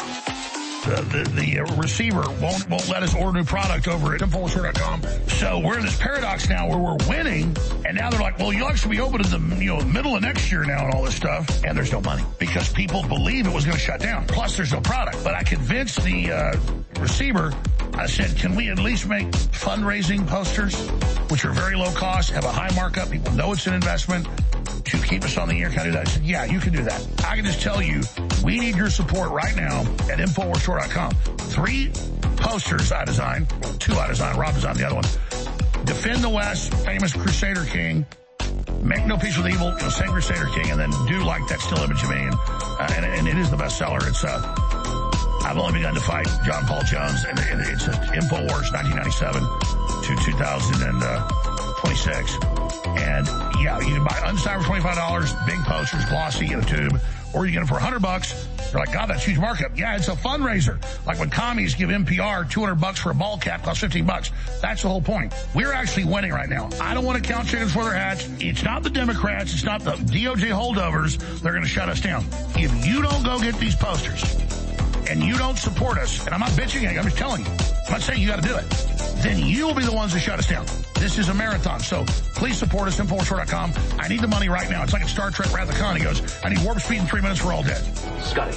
The, the, the receiver won't won't let us order new product over at info store dot com. So we're in this paradox now where we're winning, and now they're like, well, you'll actually be open in the you know middle of next year now and all this stuff, and there's no money because people believe it was going to shut down. Plus, there's no product. But I convinced the uh, receiver. I said, can we at least make fundraising posters, which are very low cost, have a high markup, people know it's an investment, to keep us on the air? Can I do that? I said, yeah, you can do that. I can just tell you, we need your support right now at info store dot com. Three posters I designed, two I designed, Rob designed the other one. Defend the West, famous Crusader King. Make no peace with evil, you know, say Crusader King, and then do like that still image of me. And, uh, and, and it is the bestseller. It's, uh, I've only begun to fight John Paul Jones, and, and it's uh, InfoWars nineteen ninety-seven to two thousand twenty-six. And yeah, you can buy unsigned for twenty-five dollars, big posters, glossy in a tube, or you get them for one hundred bucks. You're like, God, that's huge markup. Yeah, it's a fundraiser. Like when commies give N P R two hundred bucks for a ball cap, costs fifteen bucks. That's the whole point. We're actually winning right now. I don't want to count chickens for their hats. It's not the Democrats. It's not the D O J holdovers. They're going to shut us down. If you don't go get these posters and you don't support us, and I'm not bitching at you, I'm just telling you, I'm not saying you got to do it, then you'll be the ones that shut us down. This is a marathon, so please support us, info store dot com. I need the money right now. It's like in Star Trek Wrath of Khan. He goes, I need warp speed in three minutes, we're all dead. Scotty,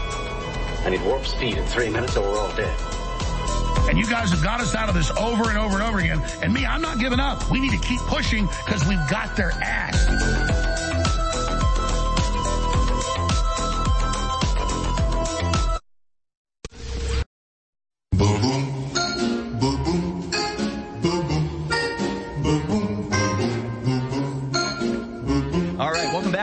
I need warp speed in three minutes or we're all dead. And you guys have got us out of this over and over and over again. And me, I'm not giving up. We need to keep pushing because we've got their ass.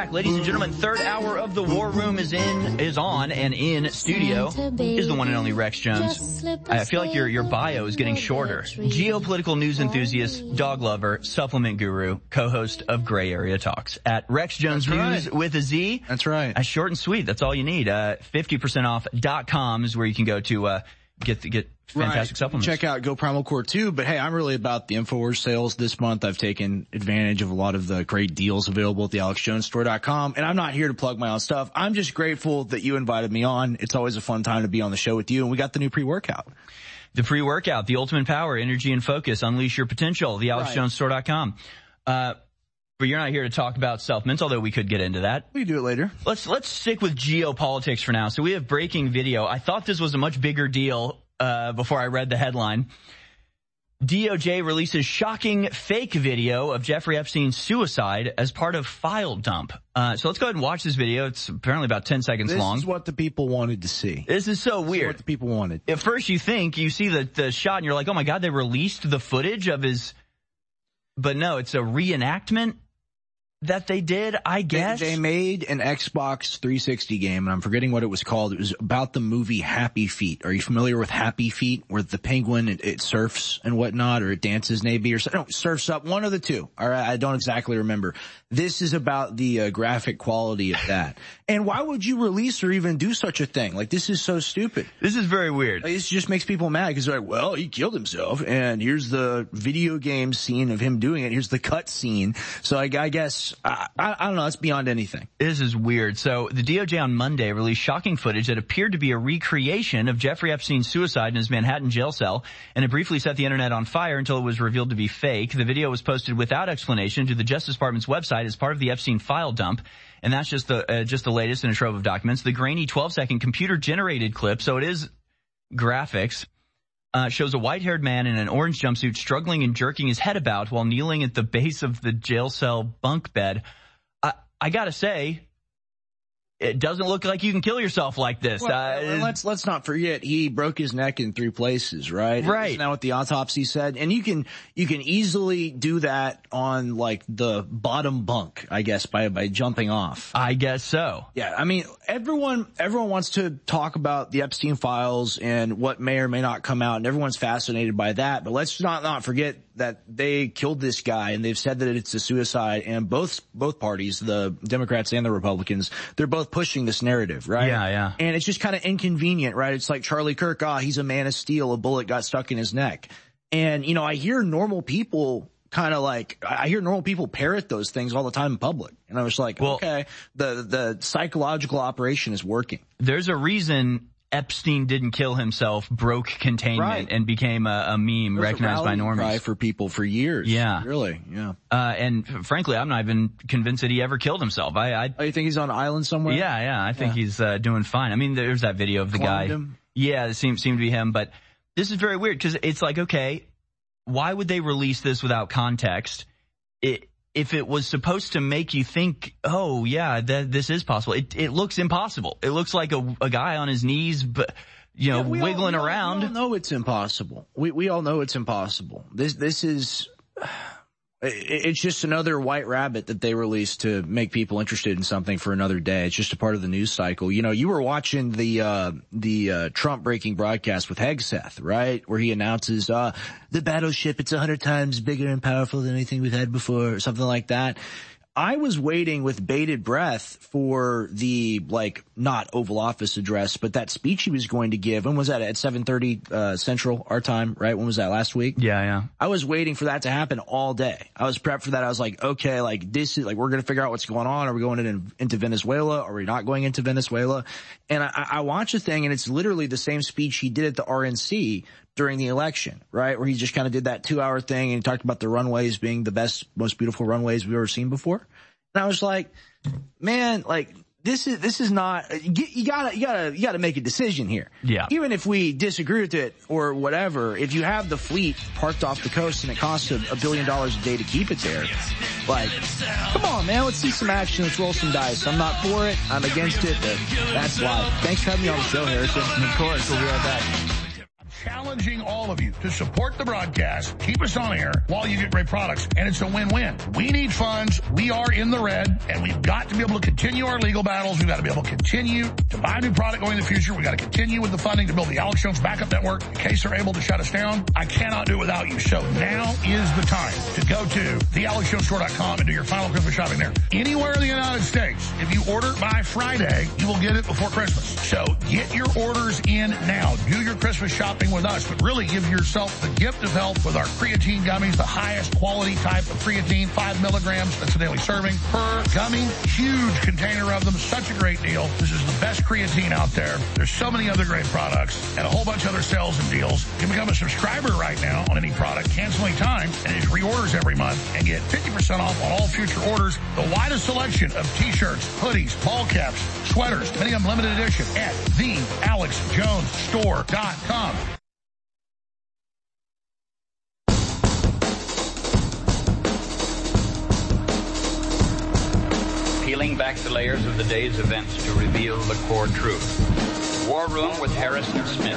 back. Ladies and gentlemen, third hour of the War Room is in, is on, and in studio is the one and only Rex Jones. I feel like your, your bio is getting shorter. Geopolitical news enthusiast, dog lover, supplement guru, co-host of Gray Area Talks. At Rex Jones That's News right. with a Z. That's right. Uh, short and sweet. That's all you need. Uh, fifty percent off dot com is where you can go to, uh, get the, get fantastic right. supplements. Check out Go Primal Core too, but hey, I'm really about the InfoWars sales this month. I've taken advantage of a lot of the great deals available at the alex jones store dot com, and I'm not here to plug my own stuff. I'm just grateful that you invited me on. It's always a fun time to be on the show with you, and we got the new pre-workout. The pre-workout, the ultimate power, energy and focus, unleash your potential, the alex jones store dot com. Uh, but you're not here to talk about self-mints, although we could get into that. We can do it later. Let's, let's stick with geopolitics for now. So we have breaking video. I thought this was a much bigger deal Uh, before I read the headline. D O J releases shocking fake video of Jeffrey Epstein's suicide as part of file dump. Uh, so let's go ahead and watch this video. It's apparently about ten seconds this long. This is what the people wanted to see. This is so this weird. Is what the people wanted. At first you think, you see the, the shot and you're like, oh my God, they released the footage of his, but no, it's a reenactment that they did, I guess. They, they made an Xbox three sixty game, and I'm forgetting what it was called. It was about the movie Happy Feet. Are you familiar with Happy Feet, where the penguin, it, it surfs and whatnot, or it dances maybe, or no, surfs up, one of the two. All right, I don't exactly remember. This is about the uh, graphic quality of that. And why would you release or even do such a thing? Like, this is so stupid. This is very weird. Like, this just makes people mad, because they're like, well, he killed himself, and here's the video game scene of him doing it. Here's the cut scene. So I, I guess, I, I, I don't know, it's beyond anything. This is weird. So the D O J on Monday released shocking footage that appeared to be a recreation of Jeffrey Epstein's suicide in his Manhattan jail cell, and it briefly set the internet on fire until it was revealed to be fake. The video was posted without explanation to the Justice Department's website as part of the Epstein file dump. And that's just the, uh, just the latest in a trove of documents. The grainy twelve second computer generated clip, so it is graphics, uh, shows a white-haired man in an orange jumpsuit struggling and jerking his head about while kneeling at the base of the jail cell bunk bed. I, I gotta say, it doesn't look like you can kill yourself like this. Well, uh, let's let's not forget he broke his neck in three places, right? Right. Isn't that what the autopsy said? And you can you can easily do that on like the bottom bunk, I guess, by by jumping off. I guess so. Yeah, I mean, everyone everyone wants to talk about the Epstein files and what may or may not come out, and everyone's fascinated by that. But let's not not forget that they killed this guy, and they've said that it's a suicide, and both both parties, the Democrats and the Republicans, they're both pushing this narrative, right? Yeah, yeah. And it's just kind of inconvenient, right? It's like Charlie Kirk, ah, he's a man of steel, a bullet got stuck in his neck. And, you know, I hear normal people kind of like, I hear normal people parrot those things all the time in public. And I was like, well, okay, the the psychological operation is working. There's a reason Epstein didn't kill himself, broke containment, right, and became a, a meme recognized a by normies. Cry for people for years. Yeah. Really, yeah. Uh, and frankly, I'm not even convinced that he ever killed himself. I, I Oh, you think he's on an island somewhere? Yeah, yeah, I think Yeah. he's uh, doing fine. I mean, there's that video of the Cloned guy. him? Yeah, it seemed, seemed to be him, but this is very weird because it's like, okay, why would they release this without context? It, if it was supposed to make you think, oh yeah, that this is possible. It, it looks impossible. It looks like a, a guy on his knees, but, you know, Yeah, we wiggling all, we around. All, we all know it's impossible. We we all know it's impossible. This this is it's just another white rabbit that they released to make people interested in something for another day. It's just a part of the news cycle. You know, you were watching the uh the uh Trump breaking broadcast with Hegseth, right? Where he announces uh the battleship, it's a hundred times bigger and powerful than anything we've had before, or something like that. I was waiting with bated breath for the, like, not Oval Office address, but that speech he was going to give. When was that? At seven thirty uh Central, our time, right? When was that? Last week? Yeah, yeah. I was waiting for that to happen all day. I was prepped for that. I was like, okay, like, this is, like, we're going to figure out what's going on. Are we going in, into Venezuela? Are we not going into Venezuela? And I, I watch the thing, and it's literally the same speech he did at the R N C during the election, right? Where he just kind of did that two hour thing and he talked about the runways being the best, most beautiful runways we've ever seen before. And I was like, man, like, this is, this is not, you gotta, you gotta, you gotta make a decision here. Yeah. Even if we disagree with it or whatever, if you have the fleet parked off the coast and it costs a, a billion dollars a day to keep it there, like, come on, man, let's see some action. Let's roll some dice. I'm not for it. I'm against it, but that's life. Thanks for having me on the show, Harrison. Of course. We'll be right back. challenging all of you to support the broadcast, keep us on air while you get great products, and it's a win-win. We need funds. We are in the red, and we've got to be able to continue our legal battles. We've got to be able to continue to buy a new product going in the future. We've got to continue with the funding to build the Alex Jones backup network in case they're able to shut us down. I cannot do it without you. So now is the time to go to the alex jones store dot com and do your final Christmas shopping there. Anywhere in the United States, if you order by Friday, you will get it before Christmas. So get your orders in now. Do your Christmas shopping with us, but really give yourself the gift of health with our creatine gummies, the highest quality type of creatine, five milligrams. That's a daily serving per gummy. Huge container of them. Such a great deal. This is the best creatine out there. There's so many other great products and a whole bunch of other sales and deals. You can become a subscriber right now on any product, cancel any time, and just reorders every month and get fifty percent off on all future orders. The widest selection of t-shirts, hoodies, ball caps, sweaters, many of them limited edition at the alex jones store dot com. Peeling back the layers of the day's events to reveal the core truth. War Room with Harrison Smith.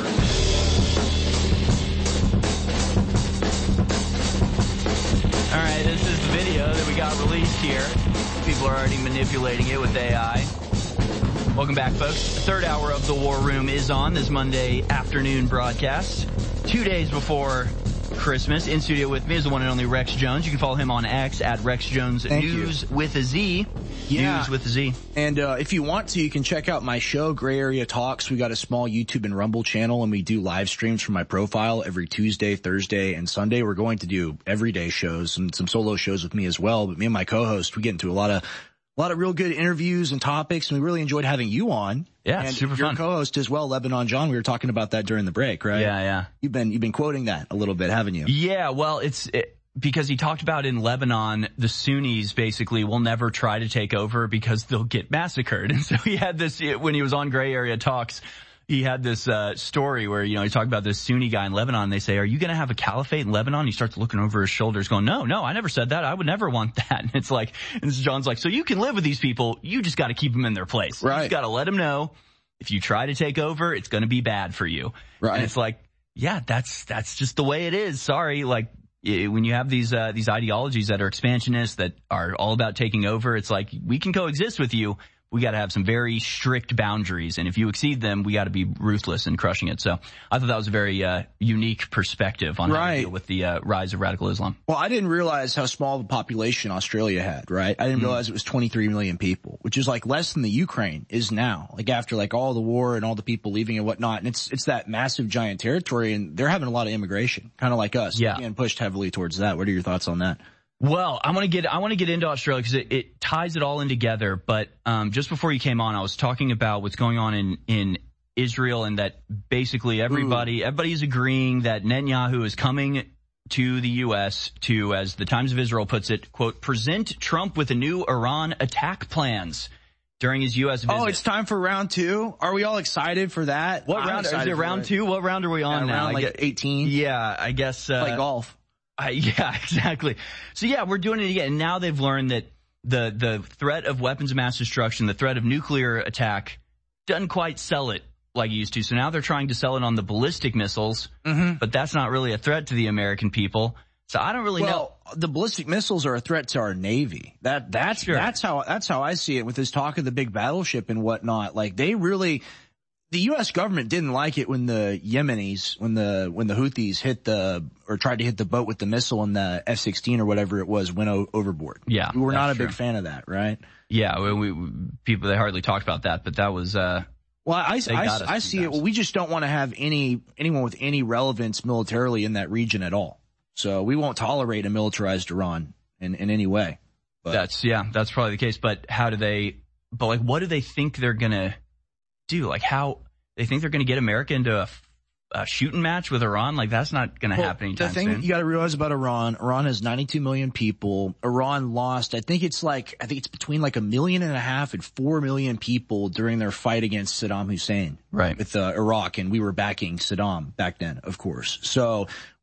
All right, this is the video that we got released here. People are already manipulating it with A I. Welcome back, folks. The third hour of the War Room is on this Monday afternoon broadcast. Two days before Christmas. In studio with me is the one and only Rex Jones. You can follow him on X at Rex Jones Thank News you. with a Z. Yeah. News with a Z. And uh, if you want to, you can check out my show, Gray Area Talks. We got a small YouTube and Rumble channel, and we do live streams from my profile every Tuesday, Thursday, and Sunday. We're going to do everyday shows and some solo shows with me as well. But me and my co-host, we get into a lot of a lot of real good interviews and topics, and we really enjoyed having you on. Yeah, and it's super your fun. co-host as well, Lebanon John. We were talking about that during the break, right? Yeah, yeah. You've been you've been quoting that a little bit, haven't you? Yeah, well, it's it, because he talked about in Lebanon, the Sunnis basically will never try to take over because they'll get massacred. And so he had this, when he was on Gray Area Talks, he had this uh story where, you know, he talked about this Sunni guy in Lebanon. And they say, are you going to have a caliphate in Lebanon? He starts looking over his shoulders going, no, no, I never said that. I would never want that. And it's like, and John's like, so you can live with these people. You just got to keep them in their place. Right. You just got to let them know if you try to take over, it's going to be bad for you. Right. And it's like, yeah, that's, that's just the way it is. Sorry. Like, when you have these, uh, these ideologies that are expansionist, that are all about taking over, it's like, we can coexist with you. We got to have some very strict boundaries, and if you exceed them, we got to be ruthless in crushing it. So I thought that was a very uh, unique perspective on right. how to deal with the uh, rise of radical Islam. Well, I didn't realize how small of a population Australia had, right? I didn't mm. realize it was twenty-three million people, which is like less than the Ukraine is now, like after like all the war and all the people leaving and whatnot. And it's it's that massive giant territory, and they're having a lot of immigration, kind of like us. Yeah. Being pushed heavily towards that. What are your thoughts on that? Well, I want to get I want to get into Australia because it, it ties it all in together. But um, just before you came on, I was talking about what's going on in in Israel, and that basically everybody Ooh. everybody's agreeing that Netanyahu is coming to the U S to, as the Times of Israel puts it, quote, present Trump with a new Iran attack plans during his U S visit. Oh, it's time for round two. Are we all excited for that? What I'm round is it? Round it. two? What round are we on yeah, now? Round like eighteen. Yeah, I guess. Uh, like golf. Uh, yeah, exactly. So yeah, we're doing it again. And now they've learned that the, the threat of weapons of mass destruction, the threat of nuclear attack doesn't quite sell it like it used to. So now they're trying to sell it on the ballistic missiles, mm-hmm. but that's not really a threat to the American people. So I don't really well, know. The ballistic missiles are a threat to our Navy. That, that's, sure. that's how, that's how I see it with this talk of the big battleship and whatnot. Like they really, the U S government didn't like it when the Yemenis, when the, when the Houthis hit the, or tried to hit the boat with the missile and the F sixteen or whatever it was went o- overboard. Yeah. We were not a true. big fan of that, right? Yeah. We, we, people, they hardly talked about that, but that was, uh, well, I, I, I see it. Well, we just don't want to have any, anyone with any relevance militarily in that region at all. So we won't tolerate a militarized Iran in, in any way. But. That's, yeah, that's probably the case. But how do they, but like, what do they think they're going to do? Like how they think they're going to get America into a, a shooting match with Iran? Like that's not going to well, happen anytime soon. The thing soon. You got to realize about Iran, Iran has ninety-two million people. Iran lost, I think it's like, I think it's between like a million and a half and four million people during their fight against Saddam Hussein. Right. With uh, Iraq, and we were backing Saddam back then, of course. So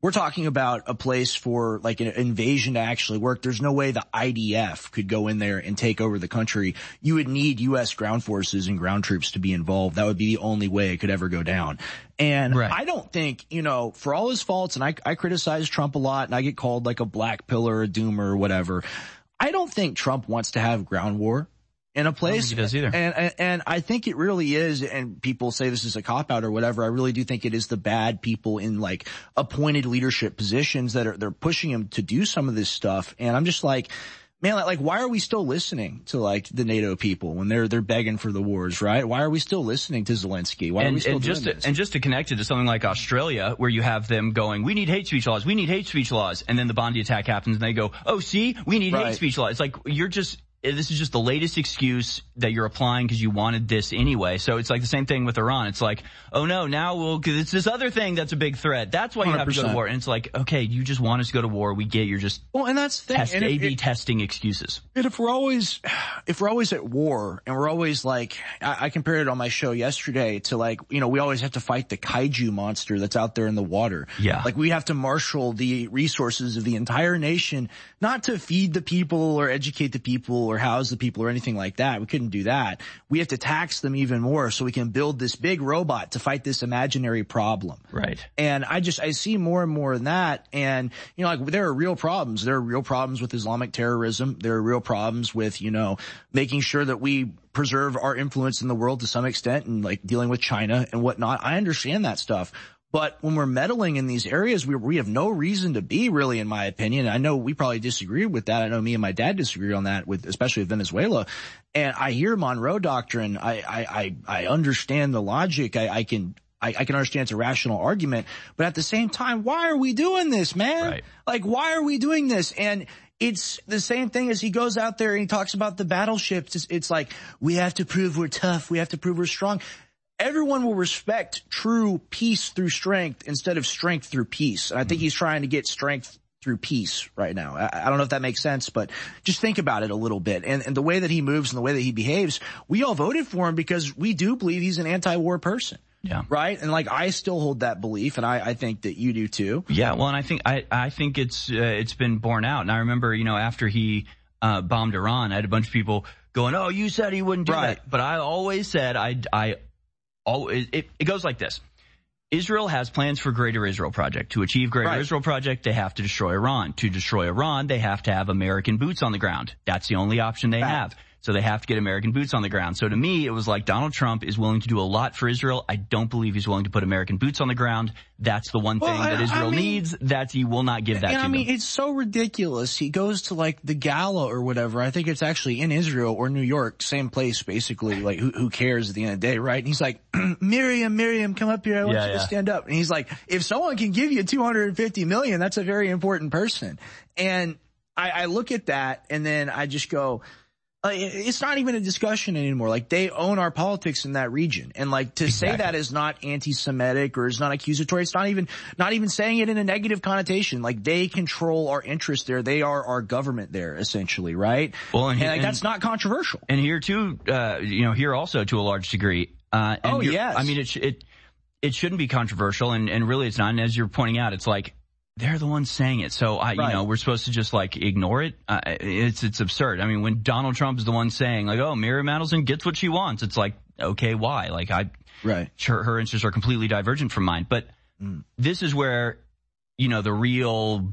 We're talking about a place for like an invasion to actually work. There's no way the I D F could go in there and take over the country. You would need U S ground forces and ground troops to be involved. That would be the only way it could ever go down. And right. I don't think, you know, for all his faults, and I, I criticize Trump a lot and I get called like a black pillar, a doomer or whatever. I don't think Trump wants to have ground war in a place. I don't think he does either. And, and, and I think it really is, and people say this is a cop-out or whatever, I really do think it is the bad people in like appointed leadership positions that are, they're pushing him to do some of this stuff. And I'm just like, man, like, why are we still listening to like the NATO people when they're, they're begging for the wars, right? Why are we still listening to Zelensky? Why and, are we still and doing just this? To, and just to connect it to something like Australia, where you have them going, we need hate speech laws, we need hate speech laws. And then the Bondi attack happens and they go, oh, see, we need right. hate speech laws. It's like, you're just, this is just the latest excuse that you're applying because you wanted this anyway. So it's like the same thing with Iran. It's like, oh no, now we'll, cause it's this other thing that's a big threat. That's why you have to go to war. And it's like, okay, you just want us to go to war. We get you're just well, and that's the thing. Test, and A B it, testing excuses. And if we're always, if we're always at war and we're always like, I, I compared it on my show yesterday to like, you know, we always have to fight the kaiju monster that's out there in the water. Yeah. Like we have to marshal the resources of the entire nation, not to feed the people or educate the people or house the people or anything like that. We couldn't do that. We have to tax them even more so we can build this big robot to fight this imaginary problem. Right. And I just, I see more and more in that. And, you know, like there are real problems. There are real problems with Islamic terrorism. There are real problems with, you know, making sure that we preserve our influence in the world to some extent and like dealing with China and whatnot. I understand that stuff. But when we're meddling in these areas, we, we have no reason to be, really, in my opinion. I know we probably disagree with that. I know me and my dad disagree on that, with especially with Venezuela. And I hear Monroe Doctrine. I I I, I understand the logic. I, I can I, I can understand it's a rational argument. But at the same time, why are we doing this, man? Right. Like, why are we doing this? And it's the same thing as he goes out there and he talks about the battleships. It's, it's like, we have to prove we're tough. We have to prove we're strong. Everyone will respect true peace through strength instead of strength through peace. And I think he's trying to get strength through peace right now. I, I don't know if that makes sense, but just think about it a little bit. And, and the way that he moves and the way that he behaves, we all voted for him because we do believe he's an anti-war person. Yeah. Right? And like, I still hold that belief, and I, I think that you do too. Yeah. Well, and I think, I, I think it's, uh, it's been borne out. And I remember, you know, after he, uh, bombed Iran, I had a bunch of people going, oh, you said he wouldn't do right. that. But I always said, I, I, Oh, it, it goes like this. Israel has plans for Greater Israel Project. To achieve Greater right. Israel Project, they have to destroy Iran. To destroy Iran, they have to have American boots on the ground. That's the only option they right. have. So they have to get American boots on the ground. So to me, it was like Donald Trump is willing to do a lot for Israel. I don't believe he's willing to put American boots on the ground. That's the one well, thing that I, Israel I mean, needs. That he will not give that and to I mean, them. it's so ridiculous. He goes to like the gala or whatever. I think it's actually in Israel or New York, same place basically. Like who, who cares at the end of the day, right? And he's like, Miriam, Miriam, come up here. I want yeah, you yeah. to stand up. And he's like, if someone can give you two hundred fifty million, that's a very important person. And I, I look at that and then I just go, Uh, it's not even a discussion anymore. Like, they own our politics in that region. And like, to exactly. say that is not anti-Semitic or is not accusatory, it's not even, not even saying it in a negative connotation. Like, they control our interests there. They are our government there, essentially, right? Well, and, and, like, and that's not controversial. And here too, uh, you know, here also to a large degree. Uh, and oh, yes. I mean, it, it, it shouldn't be controversial, and, and really it's not. And as you're pointing out, it's like, they're the ones saying it. So I, right. you know, we're supposed to just like ignore it. Uh, it's, it's absurd. I mean, when Donald Trump is the one saying like, oh, Miriam Adelson gets what she wants, it's like, okay, why? Like I, right. Her, her interests are completely divergent from mine. But mm. this is where, you know, the real,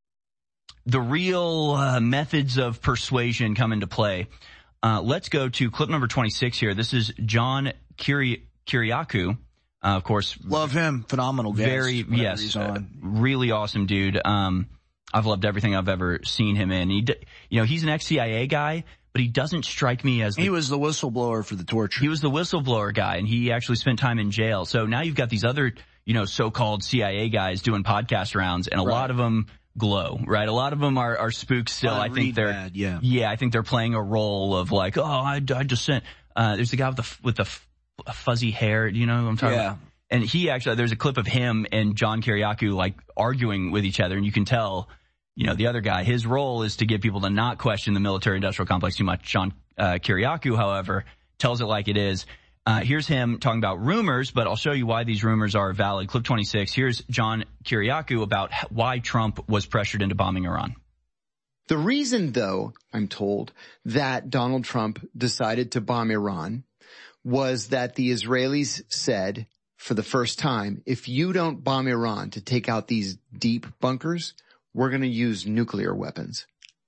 the real uh, methods of persuasion come into play. Uh, let's go to clip number twenty-six here. This is John Kiri- Kiriakou. Uh, of course, love him. Phenomenal guest. Very, yes, uh, really awesome dude. Um, I've loved everything I've ever seen him in. He, d- you know, he's an ex-C I A guy, but he doesn't strike me as the, he was the whistleblower for the torture. He was the whistleblower guy, and he actually spent time in jail. So now you've got these other, you know, so-called C I A guys doing podcast rounds, and a right. lot of them glow, right? A lot of them are, are spooks still. Uh, I think they're, bad, yeah, yeah, I think they're playing a role of like, oh, I, I just sent. Uh, there's the guy with the with the f- fuzzy hair. You know what I'm talking yeah. about? And he actually, there's a clip of him and John Kiriakou like arguing with each other, and you can tell, you know, the other guy, his role is to get people to not question the military industrial complex too much. John uh, Kiriakou, however, tells it like it is. Uh, here's him talking about rumors, but I'll show you why these rumors are valid. Clip twenty-six. Here's John Kiriakou about why Trump was pressured into bombing Iran. The reason, though, I'm told, that Donald Trump decided to bomb Iran was that the Israelis said, for the first time, if you don't bomb Iran to take out these deep bunkers, we're going to use nuclear weapons.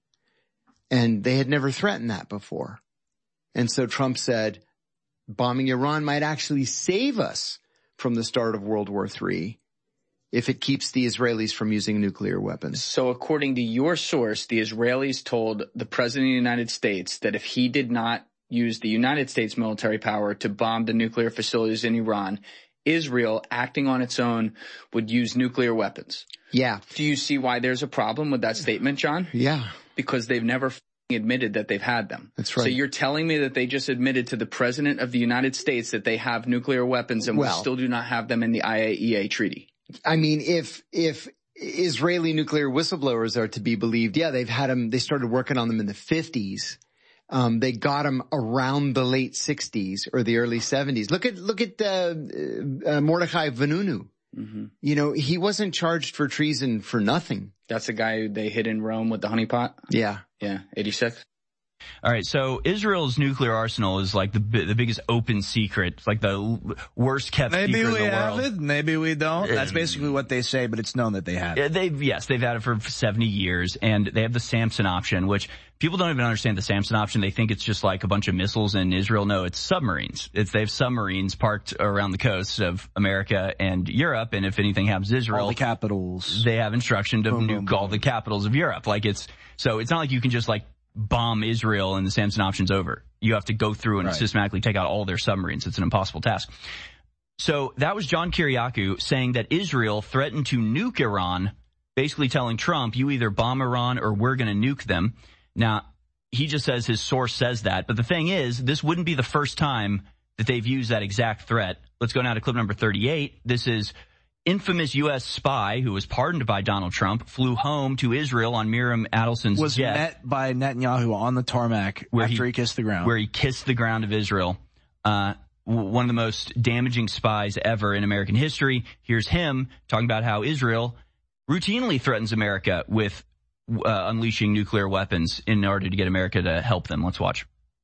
And they had never threatened that before. And so Trump said, bombing Iran might actually save us from the start of World War Three if it keeps the Israelis from using nuclear weapons. So according to your source, the Israelis told the President of the United States that if he did not use the United States military power to bomb the nuclear facilities in Iran, Israel, acting on its own, would use nuclear weapons. Yeah. Do you see why there's a problem with that statement, John? Yeah. Because they've never admitted that they've had them. That's right. So you're telling me that they just admitted to the President of the United States that they have nuclear weapons and well, we still do not have them in the I A E A treaty? I mean, if if Israeli nuclear whistleblowers are to be believed, yeah, they've had them. They started working on them in the fifties. Um, they got them around the late sixties or the early seventies. Look at look at uh, uh, Mordechai Vanunu. Mm-hmm. You know, he wasn't charged for treason for nothing. That's the guy who they hid in Rome with the honeypot? Yeah. Yeah, eighty-six. All right, so Israel's nuclear arsenal is like the the biggest open secret. It's like the worst kept Maybe secret in the we have world. it, maybe we don't. That's basically what they say, but it's known that they have it. They've, yes, they've had it for seventy years, and they have the Samson option, which people don't even understand the Samson option. They think it's just like a bunch of missiles in Israel. No, it's submarines. It's, they have submarines parked around the coasts of America and Europe, and if anything happens to Israel, all the capitals, they have instruction to boom, nuke boom, boom. all the capitals of Europe. Like it's, so it's not like you can just like bomb Israel and the Samson option's over. You have to go through and right. systematically take out all their submarines. It's an impossible task. So that was John Kiriakou saying that Israel threatened to nuke Iran, basically telling Trump, you either bomb Iran or we're going to nuke them. Now, he just says his source says that. But the thing is, this wouldn't be the first time that they've used that exact threat. Let's go now to clip number thirty-eight. This is infamous U S spy who was pardoned by Donald Trump, flew home to Israel on Miriam Adelson's was jet. met by Netanyahu on the tarmac where after he, he kissed the ground. Where he kissed the ground of Israel. Uh, one of the most damaging spies ever in American history. Here's him talking about how Israel routinely threatens America with uh, unleashing nuclear weapons in order to get America to help them. Let's watch.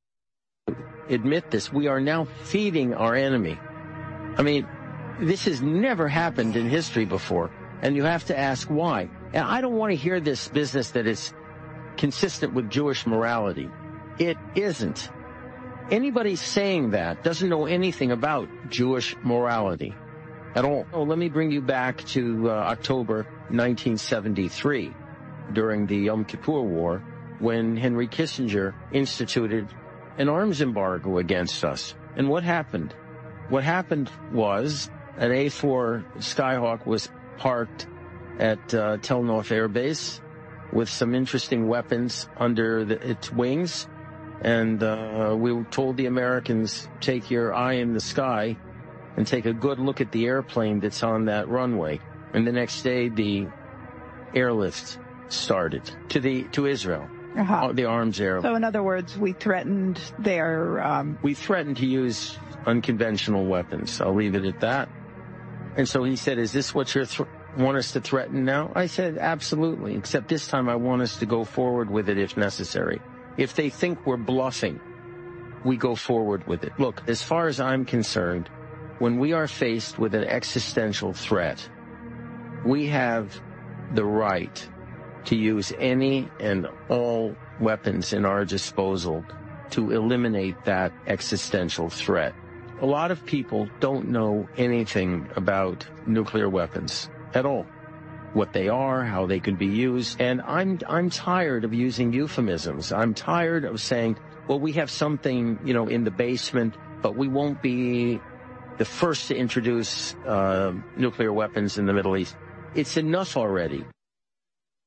Admit this. We are now feeding our enemy. I mean, this has never happened in history before, and you have to ask why. And I don't want to hear this business that it's consistent with Jewish morality. It isn't. Anybody saying that doesn't know anything about Jewish morality at all. Oh, let me bring you back to uh, October nineteen seventy-three, during the Yom Kippur War, when Henry Kissinger instituted an arms embargo against us. And what happened? What happened was an A four Skyhawk was parked at uh, Tel Nof Air Base with some interesting weapons under the, its wings. And uh, we told the Americans, take your eye in the sky and take a good look at the airplane that's on that runway. And the next day, the airlift started to the to Israel, uh-huh. the arms air. So in other words, we threatened their... Um... We threatened to use unconventional weapons. I'll leave it at that. And so he said, is this what you th- want us to threaten now? I said, absolutely, except this time I want us to go forward with it if necessary. If they think we're bluffing, we go forward with it. Look, as far as I'm concerned, when we are faced with an existential threat, we have the right to use any and all weapons in our disposal to eliminate that existential threat. A lot of people don't know anything about nuclear weapons at all. What they are, how they could be used. And I'm I'm tired of using euphemisms. I'm tired of saying, well, we have something, you know, in the basement, but we won't be the first to introduce uh, nuclear weapons in the Middle East. It's enough already.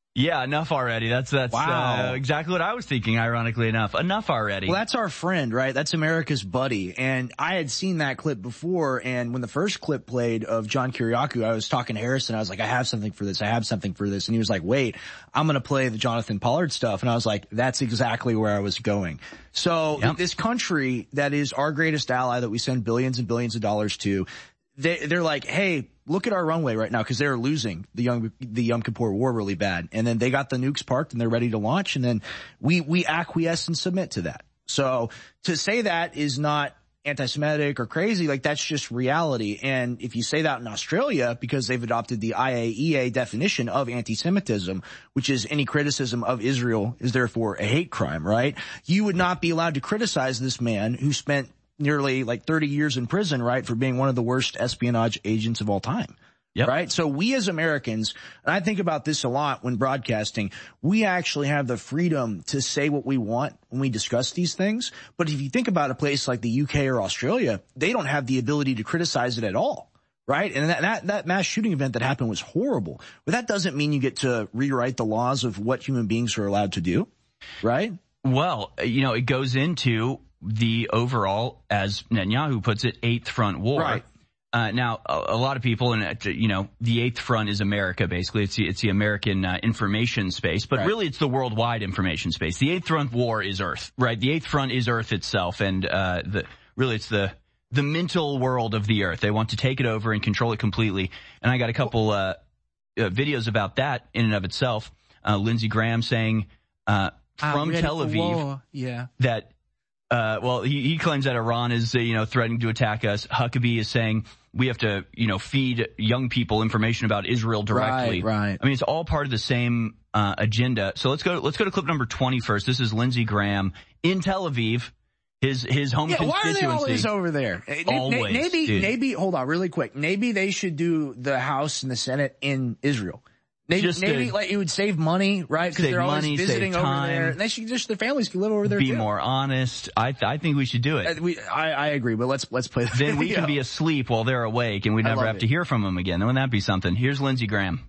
Yeah, enough already. That's that's wow. uh, exactly what I was thinking, ironically enough. Enough already. Well, that's our friend, right? That's America's buddy. And I had seen that clip before, and when the first clip played of John Kiriakou, I was talking to Harrison. I was like, I have something for this. I have something for this. And he was like, wait, I'm going to play the Jonathan Pollard stuff. And I was like, that's exactly where I was going. So yep. this country that is our greatest ally that we send billions and billions of dollars to, they, they're like, hey, look at our runway right now, because they're losing the Yom, the Yom Kippur War really bad. And then they got the nukes parked and they're ready to launch. And then we, we acquiesce and submit to that. So to say that is not anti-Semitic or crazy, like that's just reality. And if you say that in Australia, because they've adopted the I A E A definition of anti-Semitism, which is any criticism of Israel is therefore a hate crime, right? You would not be allowed to criticize this man who spent nearly like thirty years in prison, right, for being one of the worst espionage agents of all time. Yep. Right? So we as Americans, and I think about this a lot when broadcasting, we actually have the freedom to say what we want when we discuss these things. But if you think about a place like the U K or Australia, they don't have the ability to criticize it at all. Right? And that, that, that mass shooting event that happened was horrible. But that doesn't mean you get to rewrite the laws of what human beings are allowed to do. Right? Well, you know, it goes into the overall, as Netanyahu puts it, eighth front war. Right. Uh, now, a, a lot of people, and you know, the eighth front is America, basically. It's the, it's the American uh, information space, but right. really it's the worldwide information space. The eighth front war is Earth, right? The eighth front is Earth itself, and uh, the really it's the the mental world of the Earth. They want to take it over and control it completely. And I got a couple uh, uh videos about that in and of itself. Uh, Lindsey Graham saying uh, from Tel Aviv yeah. that. Uh, well, he, he claims that Iran is, uh, you know, threatening to attack us. Huckabee is saying we have to, you know, feed young people information about Israel directly. Right, right. I mean, it's all part of the same, uh, agenda. So let's go, let's go to clip number twenty first. This is Lindsey Graham in Tel Aviv, his, his home yeah, constituency. Why are they always over there? Always, maybe, dude. maybe, hold on really quick. Maybe they should do the House and the Senate in Israel. Maybe, just maybe to, like it would save money, right? Because they're always money, visiting over time, there. And they should just, their families can live over there be too. more honest. I th- I think we should do it. Uh, we, I, I agree, but let's, let's play the Then video. we can be asleep while they're awake and we never have it. to hear from them again. Wouldn't that be something? Here's Lindsey Graham.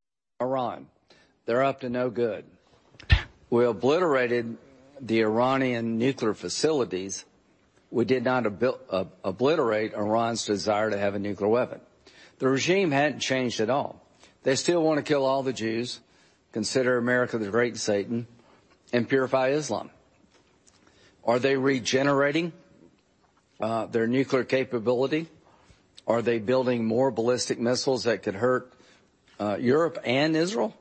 Iran. They're up to no good. We obliterated the Iranian nuclear facilities. We did not ob- uh, obliterate Iran's desire to have a nuclear weapon. The regime hadn't changed at all. They still want to kill all the Jews, consider America the great Satan, and purify Islam. Are they regenerating uh, their nuclear capability? Are they building more ballistic missiles that could hurt uh, Europe and Israel?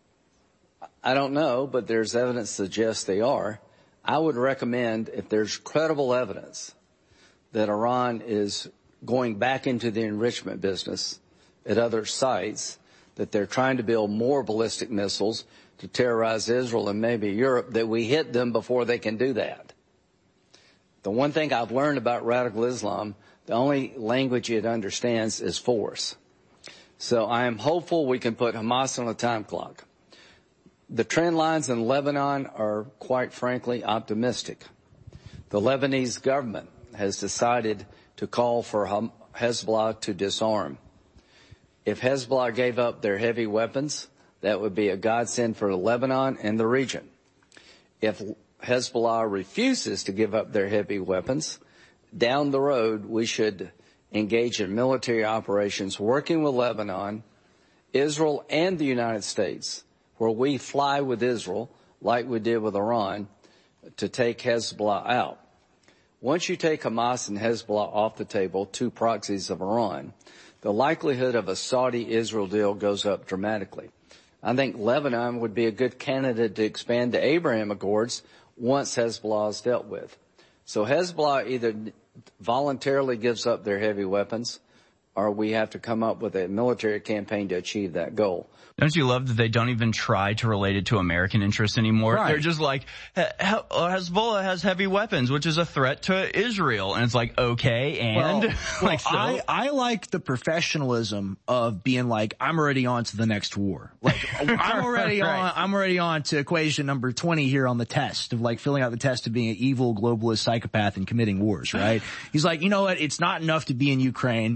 I don't know, but there's evidence that suggests they are. I would recommend, if there's credible evidence that Iran is going back into the enrichment business at other sites, that they're trying to build more ballistic missiles to terrorize Israel and maybe Europe, that we hit them before they can do that. The one thing I've learned about radical Islam, the only language it understands is force. So I am hopeful we can put Hamas on a time clock. The trend lines in Lebanon are, quite frankly, optimistic. The Lebanese government has decided to call for Hezbollah to disarm. If Hezbollah gave up their heavy weapons, that would be a godsend for Lebanon and the region. If Hezbollah refuses to give up their heavy weapons, down the road we should engage in military operations working with Lebanon, Israel, and the United States, where we fly with Israel, like we did with Iran, to take Hezbollah out. Once you take Hamas and Hezbollah off the table, two proxies of Iran, the likelihood of a Saudi-Israel deal goes up dramatically. I think Lebanon would be a good candidate to expand the Abraham Accords once Hezbollah is dealt with. So Hezbollah either voluntarily gives up their heavy weapons, or we have to come up with a military campaign to achieve that goal. Don't you love that they don't even try to relate it to American interests anymore? Right. They're just like, Hezbollah has heavy weapons, which is a threat to Israel. And it's like, okay, and? Well, like, so? I, I like the professionalism of being like, I'm already on to the next war. Like, I'm already right. on, I'm already on to equation number twenty here on the test of like filling out the test of being an evil globalist psychopath and committing wars, right? He's like, you know what? It's not enough to be in Ukraine. It's not enough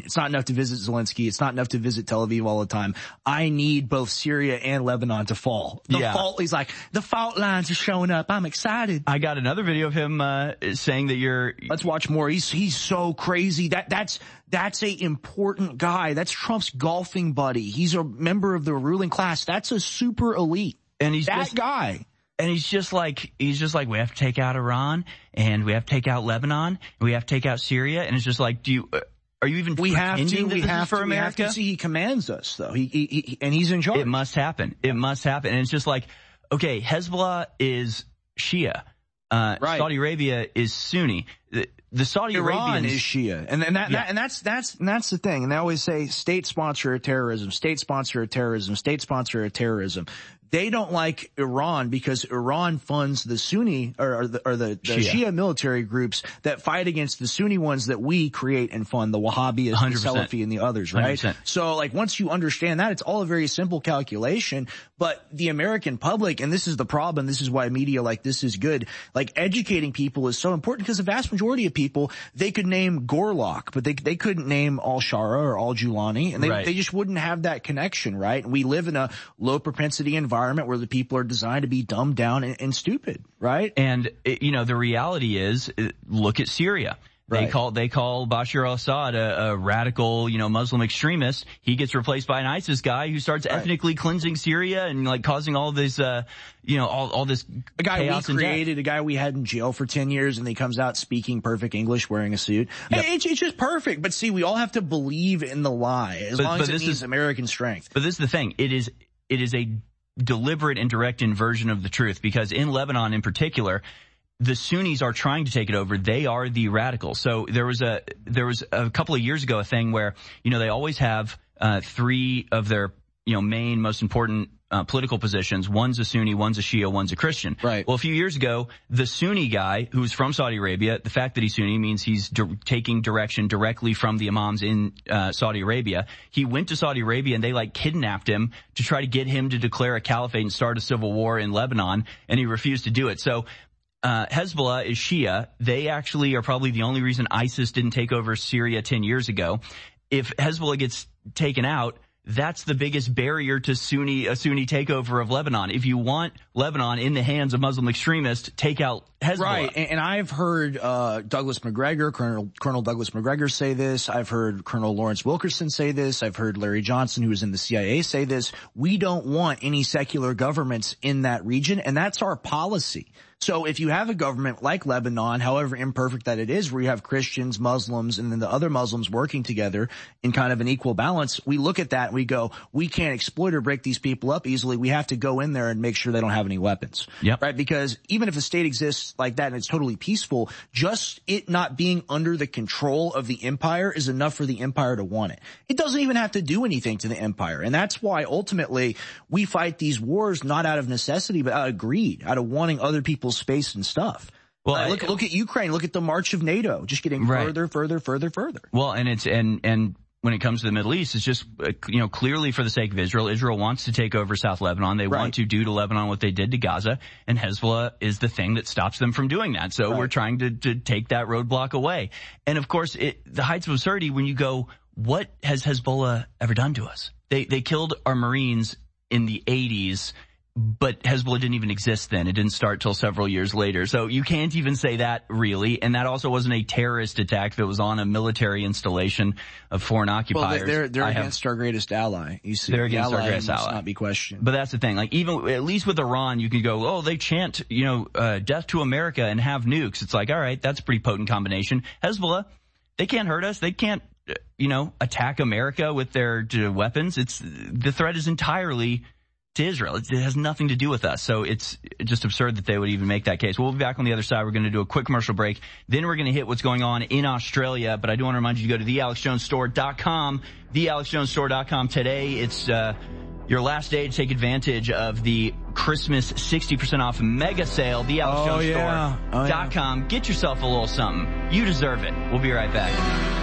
to visit Zelensky. It's not enough to visit Tel Aviv all the time. I need both Syria and Lebanon to fall. The yeah. fault, he's like, the fault lines are showing up. I'm excited. I got another video of him, uh, saying that you're... Let's watch more. He's, he's so crazy. That, that's, that's a important guy. That's Trump's golfing buddy. He's a member of the ruling class. That's a super elite. And he's that just, guy. And he's just like, he's just like, we have to take out Iran, and we have to take out Lebanon, and we have to take out Syria. And it's just like, do you, uh, are you even we have to, we have for to, America? We have to see he commands us, though. He, he, he, and he's in charge. It must happen. It must happen. And it's just like, okay, Hezbollah is Shia. Uh, right. Saudi Arabia is Sunni. The, the Saudi Iran Arabians is Shia, and and, that, yeah. that, and that's that's and that's the thing. And they always say state sponsor of terrorism, state sponsor of terrorism, state sponsor of terrorism. They don't like Iran because Iran funds the Sunni or, or the, or the, the Shia. Shia military groups that fight against the Sunni ones that we create and fund, the Wahhabis, the Salafi, and the others, right? one hundred percent. So, like, once you understand that, it's all a very simple calculation. But the American public, and this is the problem, this is why media like this is good, like, educating people is so important because the vast majority of people, they could name Gorlock, but they they couldn't name Al-Shara or Al-Julani, and they, right. they just wouldn't have that connection, right? We live in a low-propensity environment where the people are designed to be dumbed down and, and stupid, right? And, you know, the reality is, look at Syria. They right. call, they call Bashar al-Assad a, a radical, you know, Muslim extremist. He gets replaced by an ISIS guy who starts right. ethnically cleansing Syria and, like, causing all this, uh, you know, all, all this a guy chaos we and created, death. a guy we had in jail for ten years, and he comes out speaking perfect English, wearing a suit. Yep. It's, it's just perfect. But see, we all have to believe in the lie as but, long but as it this means is, American strength. But this is the thing. It is, it is a deliberate and direct inversion of the truth, because in Lebanon in particular, the Sunnis are trying to take it over. They are the radicals. So there was a, there was a couple of years ago a thing where, you know, they always have, uh, three of their, you know, main, most important, uh, political positions. One's a Sunni, one's a Shia, one's a Christian. Right. Well, a few years ago, the Sunni guy, who's from Saudi Arabia, the fact that he's Sunni means he's di- taking direction directly from the imams in, uh, Saudi Arabia. He went to Saudi Arabia and they, like, kidnapped him to try to get him to declare a caliphate and start a civil war in Lebanon, and he refused to do it. So, Uh, Hezbollah is Shia. They actually are probably the only reason ISIS didn't take over Syria ten years ago. If Hezbollah gets taken out, that's the biggest barrier to Sunni, a Sunni takeover of Lebanon. If you want Lebanon in the hands of Muslim extremists, take out Hezbollah. Right, and, and I've heard uh Douglas Macgregor, Colonel Colonel Douglas Macgregor say this. I've heard Colonel Lawrence Wilkerson say this. I've heard Larry Johnson, who was in the C I A, say this. We don't want any secular governments in that region, and that's our policy. So if you have a government like Lebanon, however imperfect that it is, where you have Christians, Muslims, and then the other Muslims working together in kind of an equal balance, we look at that and we go, we can't exploit or break these people up easily. We have to go in there and make sure they don't have any weapons. Yep. Right? Because even if a state exists like that and it's totally peaceful, just it not being under the control of the empire is enough for the empire to want it. It doesn't even have to do anything to the empire. And that's why ultimately we fight these wars not out of necessity, but out of greed, out of wanting other people's space and stuff. Well, uh, look, I, look at Ukraine. Look at the march of NATO, just getting right. further, further, further, further. Well, and it's and and when it comes to the Middle East, it's just uh, you know clearly for the sake of Israel. Israel wants to take over South Lebanon. They right. want to do to Lebanon what they did to Gaza, and Hezbollah is the thing that stops them from doing that. So right. we're trying to to take that roadblock away. And of course, it, the heights of absurdity when you go, what has Hezbollah ever done to us? They they killed our Marines in the eighties. But Hezbollah didn't even exist then. It didn't start till several years later. So you can't even say that really. And that also wasn't a terrorist attack that was on a military installation of foreign occupiers. Well, they're, they're I against have, our greatest ally. You see, they're against the our greatest must ally. not be questioned. But that's the thing. Like even, at least with Iran, you can go, oh, they chant, you know, uh, death to America and have nukes. It's like, all right, that's a pretty potent combination. Hezbollah, they can't hurt us. They can't, you know, attack America with their uh, weapons. It's, the threat is entirely to Israel. It has nothing to do with us. So it's just absurd that they would even make that case. We'll be back on the other side. We're going to do a quick commercial break. Then we're going to hit what's going on in Australia. But I do want to remind you to go to the alex jones store dot com. the alex jones store dot com today. It's uh your last day to take advantage of the Christmas sixty percent off mega sale. the alex jones store dot com. Oh, yeah. Get yourself a little something. You deserve it. We'll be right back.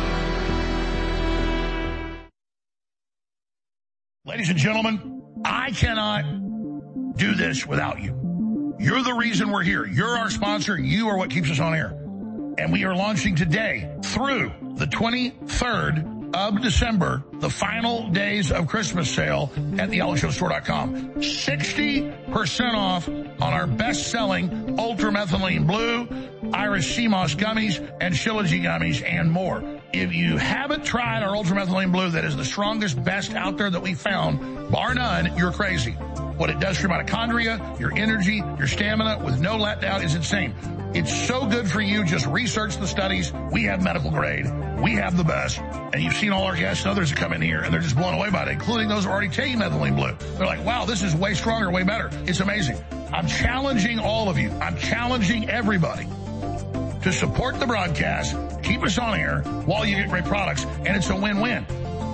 Ladies and gentlemen, I cannot do this without you. You're the reason we're here. You're our sponsor. You are what keeps us on air. And we are launching today through the twenty-third of December, the final days of Christmas sale at the alex jones store dot com. sixty percent off on our best-selling ultramethylene blue, Irish sea moss gummies, and Shilajit gummies, and more. If you haven't tried our ultramethylene blue, that is the strongest, best out there that we found, bar none, you're crazy. What it does for your mitochondria, your energy, your stamina with no letdown is insane. It's so good for you. Just research the studies. We have medical grade. We have the best. And you've seen all our guests and others that come in here, and they're just blown away by it, including those who already taking methylene blue. They're like, wow, this is way stronger, way better. It's amazing. I'm challenging all of you. I'm challenging everybody to support the broadcast, keep us on air while you get great products, and it's a win-win.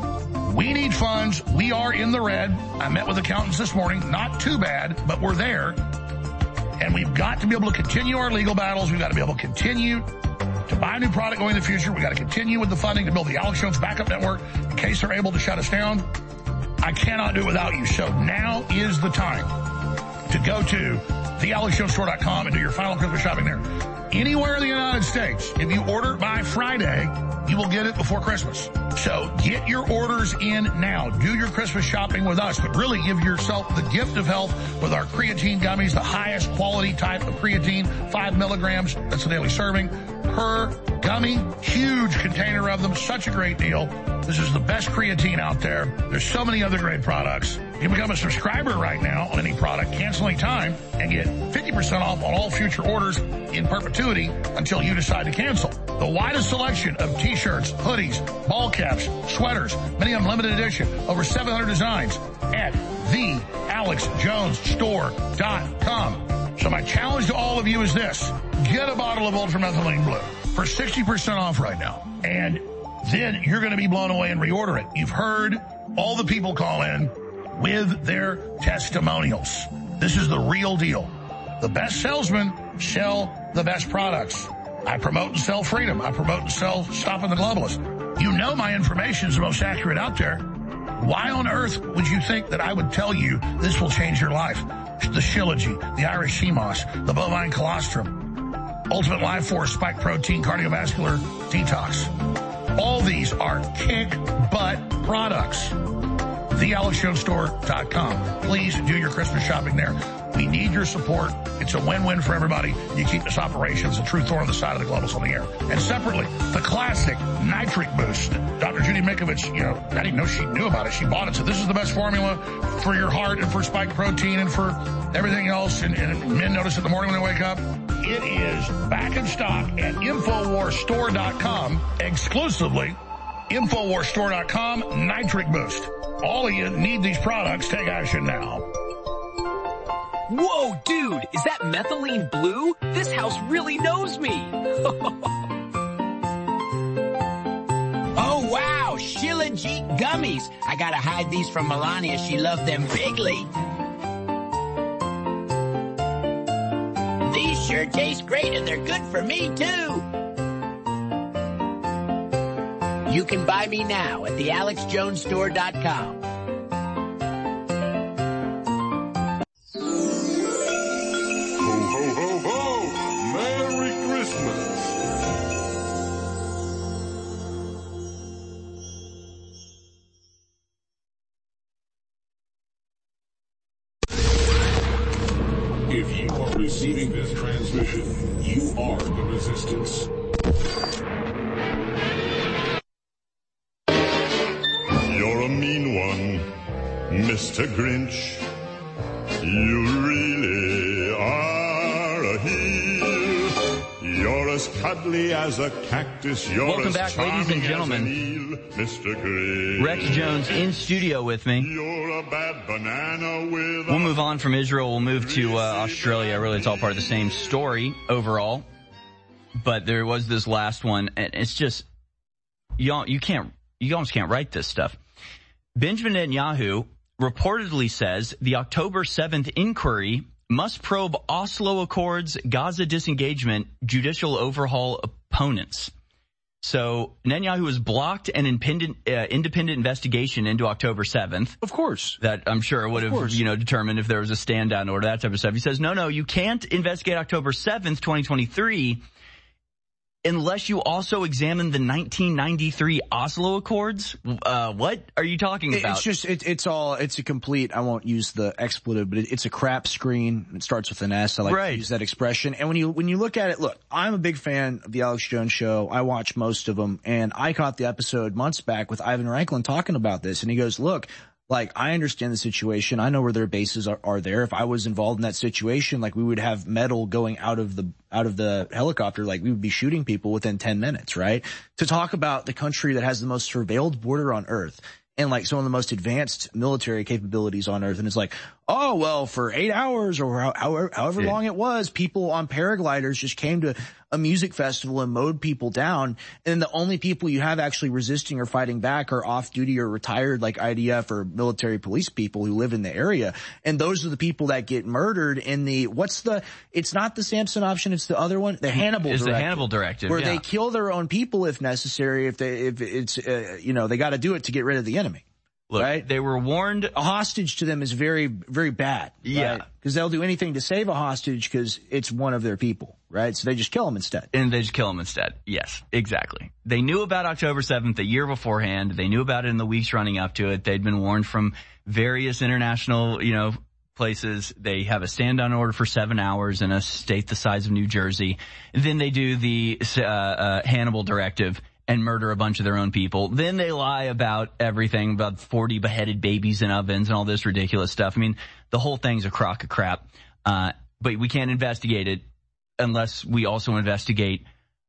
We need funds. We are in the red. I met with accountants this morning. Not too bad, but we're there. And we've got to be able to continue our legal battles. We've got to be able to continue to buy a new product going in the future. We've got to continue with the funding to build the Alex Jones backup network in case they're able to shut us down. I cannot do it without you. So now is the time to go to the alex jones store dot com and do your final Christmas shopping there. Anywhere in the United States, if you order by Friday, you will get it before Christmas. So get your orders in now. Do your Christmas shopping with us, but really give yourself the gift of health with our creatine gummies, the highest quality type of creatine, five milligrams. That's a daily serving per gummy. Huge container of them. Such a great deal. This is the best creatine out there. There's so many other great products. You can become a subscriber right now on any product, cancel any time, and get fifty percent off on all future orders in perpetuity until you decide to cancel. The widest selection of t-shirts, hoodies, ball caps, sweaters, many of them limited edition, over seven hundred designs at the alex jones store dot com. So my challenge to all of you is this. Get a bottle of ultramethylene blue for sixty percent off right now. And then you're going to be blown away and reorder it. You've heard all the people call in with their testimonials. This is the real deal. The best salesmen sell the best products. I promote and sell freedom. I promote and sell stopping the globalists. You know my information is the most accurate out there. Why on earth would you think that I would tell you this will change your life? The Shilajit, the Irish sea moss, the bovine colostrum, Ultimate Life Force Spike Protein Cardiovascular Detox. All these are kick butt products. the alex jones store dot com. Please do your Christmas shopping there. We need your support. It's a win-win for everybody. You keep this operation as a true thorn on the side of the globals on the air. And separately, the classic Nitric Boost. Doctor Judy Mikovits, you know, I didn't know she knew about it. She bought it. So this is the best formula for your heart and for spike protein and for everything else. And, and men notice in the morning when they wake up. It is back in stock at infowars store dot com exclusively. infowars store dot com, Nitric Boost. All of you need these products. Take action now. Whoa, dude, is that methylene blue? This house really knows me. Oh, wow, Shilajit gummies. I gotta hide these from Melania. She loved them bigly. These sure taste great, and they're good for me, too. You can buy me now at the alex jones store dot com. Ho, ho, ho, ho! Merry Christmas! If you are receiving this transmission, you are the resistance. You're a mean one, Mister Grinch. You really are a heel. You're as cuddly as a cactus. You're Welcome as back, ladies and gentlemen. eel, Mister Grinch. Rex Jones in studio with me. You're a bad banana with We'll move on from Israel. We'll move to uh, Australia. Really, it's all part of the same story overall. But there was this last one, and it's just, you you can't, you almost can't write this stuff. Benjamin Netanyahu reportedly says the October seventh inquiry must probe Oslo Accords, Gaza disengagement, judicial overhaul opponents. So Netanyahu has blocked an independent, uh, independent investigation into October seventh. Of course. That I'm sure would have, you know, determined if there was a stand down order, that type of stuff. He says, no, no, you can't investigate October seventh, twenty twenty-three. unless you also examine the nineteen ninety-three Oslo Accords. Uh, what are you talking about? It's just, it, it's all, it's a complete, I won't use the expletive, but it, it's a crap screen. It starts with an S. I like right. to use that expression. And when you, when you look at it, look, I'm a big fan of the Alex Jones show. I watch most of them, and I caught the episode months back with Ivan Ranklin talking about this, and he goes, look, like, I understand the situation. I know where their bases are, are there. If I was involved in that situation, like, we would have metal going out of the, out of the helicopter. Like, we would be shooting people within ten minutes, right? To talk about the country that has the most surveilled border on earth and like some of the most advanced military capabilities on earth. And it's like, oh, well, for eight hours or however, however yeah. long it was, people on paragliders just came to a music festival and mowed people down. And the only people you have actually resisting or fighting back are off duty or retired, like I D F or military police people who live in the area. And those are the people that get murdered in the, what's the, it's not the Samson option. It's the other one, the Hannibal it's directive. It's the Hannibal directive. Where yeah. they kill their own people if necessary, if they, if it's, uh, you know, they got to do it to get rid of the enemy. Look, right? They were warned. A hostage to them is very, very bad. Yeah. Right? Because they'll do anything to save a hostage because it's one of their people, right? So they just kill them instead. And they just kill them instead. Yes, exactly. They knew about October seventh a year beforehand. They knew about it in the weeks running up to it. They'd been warned from various international, you know, places. They have a stand-down order for seven hours in a state the size of New Jersey. And then they do the uh, uh, Hannibal directive and murder a bunch of their own people. Then they lie about everything, about forty beheaded babies in ovens and all this ridiculous stuff. I mean, the whole thing's a crock of crap. Uh, but we can't investigate it unless we also investigate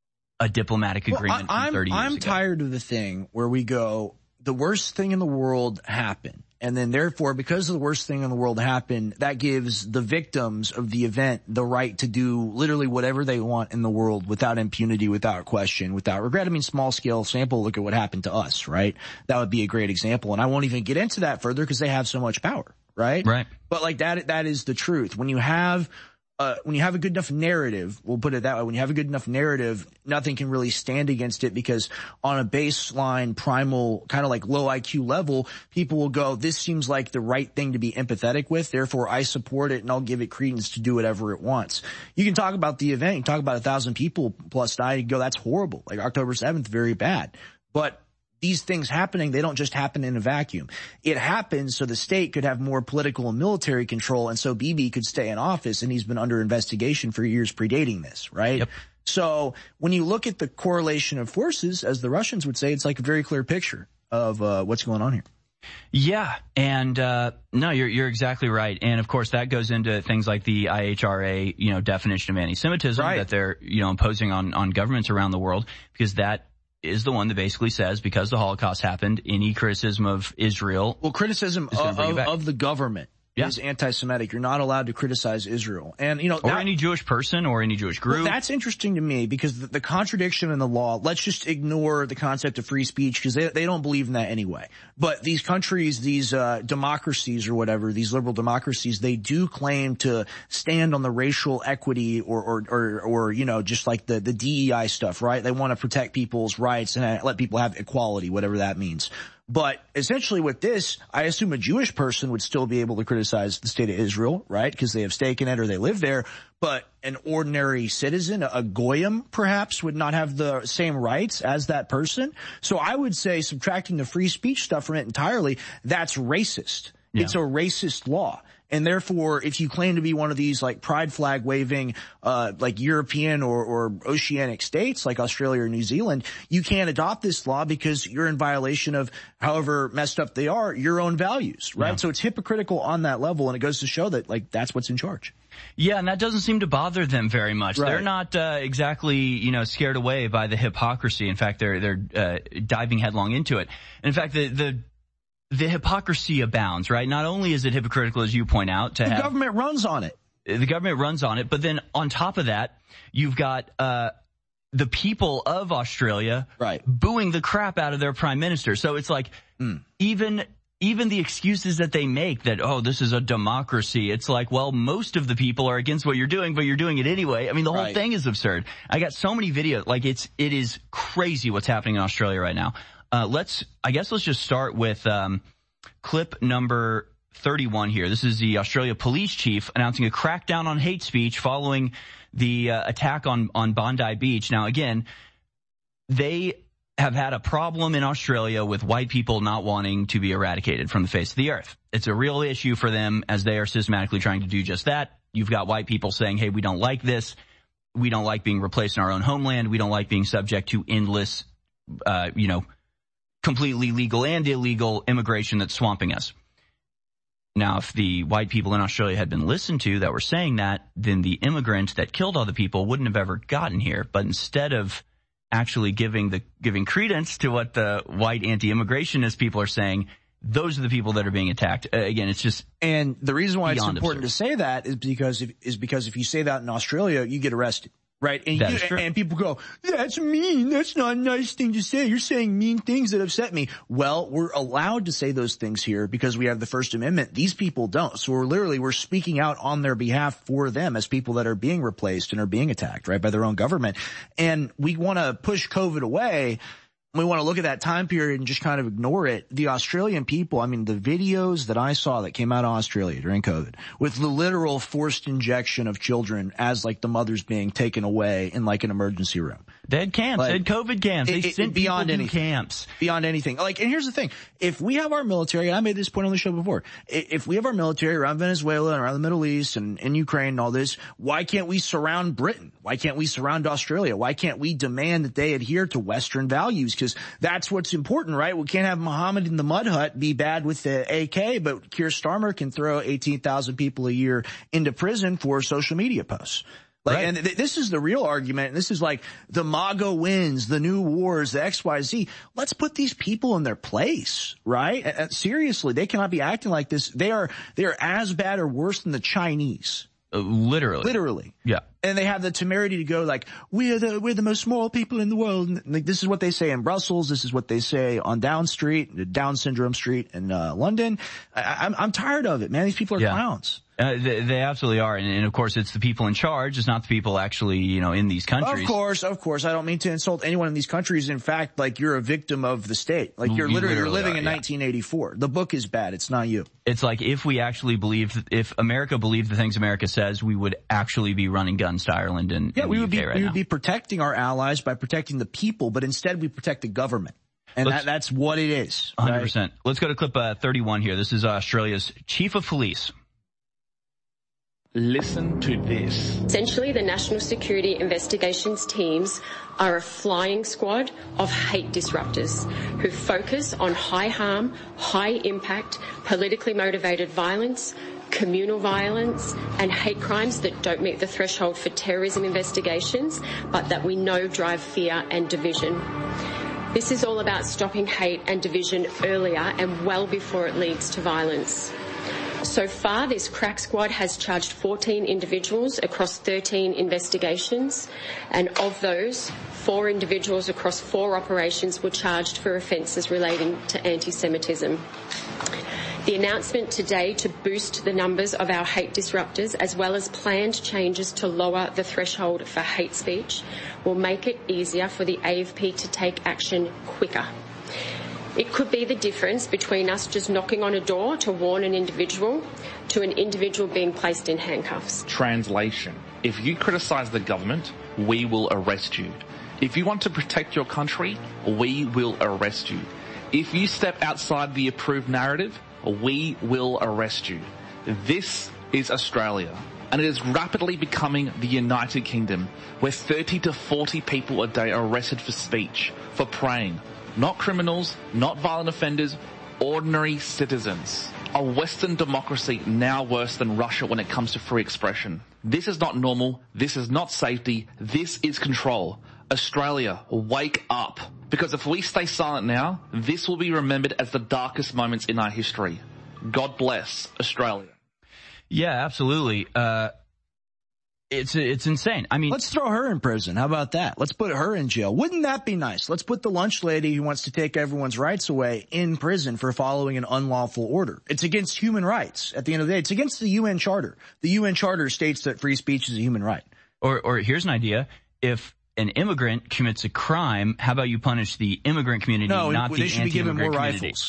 a diplomatic agreement well, I, from thirty I'm, years I'm ago. tired of the thing where we go, the worst thing in the world happened. And then therefore, because the worst thing in the world happened, that gives the victims of the event the right to do literally whatever they want in the world without impunity, without question, without regret. I mean, small scale sample, look at what happened to us, right? That would be a great example. And I won't even get into that further because they have so much power, right? Right. But like that, that is the truth. When you have Uh, when you have a good enough narrative, we'll put it that way, when you have a good enough narrative, nothing can really stand against it because on a baseline, primal, kind of like low I Q level, people will go, this seems like the right thing to be empathetic with, therefore I support it and I'll give it credence to do whatever it wants. You can talk about the event, you can talk about a thousand people plus died, and go, that's horrible. Like October seventh, very bad. But these things happening, they don't just happen in a vacuum. It happens so the state could have more political and military control, and so Bibi could stay in office, and he's been under investigation for years predating this, right? Yep. So when you look at the correlation of forces, as the Russians would say, it's like a very clear picture of uh, what's going on here. Yeah, and uh no, you're you're exactly right. And of course that goes into things like the I H R A, you know, definition of anti-Semitism right. that they're, you know, imposing on on governments around the world, because that is the one that basically says because the Holocaust happened, any criticism of Israel. Well, criticism of, of, of the government yeah. is anti-Semitic. You're not allowed to criticize Israel. And, you know, or that, any Jewish person or any Jewish group. Well, that's interesting to me because the, the contradiction in the law, let's just ignore the concept of free speech because they, they don't believe in that anyway. But these countries, these, uh, democracies or whatever, these liberal democracies, they do claim to stand on the racial equity or, or, or, or, you know, just like the, the D E I stuff, right? They want to protect people's rights and let people have equality, whatever that means. But essentially with this, I assume a Jewish person would still be able to criticize the state of Israel, right? Because they have stake in it or they live there. But an ordinary citizen, a goyim perhaps, would not have the same rights as that person. So I would say subtracting the free speech stuff from it entirely, that's racist. Yeah. It's a racist law. And therefore, if you claim to be one of these like pride flag waving, uh, like European or, or oceanic states like Australia or New Zealand, you can't adopt this law because you're in violation of, however messed up they are, your own values, right? Yeah. So it's hypocritical on that level, and it goes to show that like that's what's in charge. Yeah, and that doesn't seem to bother them very much. Right. They're not uh, exactly, you know, scared away by the hypocrisy. In fact, they're they're uh, diving headlong into it. And in fact, the the The hypocrisy abounds, right? Not only is it hypocritical, as you point out, to the have... The government runs on it. The government runs on it, but then on top of that, you've got uh the people of Australia right. booing the crap out of their prime minister. So it's like, mm. even even the excuses that they make that, oh, this is a democracy, it's like, well, most of the people are against what you're doing, but you're doing it anyway. I mean, the whole right. thing is absurd. I got so many videos, like it's it is crazy what's happening in Australia right now. Uh, let's, I guess let's just start with, um, clip number thirty-one here. This is the Australia police chief announcing a crackdown on hate speech following the uh, attack on, on Bondi Beach. Now, again, they have had a problem in Australia with white people not wanting to be eradicated from the face of the earth. It's a real issue for them as they are systematically trying to do just that. You've got white people saying, hey, we don't like this. We don't like being replaced in our own homeland. We don't like being subject to endless, uh, you know, completely legal and illegal immigration that's swamping us. Now, if the white people in Australia had been listened to that were saying that, then the immigrant that killed all the people wouldn't have ever gotten here. But instead of actually giving the giving credence to what the white anti-immigrationist people are saying, those are the people that are being attacked. Uh, again, it's just and the reason why it's important absurd. to say that is because if, is because if you say that in Australia, you get arrested. Right. And, that you, is true. and people go, that's mean. That's not a nice thing to say. You're saying mean things that upset me. Well, we're allowed to say those things here because we have the First Amendment. These people don't. So we're literally, we're speaking out on their behalf for them as people that are being replaced and are being attacked, right, by their own government. And we want to push COVID away. We want to look at that time period and just kind of ignore it. The Australian people, I mean, the videos that I saw that came out of Australia during COVID with the literal forced injection of children as like the mothers being taken away in like an emergency room. They had camps, like, they had COVID camps. They it, sent it, beyond people anything. to camps. Beyond anything. Like, and here's the thing. If we have our military, and I made this point on the show before, if we have our military around Venezuela and around the Middle East and in Ukraine and all this, why can't we surround Britain? Why can't we surround Australia? Why can't we demand that they adhere to Western values? Because that's what's important, right? We can't have Muhammad in the mud hut be bad with the A K, but Keir Starmer can throw eighteen thousand people a year into prison for social media posts. Like, right. And th- this is the real argument. And this is like the MAGA wins, the new wars, the X Y Z. Let's put these people in their place, right? And, and seriously, they cannot be acting like this. They are, they are as bad or worse than the Chinese. Uh, literally. Literally. Yeah. And they have the temerity to go like, we're the, we're the most moral people in the world. And like, this is what they say in Brussels. This is what they say on Down Street, Down Syndrome Street in uh, London. I, I'm, I'm tired of it, man. These people are yeah. clowns. Uh, they, they absolutely are. And, and of course, it's the people in charge. It's not the people actually, you know, in these countries. Of course, of course. I don't mean to insult anyone in these countries. In fact, like, you're a victim of the state. Like, you're you literally, literally you're living are, in yeah. nineteen eighty-four. The book is bad. It's not you. It's like if we actually believed, if America believed the things America says, we would actually be running guns to Ireland and, yeah, and we the would U K be, right we now. would be protecting our allies by protecting the people, but instead we protect the government. And that, that's what it is. one hundred percent. Right? Let's go to clip uh, thirty-one here. This is Australia's chief of police. Listen to this. Essentially, the National Security Investigations teams are a flying squad of hate disruptors who focus on high harm, high impact, politically motivated violence, communal violence and hate crimes that don't meet the threshold for terrorism investigations, but that we know drive fear and division. This is all about stopping hate and division earlier and well before it leads to violence. So far, this crack squad has charged fourteen individuals across thirteen investigations, and of those, four individuals across four operations were charged for offences relating to anti-Semitism. The announcement today to boost the numbers of our hate disruptors, as well as planned changes to lower the threshold for hate speech, will make it easier for the A F P to take action quicker. It could be the difference between us just knocking on a door to warn an individual to an individual being placed in handcuffs. Translation. If you criticise the government, we will arrest you. If you want to protect your country, we will arrest you. If you step outside the approved narrative, we will arrest you. This is Australia, and it is rapidly becoming the United Kingdom, where thirty to forty people a day are arrested for speech, for praying. Not criminals, not violent offenders, ordinary citizens. A Western democracy now worse than Russia when it comes to free expression. This is not normal. This is not safety. This is control. Australia, wake up. Because if we stay silent now, this will be remembered as the darkest moments in our history. God bless Australia. Yeah, absolutely. Uh, It's it's insane. I mean, let's throw her in prison. How about that? Let's put her in jail. Wouldn't that be nice? Let's put the lunch lady who wants to take everyone's rights away in prison for following an unlawful order. It's against human rights. At the end of the day, it's against the U N Charter. The U N Charter states that free speech is a human right. Or or here's an idea: if an immigrant commits a crime, how about you punish the immigrant community, no, not they the should be given more community? rifles.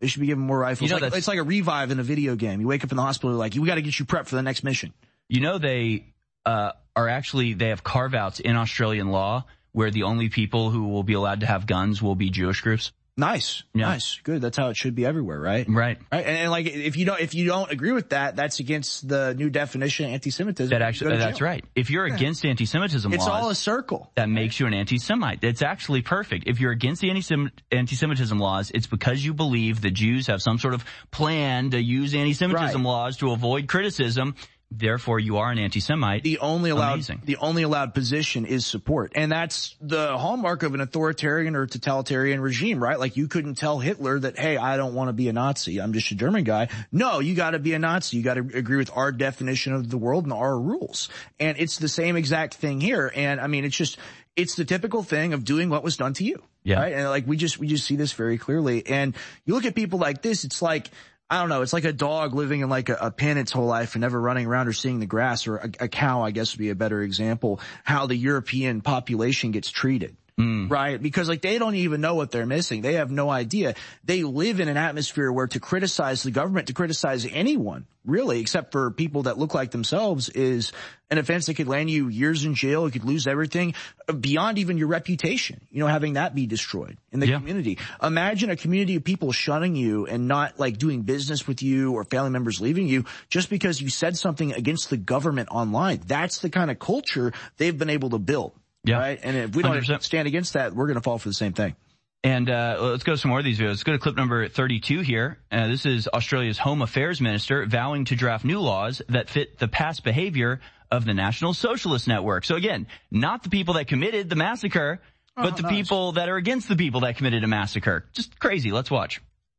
They should be given more rifles. You know, like, it's like a revive in a video game. You wake up in the hospital, like, we got to get you prepped for the next mission. You know, they uh, are actually, they have carve-outs in Australian law where the only people who will be allowed to have guns will be Jewish groups. Nice. Yeah. Nice. Good. That's how it should be everywhere, right? Right. Right. And, and like, if you don't, if you don't agree with that, that's against the new definition of anti-Semitism. That actually, that's right. If you're yeah. against anti-Semitism it's laws. It's all a circle. That makes you an anti-Semite. It's actually perfect. If you're against the anti-Semitism laws, it's because you believe the Jews have some sort of plan to use anti-Semitism right. laws to avoid criticism. Therefore, you are an anti-Semite. The only allowed, Amazing. the only allowed position is support. And that's the hallmark of an authoritarian or totalitarian regime, right? Like, you couldn't tell Hitler that, hey, I don't want to be a Nazi. I'm just a German guy. No, you got to be a Nazi. You got to agree with our definition of the world and our rules. And it's the same exact thing here. And I mean, it's just, it's the typical thing of doing what was done to you. Yeah. Right. And like, we just, we just see this very clearly. And you look at people like this, it's like, I don't know. It's like a dog living in like a, a pen its whole life and never running around or seeing the grass, or a, a cow, I guess would be a better example, how the European population gets treated. Mm. Right? Because like they don't even know what they're missing. They have no idea. They live in an atmosphere where to criticize the government, to criticize anyone, really, except for people that look like themselves, is an offense that could land you years in jail. You could lose everything beyond even your reputation, you know, having that be destroyed in the yeah. community. Imagine a community of people shunning you and not like doing business with you, or family members leaving you just because you said something against the government online. That's the kind of culture they've been able to build. Yeah. Right. And if we don't one hundred percent stand against that, we're going to fall for the same thing. And uh let's go to some more of these videos. Let's go to clip number thirty-two here. Uh, this is Australia's Home Affairs Minister vowing to draft new laws that fit the past behavior of the National Socialist Network. So again, not the people that committed the massacre, oh, but the nice. people that are against the people that committed a massacre. Just crazy. Let's watch.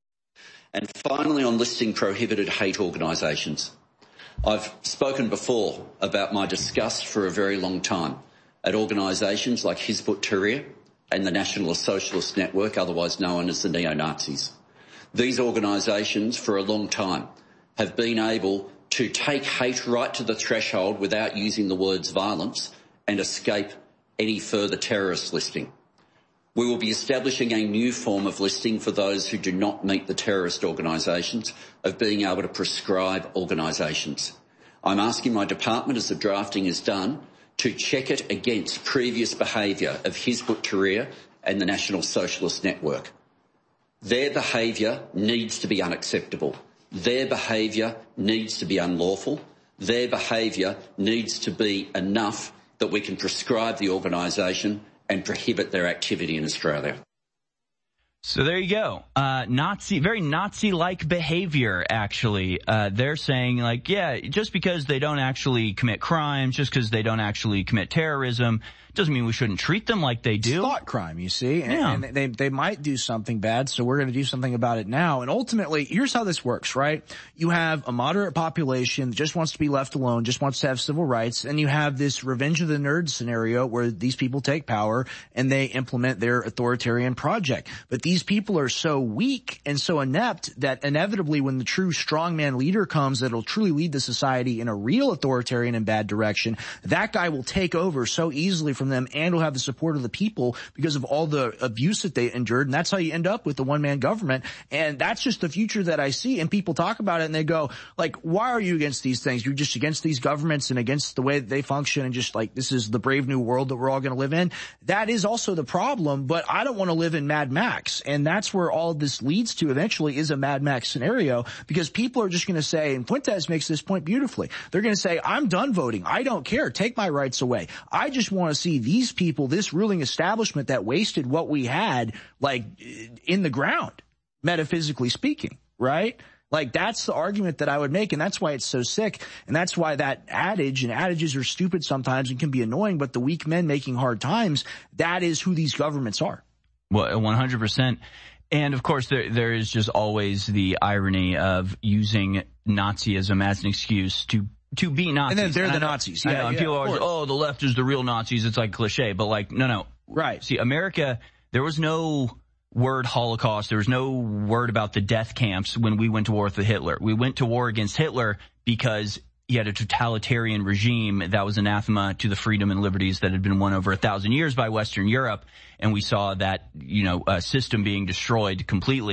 And finally, on listing prohibited hate organisations. I've spoken before about my disgust for a very long time at organisations like Hizb ut-Tahrir and the National Socialist Network, otherwise known as the neo-Nazis. These organisations, for a long time, have been able to take hate right to the threshold without using the words violence and escape any further terrorist listing. We will be establishing a new form of listing for those who do not meet the terrorist organisations, of being able to prescribe organisations. I'm asking my department, as the drafting is done, to check it against previous behaviour of Hizb ut-Tahrir and the National Socialist Network. Their behaviour needs to be unacceptable. Their behaviour needs to be unlawful. Their behaviour needs to be enough that we can prescribe the organisation and prohibit their activity in Australia. So there you go. Uh, Nazi, very Nazi-like behavior, actually. Uh, they're saying, like, yeah, just because they don't actually commit crimes, just because they don't actually commit terrorism, doesn't mean we shouldn't treat them like they do. It's thought crime, you see. And, yeah. and they, they might do something bad, so we're going to do something about it now. And ultimately, here's how this works, right? You have a moderate population that just wants to be left alone, just wants to have civil rights, and you have this revenge of the nerds scenario where these people take power and they implement their authoritarian project. But these people are so weak and so inept that inevitably when the true strongman leader comes that'll truly lead the society in a real authoritarian and bad direction, that guy will take over so easily from them and will have the support of the people because of all the abuse that they endured. And that's how you end up with the one-man government. And that's just the future that I see. And people talk about it and they go, like, why are you against these things? You're just against these governments and against the way that they function and just like, this is the brave new world that we're all going to live in. That is also the problem, but I don't want to live in Mad Max. And that's where all this leads to eventually, is a Mad Max scenario, because people are just going to say, and Fuentes makes this point beautifully, they're going to say, I'm done voting. I don't care. Take my rights away. I just want to see these people, this ruling establishment that wasted what we had, like, in the ground, metaphysically speaking, right? Like, that's the argument that I would make, and that's why it's so sick, and that's why that adage, and adages are stupid sometimes and can be annoying, but the weak men making hard times, that is who these governments are. Well, one hundred percent. And, of course, there there is just always the irony of using Nazism as an excuse to to be Nazis. And then they're and the I, Nazis. I Yeah, know, and yeah, people are always, oh, the left is the real Nazis. It's like cliche, but like, no, no. Right. See, America, there was no word Holocaust. There was no word about the death camps when we went to war with Hitler. We went to war against Hitler because he had a totalitarian regime that was anathema to the freedom and liberties that had been won over a thousand years by Western Europe. And we saw that, you know, uh, system being destroyed completely.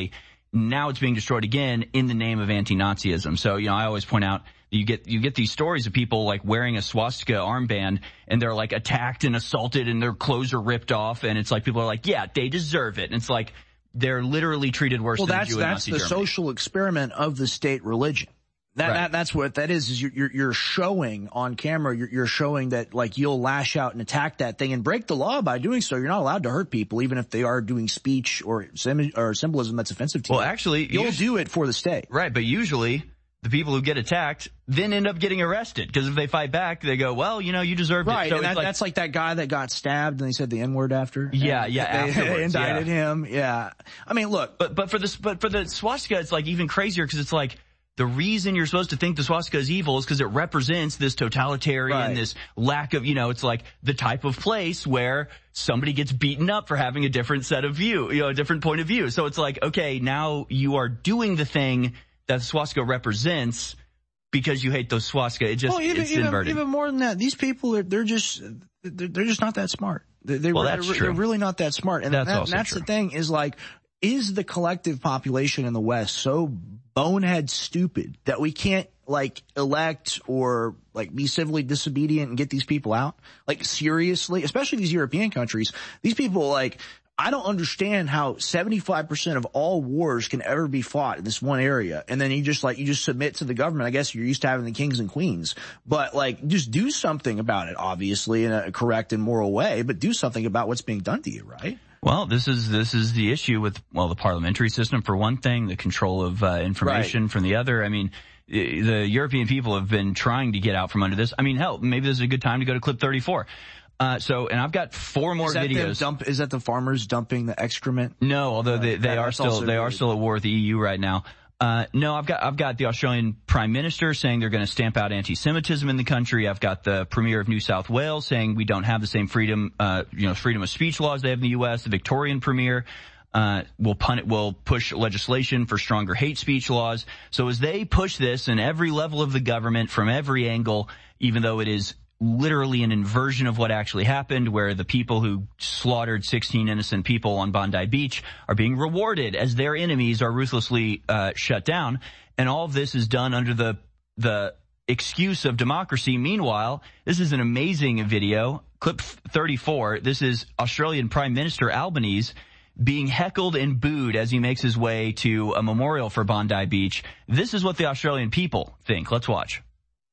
now it's being destroyed again in the name of anti-Nazism. So, you know, I always point out you get you get these stories of people like wearing a swastika armband and they're like attacked and assaulted and their clothes are ripped off, and it's like people are like, yeah, they deserve it. And it's like they're literally treated worse well, than that's, Jew in that's Nazi the Germany. social experiment of the state religion. That, Right. that that's what that is. Is you're you're, you're showing on camera. You're, you're showing that like you'll lash out and attack that thing and break the law by doing so. You're not allowed to hurt people, even if they are doing speech or sim- or symbolism that's offensive to Well, you. actually, you'll us- do it for the state. Right, but usually the people who get attacked then end up getting arrested because if they fight back, they go, well, you know, you deserved Right, it. So and it's that, like, that's like that guy that got stabbed and they said the N-word after. Yeah, And yeah, They, afterwards, they indicted yeah. him. Yeah. I mean, look. But but for this, but for the swastika, it's like even crazier because it's like the reason you're supposed to think the swastika is evil is because it represents this totalitarian, Right. this lack of, you know, it's like the type of place where somebody gets beaten up for having a different set of view, you know, a different point of view. So it's like, okay, now you are doing the thing that the swastika represents because you hate those swastika. It just, well, even, it's even, inverted. even more than that, these people are, they're just, they're, they're just not that smart. They, they Well, were, that's they're, true. they're really not that smart. And That's that, also that's true. the thing is like, is the collective population in the West so bonehead stupid that we can't like elect or like be civilly disobedient and get these people out? Like seriously, especially these European countries, these people like, I don't understand how seventy-five percent of all wars can ever be fought in this one area. And then you just like, you just submit to the government. I guess you're used to having the kings and queens, but like just do something about it, obviously in a correct and moral way, but do something about what's being done to you, right? Well, this is this is the issue with, well, the parliamentary system for one thing, the control of uh, information Right. from the other. I mean, i- the European people have been trying to get out from under this. I mean, hell, maybe this is a good time to go to clip thirty-four. Uh, so, and I've got four more Is that them videos. dump, is that the farmers dumping the excrement? No, although they, they that- are that's still also they are really- still at war with the E U right now. Uh, no, I've got I've got the Australian Prime Minister saying they're going to stamp out anti-Semitism in the country. I've got the Premier of New South Wales saying we don't have the same freedom, uh, you know, freedom of speech laws they have in the U S. The Victorian Premier uh, will pun- will push legislation for stronger hate speech laws. So as they push this in every level of the government from every angle, even though it is literally an inversion of what actually happened, where the people who slaughtered sixteen innocent people on Bondi Beach are being rewarded as their enemies are ruthlessly uh, shut down. And all of this is done under the the excuse of democracy. Meanwhile, this is an amazing video. Clip thirty-four. This is Australian Prime Minister Albanese being heckled and booed as he makes his way to a memorial for Bondi Beach. This is what the Australian people think. Let's watch.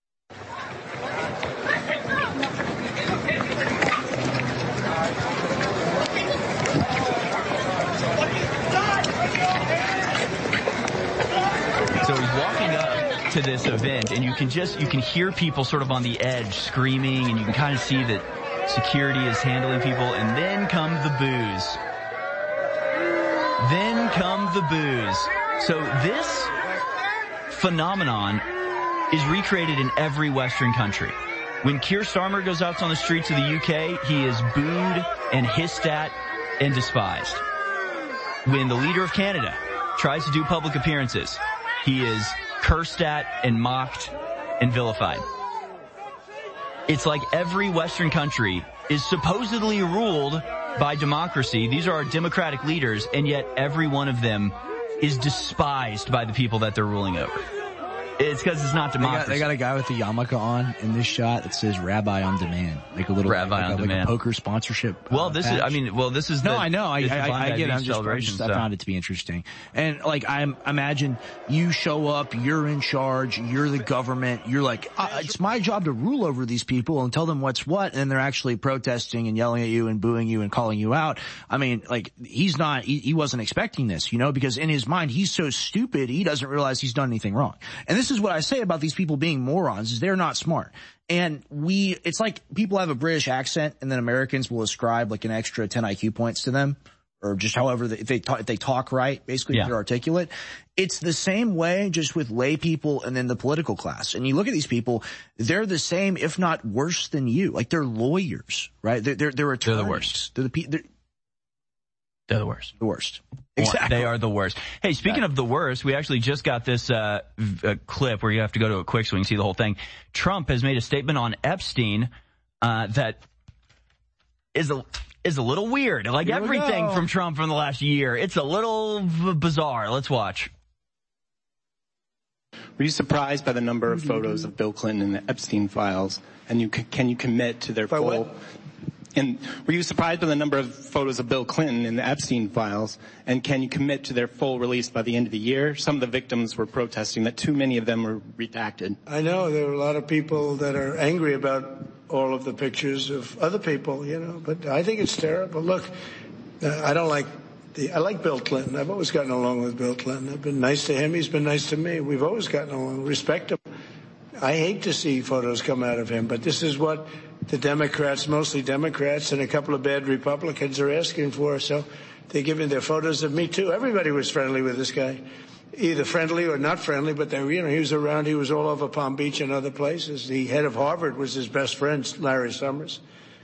So he's walking up to this event, and you can just, you can hear people sort of on the edge screaming, and you can kind of see that security is handling people, and then come the boos. Then come the boos. So this phenomenon is recreated in every Western country. When Keir Starmer goes out on the streets of the U K, he is booed and hissed at and despised. When the leader of Canada tries to do public appearances, he is cursed at and mocked and vilified. It's like every Western country is supposedly ruled by democracy. These are our democratic leaders, and yet every one of them is despised by the people that they're ruling over. It's because it's not They got, democracy. they got a guy with the yarmulke on in this shot that says "Rabbi on Demand," like a little Rabbi like, on like Demand. A poker sponsorship. Well, uh, this patch. is, I mean, well, this is No, the, I know. I, this is I, I, Bondi I get it. Beach I'm just, I'm celebration, just I so. found it to be interesting. And like, I imagine you show up, you're in charge, you're the government, you're like, uh, it's my job to rule over these people and tell them what's what, and they're actually protesting and yelling at you and booing you and calling you out. I mean, like, he's not, he, he wasn't expecting this, you know, because in his mind, he's so stupid, he doesn't realize he's done anything wrong. And this is what I say about these people being morons, is they're not smart. And we, it's like people have a British accent and then Americans will ascribe like an extra ten I Q points to them, or just however they, if they talk, if they talk right, basically, Yeah. if they're articulate. It's the same way just with lay people and then the political class. And you look at these people, they're the same, if not worse than you. Like they're lawyers, right? They're, they're, they're attorneys. They're the worst. They're the pe- they're They're the worst. the worst. They are the worst. Hey, speaking of the worst, we actually just got this uh, v- uh, clip where you have to go to it quick so we can see the whole thing. Trump has made a statement on Epstein uh, that is a is a little weird. Like Here we everything go. from Trump from the last year. It's a little v- bizarre. Let's watch. Were you surprised by the number of photos of Bill Clinton in the Epstein files? And you can you commit to their By full... what? And were you surprised by the number of photos of Bill Clinton in the Epstein files? And can you commit to their full release by the end of the year? Some of the victims were protesting that too many of them were redacted. I know there are a lot of people that are angry about all of the pictures of other people, you know, but I think it's terrible. Look, uh, I don't like the, I like Bill Clinton. I've always gotten along with Bill Clinton. I've been nice to him. He's been nice to me. We've always gotten along. Respect him. I hate to see photos come out of him, but this is what the Democrats, mostly Democrats, and a couple of bad Republicans are asking for. So they're giving their photos of me too. Everybody was friendly with this guy, either friendly or not friendly, but they, you know, he was around. He was all over Palm Beach and other places. The head of Harvard was his best friend, Larry Summers,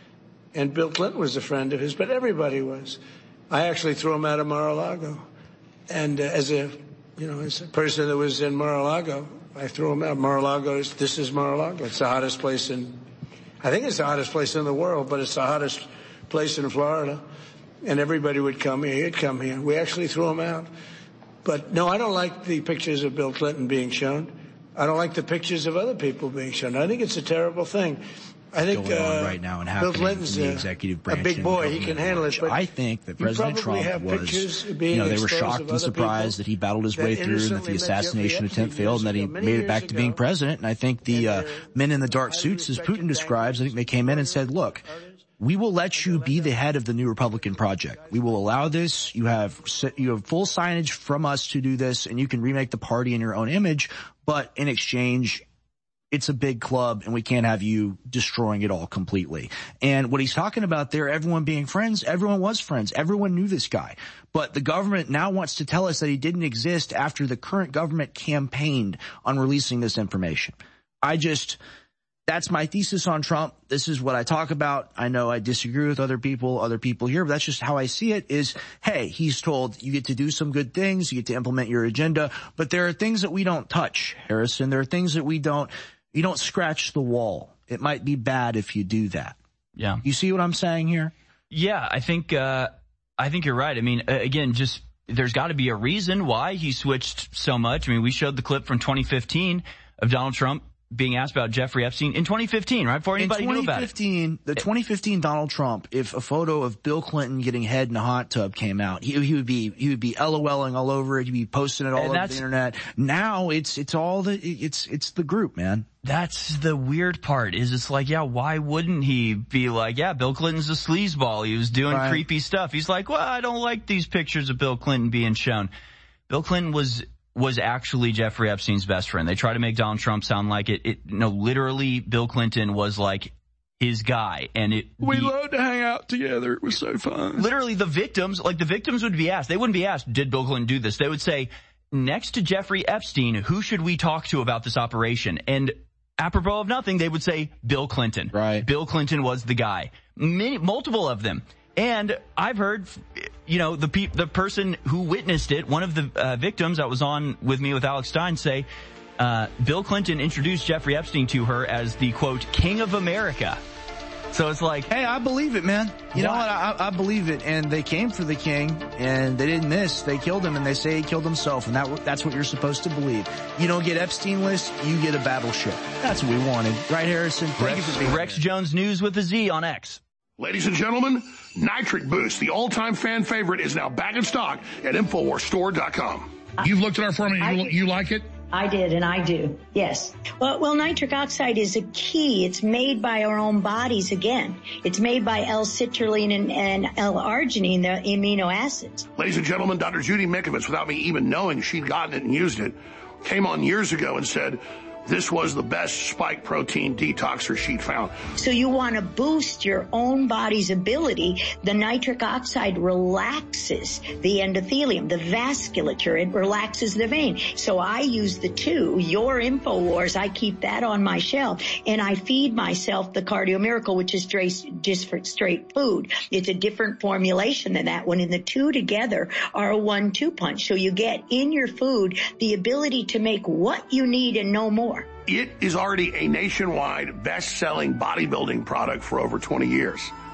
and Bill Clinton was a friend of his. But everybody was. I actually threw him out of Mar-a-Lago, and uh, as a, you know, as a person that was in Mar-a-Lago, I threw him out. Mar-a-Lago is, this is Mar-a-Lago. It's the hottest place in, I think it's the hottest place in the world, but it's the hottest place in Florida. And everybody would come here. He'd come here. We actually threw him out. But no, I don't like the pictures of Bill Clinton being shown. I don't like the pictures of other people being shown. I think it's a terrible thing. I think going on uh, right now and Bill happening Clinton's in the a, executive a branch big and boy. He government can handle it. But I think that you President probably Trump have was, pictures being you know, they were exposed shocked of and other surprised people that he battled his that way through and that innocently the met assassination Jeffrey attempt failed and that he Epstein made it years back to ago. being president. And I think the uh, men in the dark suits, as Putin describes, I think they came in and said, look, we will let you be the head of the new Republican project. We will allow this. You have you have full signage from us to do this, and you can remake the party in your own image. But in exchange, it's a big club, and we can't have you destroying it all completely. And what he's talking about there, everyone being friends, everyone was friends. Everyone knew this guy. But the government now wants to tell us that he didn't exist after the current government campaigned on releasing this information. I just... That's my thesis on Trump. This is what I talk about. I know I disagree with other people, other people here, but that's just how I see it is, hey, he's told you get to do some good things, you get to implement your agenda, but there are things that we don't touch, Harrison. There are things that we don't, you don't scratch the wall. It might be bad if you do that. Yeah. You see what I'm saying here? Yeah, I think, uh, I think you're right. I mean, uh, again, just, there's got to be a reason why he switched so much. I mean, we showed the clip from twenty fifteen of Donald Trump being asked about Jeffrey Epstein in twenty fifteen, right? Before anybody knew about it. The twenty fifteen Donald Trump, if a photo of Bill Clinton getting head in a hot tub came out, he, he would be, he would be LOLing all over it. He'd be posting it all over the internet. Now it's, it's all the, it's, it's the group, man. That's the weird part is it's like, yeah, why wouldn't he be like, yeah, Bill Clinton's a sleazeball. He was doing Right. creepy stuff. He's like, well, I don't like these pictures of Bill Clinton being shown. Bill Clinton was, was actually Jeffrey Epstein's best friend. They try to make Donald Trump sound like it. It no, literally, Bill Clinton was like his guy, and it. We the, loved to hang out together. It was so fun. Literally, the victims, like the victims, would be asked. They wouldn't be asked, "Did Bill Clinton do this?" They would say, "Next to Jeffrey Epstein, who should we talk to about this operation?" And apropos of nothing, they would say Bill Clinton. Right. Bill Clinton was the guy. Many, multiple of them. And I've heard, you know, the pe- the person who witnessed it, one of the uh, victims that was on with me with Alex Stein, say uh, Bill Clinton introduced Jeffrey Epstein to her as the, quote, King of America. So it's like, hey, I believe it, man. You What? know what? I, I believe it. And they came for the king, and they didn't miss. They killed him, and they say he killed himself, and that that's what you're supposed to believe. You don't get Epstein list, you get a battleship. That's what we wanted, right, Harrison? Thank Rex, you for being Rex here. Jones News with a Z on X. Ladies and gentlemen, Nitric Boost, the all-time fan favorite, is now back in stock at Infowars Store dot com. You've looked at our formula. You, you like it? I did, and I do, yes. Well, well, nitric oxide is a key. It's made by our own bodies again. It's made by L-citrulline and, and L-arginine, the amino acids. Ladies and gentlemen, Doctor Judy Mikovits, without me even knowing she'd gotten it and used it, came on years ago and said, this was the best spike protein detoxer she'd found. So you want to boost your own body's ability. The nitric oxide relaxes the endothelium, the vasculature. It relaxes the vein. So I use the two, your InfoWars, I keep that on my shelf, and I feed myself the Cardio Miracle, which is straight, just for straight food. It's a different formulation than that one, and the two together are a one two punch. So you get in your food the ability to make what you need and no more. It is already a nationwide best-selling bodybuilding product for over twenty years.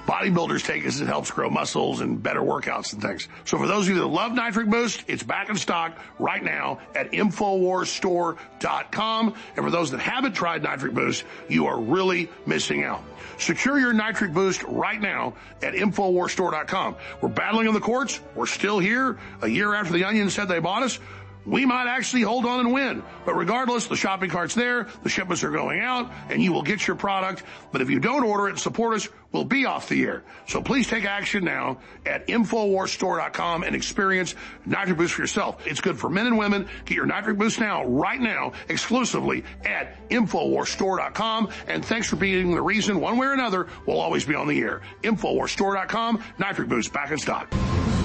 bodybuilders take as it helps grow muscles and better workouts and things. So for those of you that love Nitric Boost, it's back in stock right now at Infowars Store dot com. And for those that haven't tried Nitric Boost, you are really missing out. Secure your Nitric Boost right now at Infowars Store dot com. We're battling in the courts. We're still here. A year after the Onion said they bought us, we might actually hold on and win. But regardless, the shopping cart's there, the shipments are going out, and you will get your product. But if you don't order it and support us, we'll be off the air. So please take action now at Infowars Store dot com and experience Nitric Boost for yourself. It's good for men and women. Get your Nitric Boost now, right now, exclusively at Infowars Store dot com. And thanks for being the reason, one way or another, we'll always be on the air. Infowars Store dot com, Nitric Boost, back in stock.